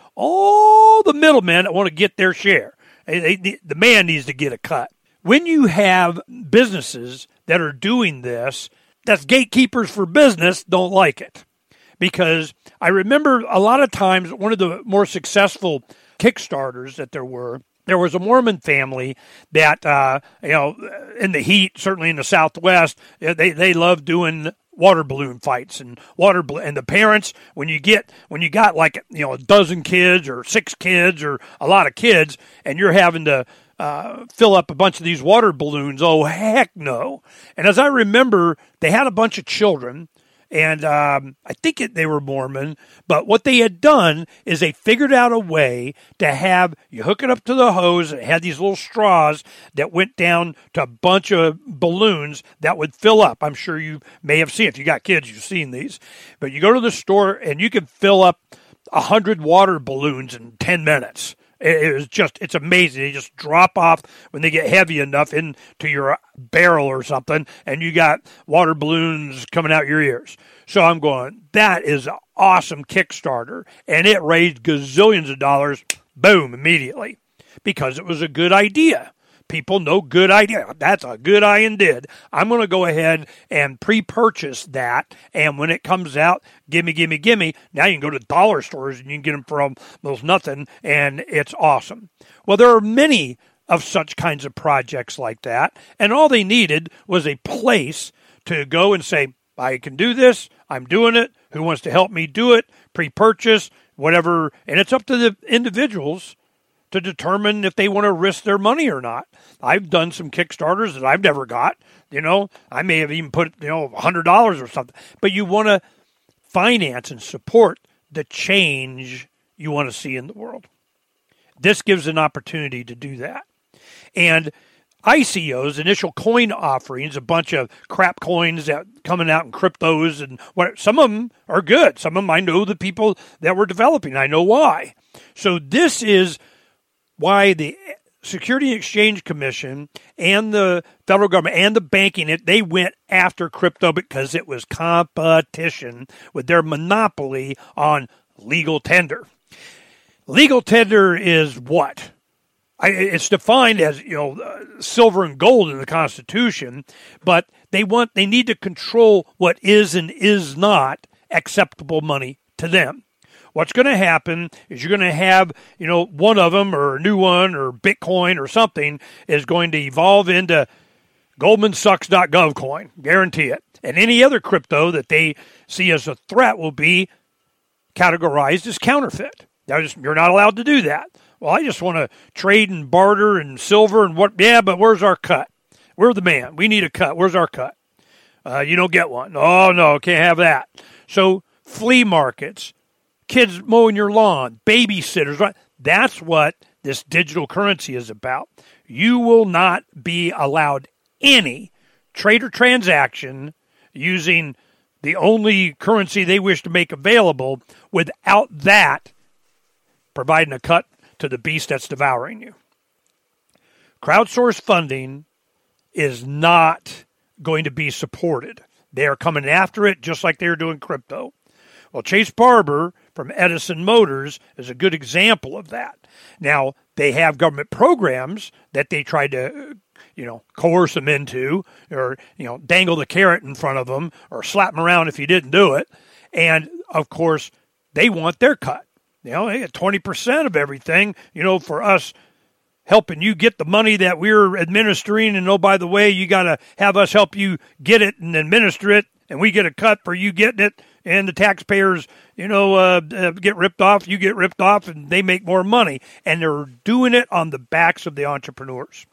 all the middlemen that want to get their share. They, they, the man needs to get a cut. When you have businesses that are doing this, that's gatekeepers for business, don't like it. Because I remember a lot of times, one of the more successful Kickstarters that there were, there was a Mormon family that, uh, you know, in the heat, certainly in the Southwest, they, they love doing water balloon fights and water balloon. And the parents, when you get, when you got like, you know, a dozen kids or six kids or a lot of kids, and you're having to uh, fill up a bunch of these water balloons, oh, heck no. And as I remember, they had a bunch of children. And um, I think it, they were Mormon, but what they had done is they figured out a way to have, you hook it up to the hose, and it had these little straws that went down to a bunch of balloons that would fill up. I'm sure you may have seen, if you got kids, you've seen these. But you go to the store, and you can fill up one hundred water balloons in ten minutes. It was just, it's amazing. They just drop off when they get heavy enough into your barrel or something, and you got water balloons coming out your ears. So I'm going, that is an awesome Kickstarter. And it raised gazillions of dollars, boom, immediately, because it was a good idea. People know good idea. That's a good I and did. I'm going to go ahead and pre-purchase that. And when it comes out, gimme, gimme, gimme. Now you can go to dollar stores and you can get them for almost nothing. And it's awesome. Well, there are many of such kinds of projects like that. And all they needed was a place to go and say, I can do this. I'm doing it. Who wants to help me do it? Pre-purchase, whatever. And it's up to the individuals to determine if they want to risk their money or not. I've done some Kickstarters that I've never got. You know, I may have even put, you know, one hundred dollars or something. But you want to finance and support the change you want to see in the world. This gives an opportunity to do that. And I C Os, initial coin offerings, a bunch of crap coins that coming out in cryptos, and what, some of them are good. Some of them I know the people that were developing. I know why. So this is why the Security and Exchange Commission and the federal government and the banking, they went after crypto, because it was competition with their monopoly on legal tender. Legal tender is what? I, it's defined as, you know, uh, silver and gold in the Constitution, but they want they need to control what is and is not acceptable money to them. What's going to happen is you're going to have, you know, one of them or a new one or Bitcoin or something is going to evolve into Goldman Sucks dot gov coin, guarantee it. And any other crypto that they see as a threat will be categorized as counterfeit. Just, you're not allowed to do that. Well, I just want to trade and barter and silver and what? Yeah, but where's our cut? We're the man. We need a cut. Where's our cut? Uh, you don't get one. Oh, no, can't have that. So flea markets, kids mowing your lawn, babysitters, right? That's what this digital currency is about. You will not be allowed any trade or transaction using the only currency they wish to make available without that providing a cut to the beast that's devouring you. Crowdsourced funding is not going to be supported. They are coming after it just like they're doing crypto. Well, Chase Barber from Edison Motors is a good example of that. Now, they have government programs that they try to, you know, coerce them into, or, you know, dangle the carrot in front of them, or slap them around if you didn't do it. And, of course, they want their cut. You know, they get twenty percent of everything, you know, for us helping you get the money that we're administering. And, oh, by the way, you got to have us help you get it and administer it, and we get a cut for you getting it. And the taxpayers, you know, uh, uh, get ripped off, you get ripped off, and they make more money. And they're doing it on the backs of the entrepreneurs.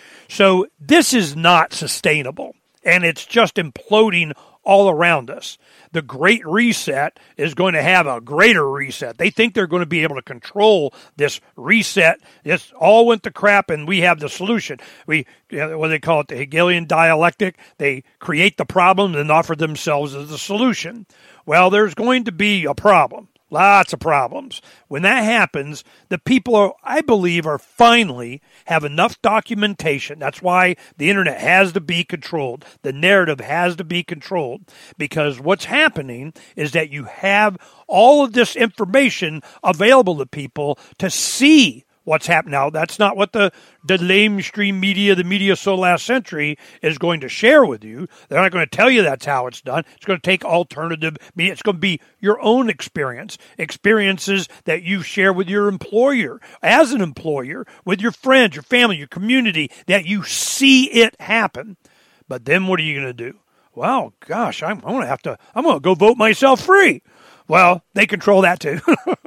So this is not sustainable, and it's just imploding all around us. The Great Reset is going to have a greater reset. They think they're going to be able to control this reset. This all went to crap, and we have the solution. We, you know, what do they call it, the Hegelian dialectic. They create the problem and offer themselves as the solution. Well, there's going to be a problem. Lots of problems. When that happens, the people, are, I believe, are finally have enough documentation. That's why the internet has to be controlled. The narrative has to be controlled. Because what's happening is that you have all of this information available to people to see what's happening. Now, that's not what the, the lamestream media, the media so last century, is going to share with you. They're not going to tell you that's how it's done. It's going to take alternative media. It's going to be your own experience, experiences that you share with your employer, as an employer, with your friends, your family, your community, that you see it happen. But then what are you going to do? Well, gosh, I'm, I'm going to have to, I'm going to go vote myself free. Well, they control that too.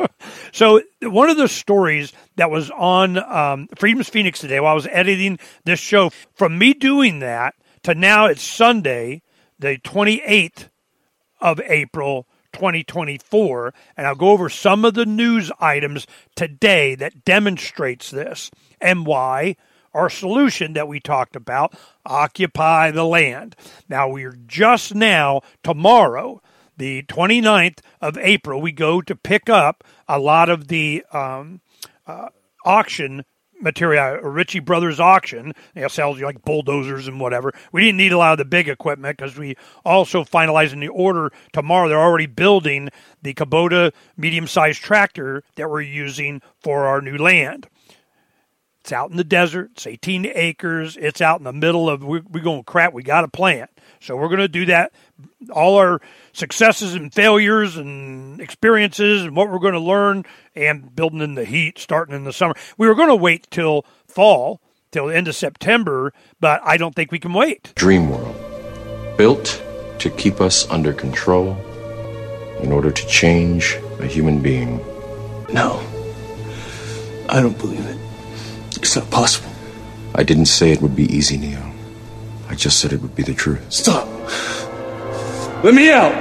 So one of the stories that was on um, Freedom's Phoenix today while I was editing this show, from me doing that to now it's Sunday, the twenty-eighth of April, twenty twenty-four, and I'll go over some of the news items today that demonstrates this and why our solution that we talked about, occupy the land. Now, we're just now, tomorrow, the twenty-ninth of April, we go to pick up a lot of the um, uh, auction material, Ritchie Brothers auction. They sell you like bulldozers and whatever. We didn't need a lot of the big equipment because we also finalizing the order tomorrow. They're already building the Kubota medium-sized tractor that we're using for our new land. It's out in the desert. It's eighteen acres. It's out in the middle of, we're, we're going, crap, we got a plant. So we're going to do that. All our successes and failures and experiences and what we're going to learn, and building in the heat, starting in the summer. We were going to wait till fall, till the end of September, but I don't think we can wait. Dream world, built to keep us under control in order to change a human being. No, I don't believe it. It's not possible. I didn't say it would be easy, Neo. I just said it would be the truth. Stop. Let me out.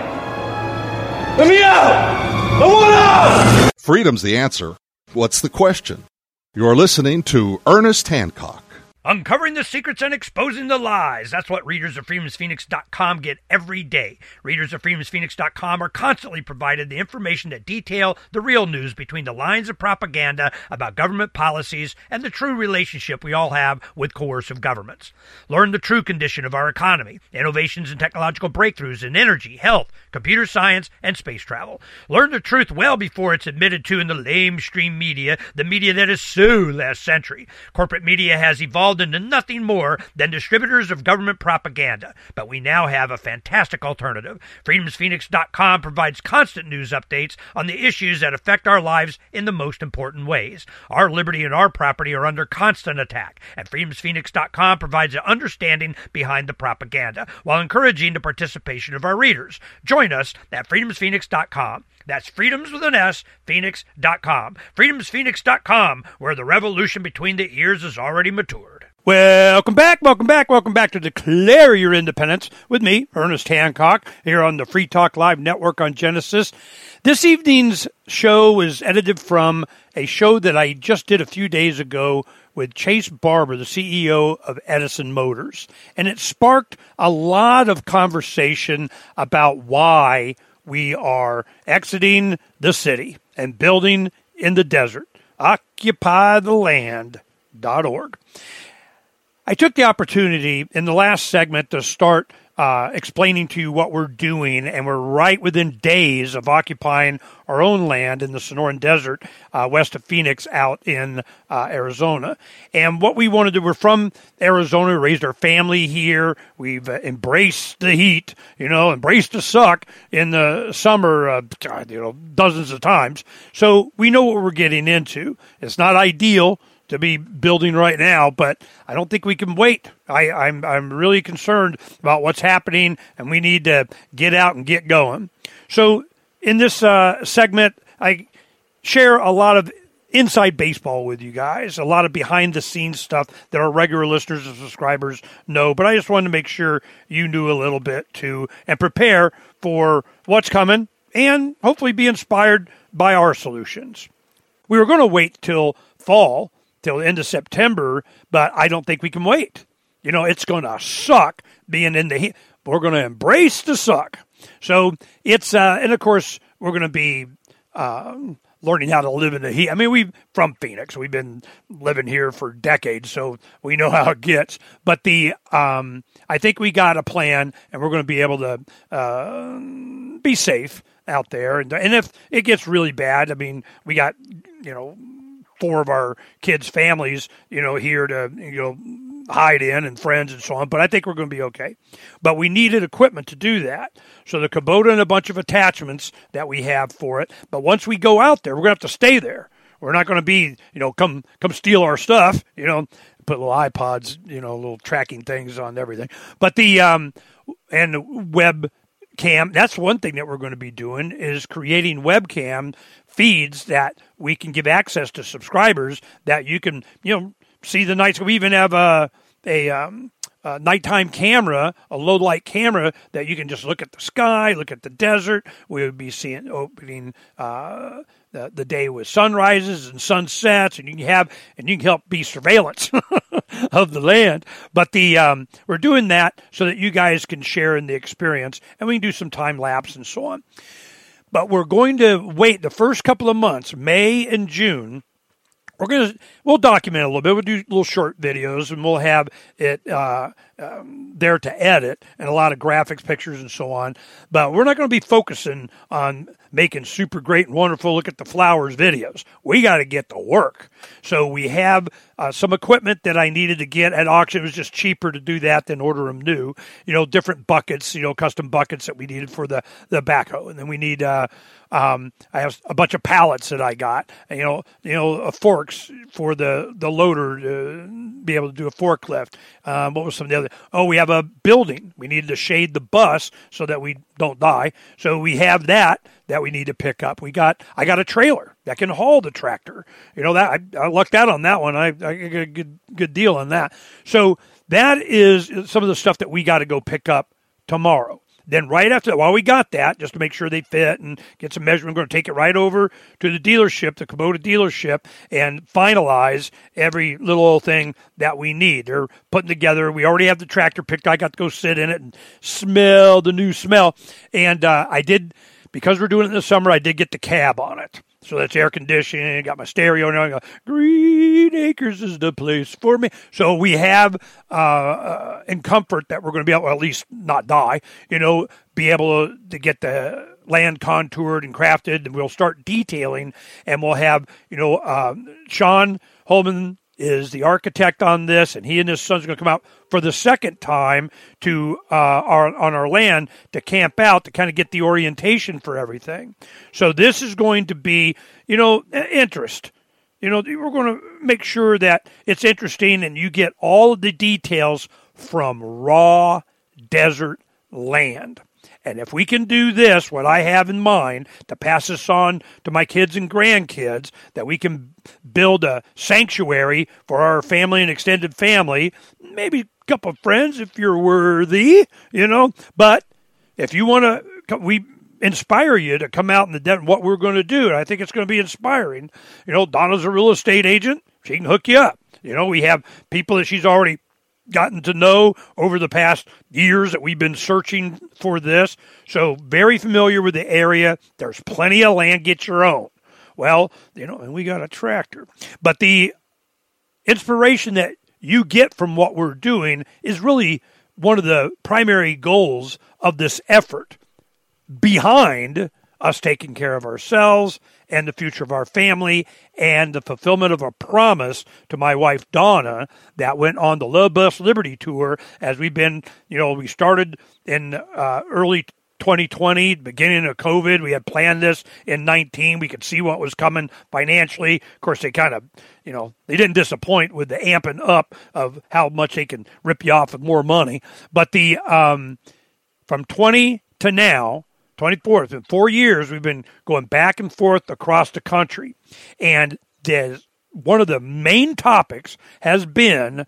Let me out. I want out. Freedom's the answer. What's the question? You're listening to Ernest Hancock. Uncovering the secrets and exposing the lies. That's what readers of freedoms phoenix dot com get every day. Readers of freedoms phoenix dot com are constantly provided the information that detail the real news between the lines of propaganda about government policies and the true relationship we all have with coercive governments. Learn the true condition of our economy, innovations and technological breakthroughs in energy, health, computer science, and space travel. Learn the truth well before it's admitted to in the lamestream media, the media that is so last century. Corporate media has evolved into nothing more than distributors of government propaganda, but we now have a fantastic alternative. freedoms phoenix dot com provides constant news updates on the issues that affect our lives in the most important ways. Our liberty and our property are under constant attack, and freedoms phoenix dot com provides an understanding behind the propaganda while encouraging the participation of our readers. Join us at freedoms phoenix dot com. That's freedoms with an S, phoenix dot com. freedoms phoenix dot com, where the revolution between the ears is already matured. Welcome back, welcome back, welcome back to Declare Your Independence with me, Ernest Hancock, here on the Free Talk Live Network on Genesis. This evening's show is edited from a show that I just did a few days ago with Chase Barber, the C E O of Edison Motors. And it sparked a lot of conversation about why we are exiting the city and building in the desert. occupy the land dot org. I took the opportunity in the last segment to start uh, explaining to you what we're doing, and we're right within days of occupying our own land in the Sonoran Desert uh, west of Phoenix out in uh, Arizona. And what we want to do, we're from Arizona, we raised our family here, we've uh, embraced the heat, you know, embraced the suck in the summer, uh, you know, dozens of times. So we know what we're getting into. It's not ideal to be building right now, but I don't think we can wait. I, I'm I'm really concerned about what's happening, and we need to get out and get going. So in this uh, segment, I share a lot of inside baseball with you guys, a lot of behind-the-scenes stuff that our regular listeners and subscribers know, but I just wanted to make sure you knew a little bit too and prepare for what's coming and hopefully be inspired by our solutions. We were going to wait till fall, till the end of September, but I don't think we can wait. You know, it's going to suck being in the heat. We're going to embrace the suck. So it's, uh, and of course, we're going to be uh, learning how to live in the heat. I mean, we've from Phoenix. We've been living here for decades, so we know how it gets. But the, um, I think we got a plan, and we're going to be able to uh, be safe out there. And, and if it gets really bad, I mean, we got, you know, four of our kids' families, you know, here to, you know, hide in and friends and so on. But I think we're going to be okay. But we needed equipment to do that. So the Kubota and a bunch of attachments that we have for it. But once we go out there, we're going to have to stay there. We're not going to be, you know, come come steal our stuff, you know, put little iPods, you know, little tracking things on everything. But the, um, and web cam, that's one thing that we're going to be doing is creating webcam feeds that we can give access to subscribers that you can, you know, see the nights. We even have a, a, um, a nighttime camera, a low light camera that you can just look at the sky, look at the desert. We would be seeing opening uh, the, the day with sunrises and sunsets, and you can have, and you can help be surveillance of the land. But the um, we're doing that so that you guys can share in the experience, and we can do some time lapse and so on. But we're going to wait the first couple of months, May and June. We're going to, we'll document it a little bit. We'll do little short videos, and we'll have it uh, um, there to edit and a lot of graphics, pictures, and so on. But we're not going to be focusing on making super great and wonderful look at the flowers videos. We got to get to work. So we have uh, some equipment that I needed to get at auction. It was just cheaper to do that than order them new. You know, different buckets, you know, custom buckets that we needed for the, the backhoe. And then we need, uh, um, I have a bunch of pallets that I got, and, you know, you know, uh, forks for the, the loader to be able to do a forklift. Um, what was some of the other? Oh, we have a building. We needed to shade the bus so that we don't die. So we have that that we need to pick up. We got, I got a trailer that can haul the tractor. You know, that I, I lucked out on that one. I, I got a good, good deal on that. So that is some of the stuff that we got to go pick up tomorrow. Then right after that, while we got that, just to make sure they fit and get some measurement, we're going to take it right over to the dealership, the Kubota dealership, and finalize every little old thing that we need. They're putting together. We already have the tractor picked. I got to go sit in it and smell the new smell. And uh, I did, because we're doing it in the summer, I did get the cab on it. So that's air conditioning. Got my stereo now. I go, Green Acres is the place for me. So we have uh, uh, in comfort that we're going to be able to at least not die, you know, be able to, to get the land contoured and crafted, and we'll start detailing, and we'll have, you know, uh, Sean Holman is the architect on this, and he and his son's going to come out for the second time to uh, our, on our land to camp out to kind of get the orientation for everything. So this is going to be, you know, interest. You know, we're going to make sure that it's interesting and you get all of the details from raw desert land. And if we can do this, what I have in mind, to pass this on to my kids and grandkids, that we can build a sanctuary for our family and extended family, maybe a couple of friends if you're worthy, you know. But if you want to, we inspire you to come out in the desert, what we're going to do. And I think it's going to be inspiring. You know, Donna's a real estate agent. She can hook you up. You know, we have people that she's already gotten to know over the past years that we've been searching for this. So very familiar with the area. There's plenty of land. Get your own. Well, you know, and we got a tractor. But the inspiration that you get from what we're doing is really one of the primary goals of this effort behind us taking care of ourselves and the future of our family and the fulfillment of a promise to my wife, Donna, that went on the Love Bus Liberty Tour as we've been, you know, we started in uh, early twenty twenty, beginning of COVID. We had planned this in nineteen. We could see what was coming financially. Of course, they kind of, you know, they didn't disappoint with the amping up of how much they can rip you off with more money. But the um, from twenty to now, twenty-fourth, in four years, we've been going back and forth across the country. And there's, one of the main topics has been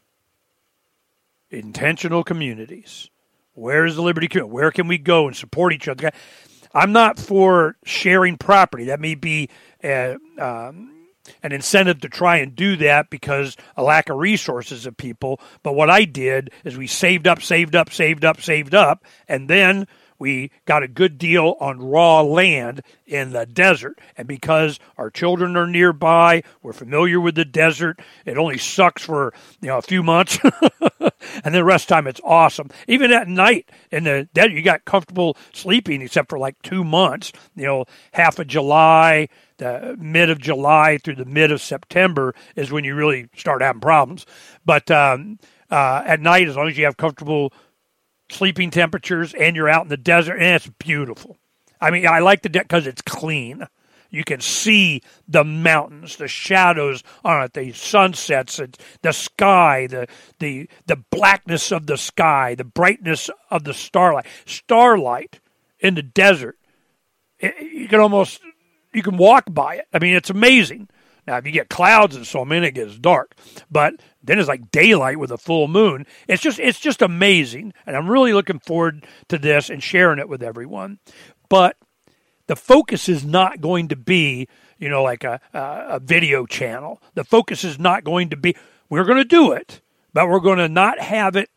intentional communities. Where's the Liberty Community? Where can we go and support each other? I'm not for sharing property. That may be a, um, an incentive to try and do that because a lack of resources of people. But what I did is we saved up, saved up, saved up, saved up, and then we got a good deal on raw land in the desert. And because our children are nearby, we're familiar with the desert. It only sucks for, you know, a few months. And the rest of the time, it's awesome. Even at night in the desert, you got comfortable sleeping except for like two months. You know, half of July, the mid of July through the mid of September is when you really start having problems. But um, uh, at night, as long as you have comfortable sleeping temperatures and you're out in the desert, and it's beautiful. I mean, I like the desert because it's clean. You can see the mountains, the shadows on it, the sunsets, the sky, the the the blackness of the sky, the brightness of the starlight. Starlight in the desert, it, you can almost, you can walk by it. I mean, it's amazing. Now, if you get clouds and so on, it gets dark. But then it's like daylight with a full moon. It's just it's just amazing. And I'm really looking forward to this and sharing it with everyone. But the focus is not going to be, you know, like a, a, a video channel. The focus is not going to be, we're going to do it, but we're going to not have it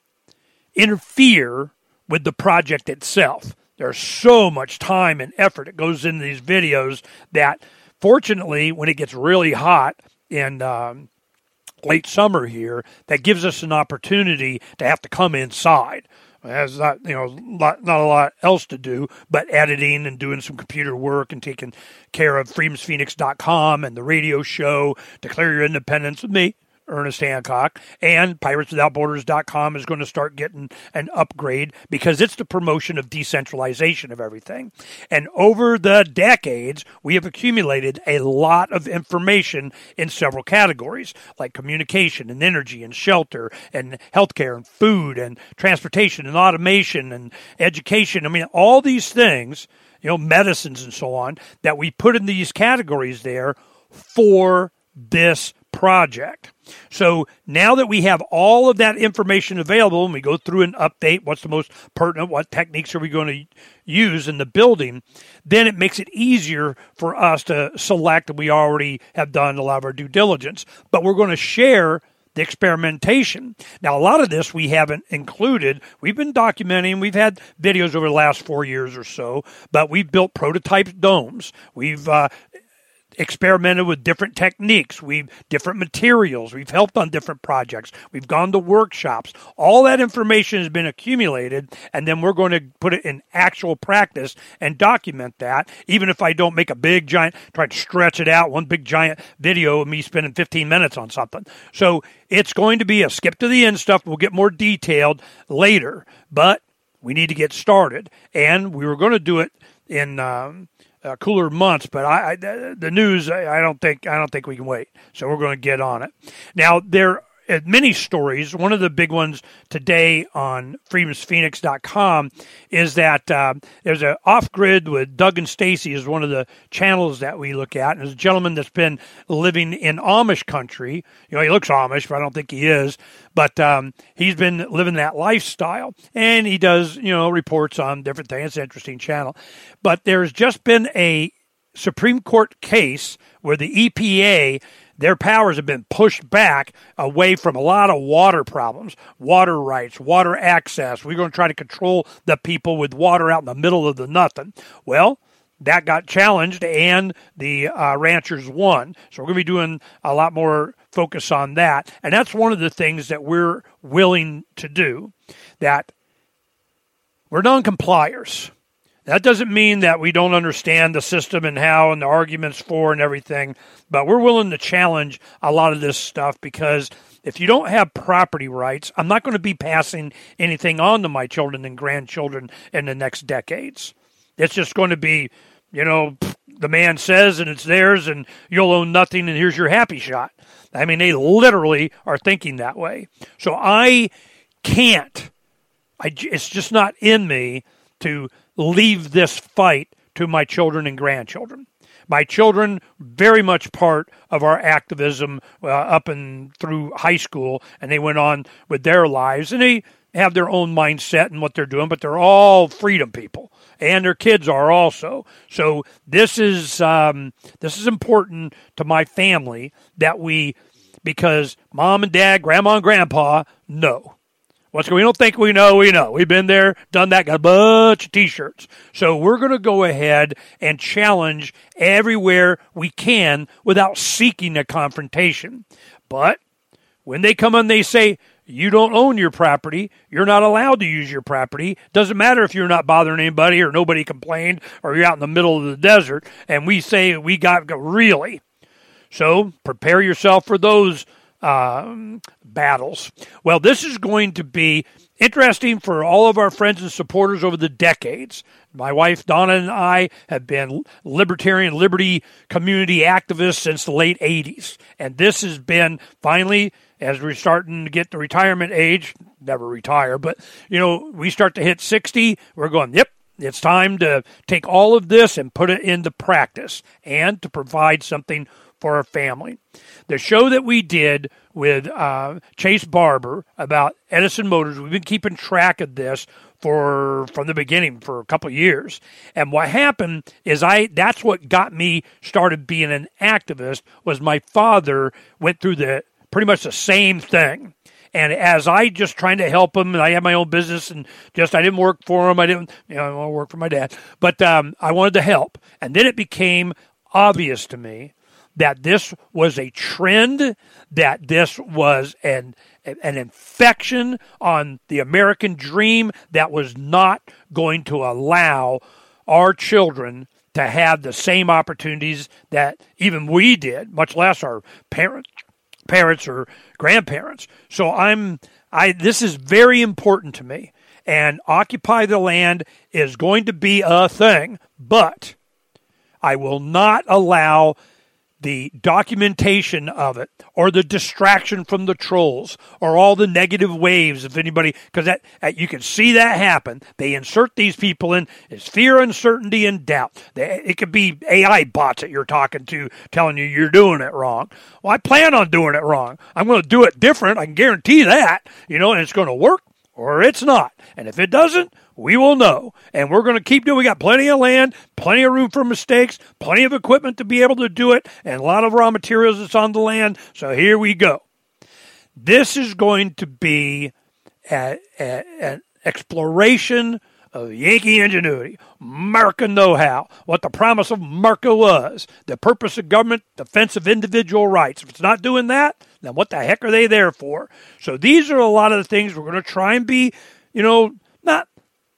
interfere with the project itself. There's so much time and effort that goes into these videos that, fortunately, when it gets really hot in um, late summer here, that gives us an opportunity to have to come inside. There's not, you know, lot, not a lot else to do, but editing and doing some computer work and taking care of freedoms phoenix dot com and the radio show, Declare Your Independence with me, Ernest Hancock, and pirates without borders dot com is going to start getting an upgrade because it's the promotion of decentralization of everything. And over the decades, we have accumulated a lot of information in several categories, like communication and energy and shelter and healthcare and food and transportation and automation and education. I mean, all these things, you know, medicines and so on, that we put in these categories there for this project. So now that we have all of that information available and we go through and update what's the most pertinent, what techniques are we going to use in the building, then it makes it easier for us to select. We already have done a lot of our due diligence, but we're going to share the experimentation. Now, a lot of this we haven't included. We've been documenting. We've had videos over the last four years or so, but we've built prototype domes. We've uh, experimented with different techniques. We've different materials. We've helped on different projects. We've gone to workshops. All that information has been accumulated, and then we're going to put it in actual practice and document that, even if I don't make a big, giant, try to stretch it out, one big, giant video of me spending fifteen minutes on something. So it's going to be a skip to the end stuff. We'll get more detailed later, but we need to get started. And we were going to do it in um, uh, cooler months, but I, I, the news, I don't think I don't think we can wait. So we're going to get on it. Now, there are many stories. One of the big ones today on freedoms phoenix dot com is that uh, there's an off-grid with Doug and Stacy is one of the channels that we look at. And there's a gentleman that's been living in Amish country. You know, he looks Amish, but I don't think he is. But um, he's been living that lifestyle. And he does, you know, reports on different things. It's an interesting channel. But there's just been a Supreme Court case where the E P A, their powers have been pushed back away from a lot of water problems, water rights, water access. We're going to try to control the people with water out in the middle of the nothing. Well, that got challenged, and the uh, ranchers won. So we're going to be doing a lot more focus on that. And that's one of the things that we're willing to do, that we're non-compliers. That doesn't mean that we don't understand the system and how and the arguments for and everything, but we're willing to challenge a lot of this stuff, because if you don't have property rights, I'm not going to be passing anything on to my children and grandchildren in the next decades. It's just going to be, you know, the man says and it's theirs and you'll own nothing and here's your happy shot. I mean, they literally are thinking that way. So I can't, I, it's just not in me to leave this fight to my children and grandchildren. My children, very much part of our activism uh, up and through high school, and they went on with their lives, and they have their own mindset and what they're doing, but they're all freedom people, and their kids are also. So this is um, this is important to my family, that we, because mom and dad, grandma and grandpa know. What's we don't think we know, we know. We've been there, done that, got a bunch of T-shirts. So we're going to go ahead and challenge everywhere we can without seeking a confrontation. But when they come and they say, you don't own your property, you're not allowed to use your property, doesn't matter if you're not bothering anybody or nobody complained or you're out in the middle of the desert, and we say we got, really. So prepare yourself for those Um, battles. Well, this is going to be interesting for all of our friends and supporters over the decades. My wife, Donna, and I have been libertarian, liberty community activists since the late eighties. And this has been finally, as we're starting to get the retirement age, never retire, but, you know, we start to hit sixty, we're going, yep, it's time to take all of this and put it into practice and to provide something for our family. The show that we did with uh, Chase Barber about Edison Motors, we've been keeping track of this for from the beginning for a couple of years. And what happened is I that's what got me started being an activist, was my father went through the pretty much the same thing. And as I just trying to help him, and I had my own business, and just I didn't work for him. I didn't, you know, I want to work for my dad, but um, I wanted to help. And then it became obvious to me that this was a trend, that this was an an infection on the American dream that was not going to allow our children to have the same opportunities that even we did, much less our parents, parents or grandparents. So I'm I this is very important to me, and Occupy the Land is going to be a thing, but I will not allow the documentation of it, or the distraction from the trolls, or all the negative waves, if anybody, because that, that you can see that happen. They insert these people in. It's fear, uncertainty, and doubt. They, it could be A I bots that you're talking to telling you you're doing it wrong. Well, I plan on doing it wrong. I'm going to do it different. I can guarantee that, you know, and it's going to work or it's not. And if it doesn't, we will know. And we're going to keep doing. We got plenty of land, plenty of room for mistakes, plenty of equipment to be able to do it, and a lot of raw materials that's on the land. So here we go. This is going to be a, a, an exploration of Yankee ingenuity, American know-how, what the promise of America was, the purpose of government, defense of individual rights. If it's not doing that, then what the heck are they there for? So these are a lot of the things we're going to try and be, you know, not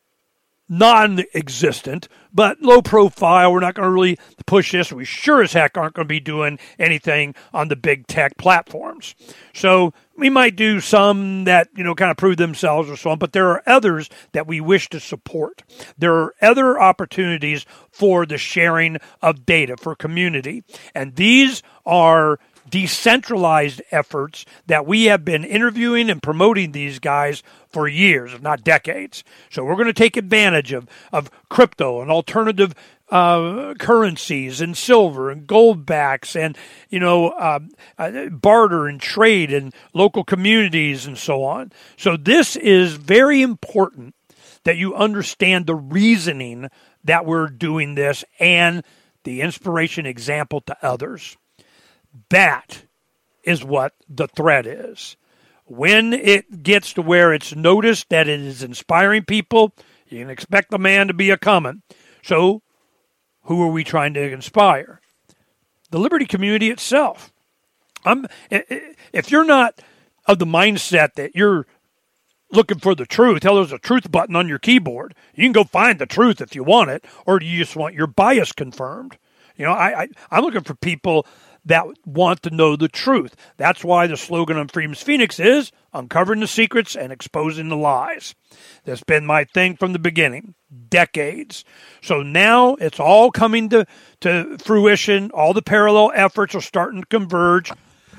non-existent, but low profile. We're not going to really push this. We sure as heck aren't going to be doing anything on the big tech platforms. So we might do some that, you know, kind of prove themselves or so on, but there are others that we wish to support. There are other opportunities for the sharing of data for community, and these are decentralized efforts that we have been interviewing and promoting these guys for years, if not decades. So we're going to take advantage of, of crypto and alternative uh, currencies and silver and gold backs and, you know, uh, uh, barter and trade and local communities and so on. So this is very important that you understand the reasoning that we're doing this and the inspiration example to others. That is what the threat is. When it gets to where it's noticed that it is inspiring people, you can expect the man to be a coming. So, who are we trying to inspire? The liberty community itself. I'm, if you're not of the mindset that you're looking for the truth, hell, there's a truth button on your keyboard. You can go find the truth if you want it, or do you just want your bias confirmed? You know, I, I I'm looking for people that want to know the truth. That's why the slogan on Freedom's Phoenix is uncovering the secrets and exposing the lies. That's been my thing from the beginning, decades. So now it's all coming to, to fruition. All the parallel efforts are starting to converge,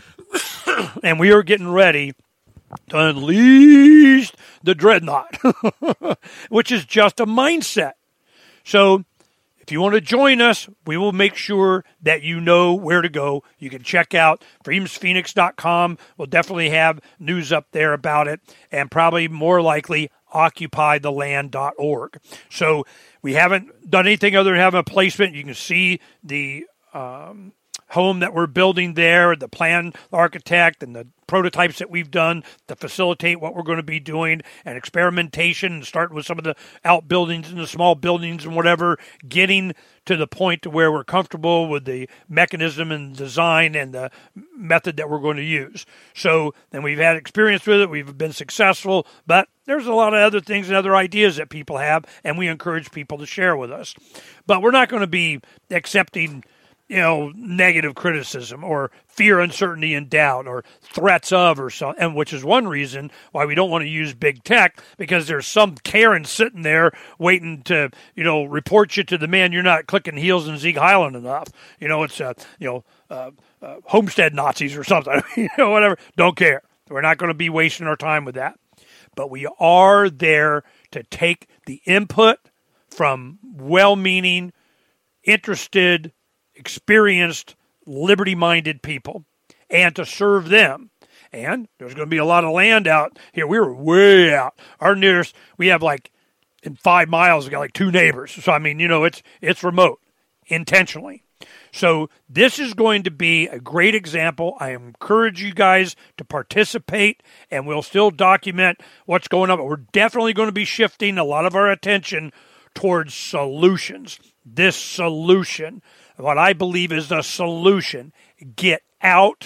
and we are getting ready to unleash the dreadnought, which is just a mindset. So if you want to join us, we will make sure that you know where to go. You can check out freedoms phoenix dot com. We'll definitely have news up there about it, and probably more likely occupy the land dot org. So we haven't done anything other than having a placement. You can see the um, home that we're building there, the plan architect, and the prototypes that we've done to facilitate what we're going to be doing, and experimentation, and starting with some of the outbuildings and the small buildings and whatever, getting to the point to where we're comfortable with the mechanism and design and the method that we're going to use. So, and we've had experience with it, we've been successful, but there's a lot of other things and other ideas that people have, and we encourage people to share with us. But we're not going to be accepting, you know, negative criticism or fear, uncertainty, and doubt, or threats of, or so, and which is one reason why we don't want to use big tech, because there's some Karen sitting there waiting to, you know, report you to the man you're not clicking heels in Sieg Heiland enough. You know, it's uh, you know, uh, uh, homestead Nazis or something. You know, whatever. Don't care. We're not going to be wasting our time with that. But we are there to take the input from well-meaning, interested, experienced, liberty-minded people, and to serve them. And there's going to be a lot of land out here. We were way out. Our nearest, we have like, in five miles, we got like two neighbors. So, I mean, you know, it's it's remote, intentionally. So this is going to be a great example. I encourage you guys to participate, and we'll still document what's going on. But we're definitely going to be shifting a lot of our attention towards solutions. This solution, what I believe is the solution, get out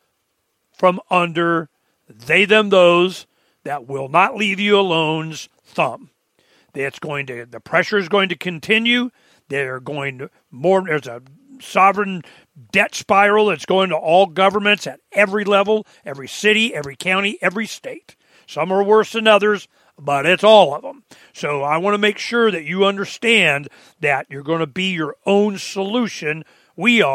from under they, them, those that will not leave you alone's thumb. It's going to, the pressure is going to continue. They're going to more, there's a sovereign debt spiral that's going to all governments at every level, every city, every county, every state. Some are worse than others, but it's all of them. So I want to make sure that you understand that you're going to be your own solution. We are,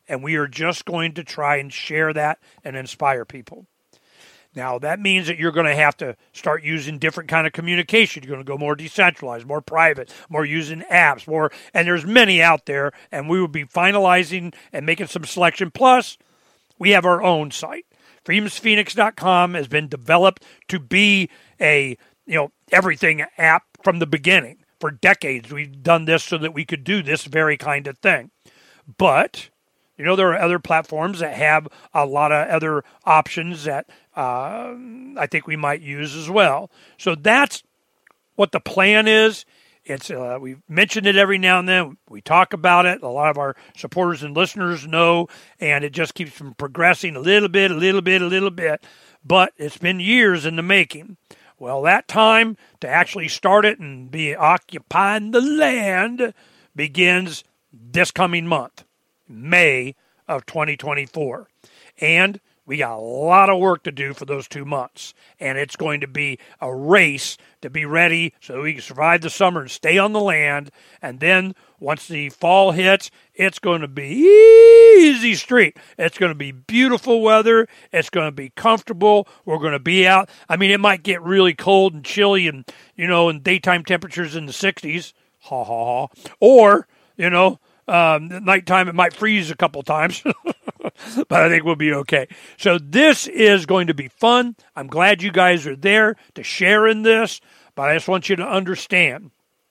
and we are just going to try and share that and inspire people. Now, that means that you're going to have to start using different kind of communication. You're going to go more decentralized, more private, more using apps, more, and there's many out there, and we will be finalizing and making some selection. Plus, we have our own site. freedoms phoenix dot com has been developed to be a, you know, everything app from the beginning. For decades, we've done this so that we could do this very kind of thing. But, you know, there are other platforms that have a lot of other options that uh, I think we might use as well. So that's what the plan is. It's uh, we mention it every now and then. We talk about it. A lot of our supporters and listeners know, and it just keeps from progressing a little bit, a little bit, a little bit. But it's been years in the making. Well, that time to actually start it and be occupying the land begins this coming month, May of twenty twenty-four. And we got a lot of work to do for those two months. And it's going to be a race to be ready so we can survive the summer and stay on the land. And then once the fall hits, it's going to be easy street. It's going to be beautiful weather. It's going to be comfortable. We're going to be out. I mean, it might get really cold and chilly and, you know, and daytime temperatures in the sixties. Ha, ha, ha. Or, you know, um, at nighttime it might freeze a couple times. But I think we'll be okay. So this is going to be fun. I'm glad you guys are there to share in this. But I just want you to understand.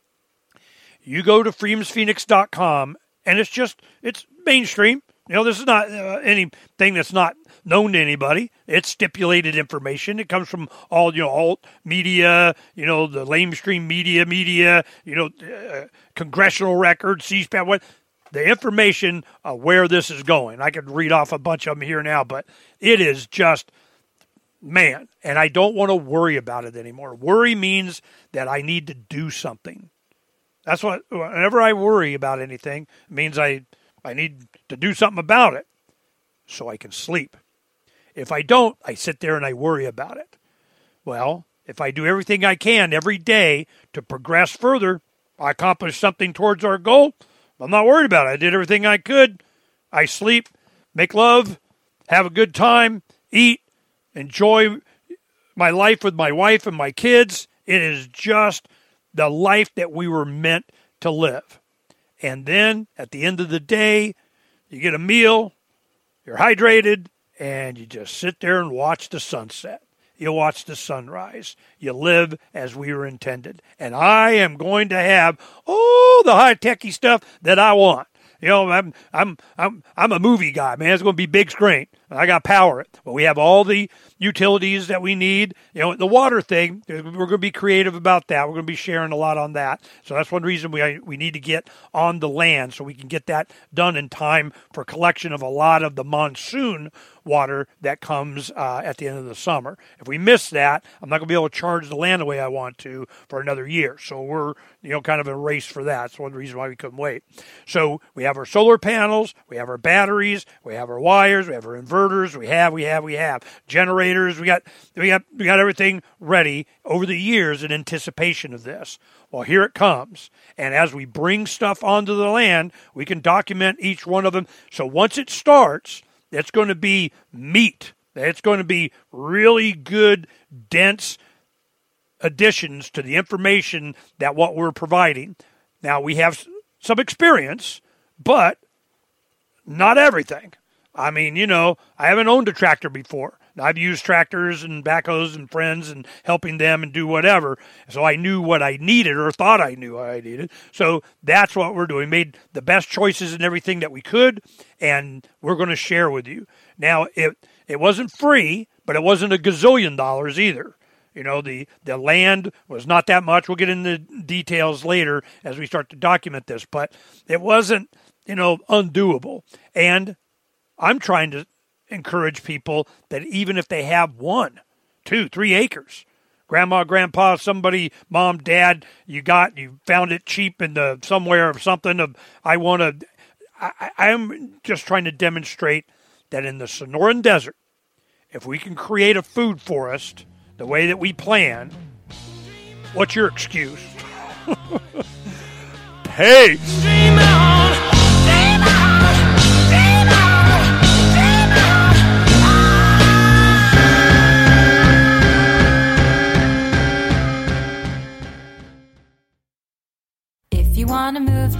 You go to freedoms phoenix dot com, and it's just, it's mainstream. You know, this is not uh, anything that's not known to anybody. It's stipulated information. It comes from all, you know, alt media, you know, the lamestream media, media, you know, uh, congressional records, C-SPAN, what. The information of where this is going. I could read off a bunch of them here now, but it is just, man, and I don't want to worry about it anymore. Worry means that I need to do something. That's what, whenever I worry about anything, it means I, I need to do something about it so I can sleep. If I don't, I sit there and I worry about it. Well, if I do everything I can every day to progress further, I accomplish something towards our goal, I'm not worried about it. I did everything I could. I sleep, make love, have a good time, eat, enjoy my life with my wife and my kids. It is just the life that we were meant to live. And then at the end of the day, you get a meal, you're hydrated, and you just sit there and watch the sunset. You watch the sunrise. You live as we were intended. And I am going to have all the high-techy stuff that I want. You know, I'm I'm I'm I'm a movie guy, man. It's going to be big screen. I got to power it. But we have all the utilities that we need. You know, the water thing, we're going to be creative about that. We're going to be sharing a lot on that. So that's one reason we we need to get on the land so we can get that done in time for collection of a lot of the monsoon water that comes uh, at the end of the summer. If we miss that, I'm not going to be able to charge the land the way I want to for another year. So we're, you know, kind of in a race for that. That's one reason why we couldn't wait. So we have our solar panels, we have our batteries, we have our wires, we have our inverters, we have, we have, we have generators. We got, we got, we got everything ready over the years in anticipation of this. Well, here it comes. And as we bring stuff onto the land, we can document each one of them. So once it starts, it's going to be meat. It's going to be really good, dense additions to the information that what we're providing. Now, we have some experience, but not everything. I mean, you know, I haven't owned a tractor before. I've used tractors and backhoes and friends and helping them and do whatever. So I knew what I needed or thought I knew what I needed. So that's what we're doing. Made the best choices in everything that we could, and we're going to share with you. Now, it it wasn't free, but it wasn't a gazillion dollars either. You know, the, the land was not that much. We'll get into details later as we start to document this, but it wasn't, you know, undoable. And I'm trying to encourage people that even if they have one, two, three acres, grandma, grandpa, somebody, mom, dad, you got, you found it cheap in the somewhere or something of, I want to, I, I'm just trying to demonstrate that in the Sonoran Desert, if we can create a food forest the way that we plan, what's your excuse? Hey! Dream on, dream on, dream on.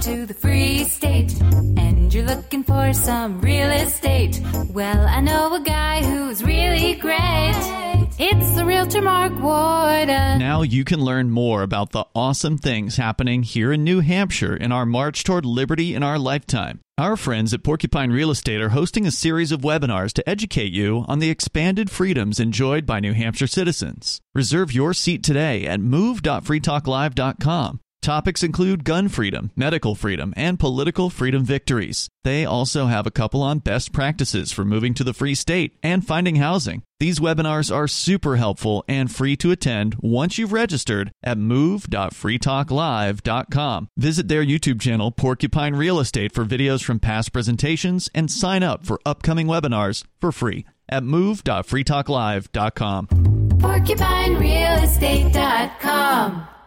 to the free state and you're looking for some real estate, well, I know a guy who's really great. It's the Realtor Mark Warden. Now you can learn more about the awesome things happening here in New Hampshire in our march toward liberty in our lifetime. Our friends at Porcupine Real Estate are hosting a series of webinars to educate you on the expanded freedoms enjoyed by New Hampshire citizens. Reserve your seat today at move dot free talk live dot com. Topics include gun freedom, medical freedom, and political freedom victories. They also have a couple on best practices for moving to the free state and finding housing. These webinars are super helpful and free to attend once you've registered at move dot free talk live dot com. Visit their YouTube channel, Porcupine Real Estate, for videos from past presentations and sign up for upcoming webinars for free at move dot free talk live dot com. Porcupine Real Estate dot com.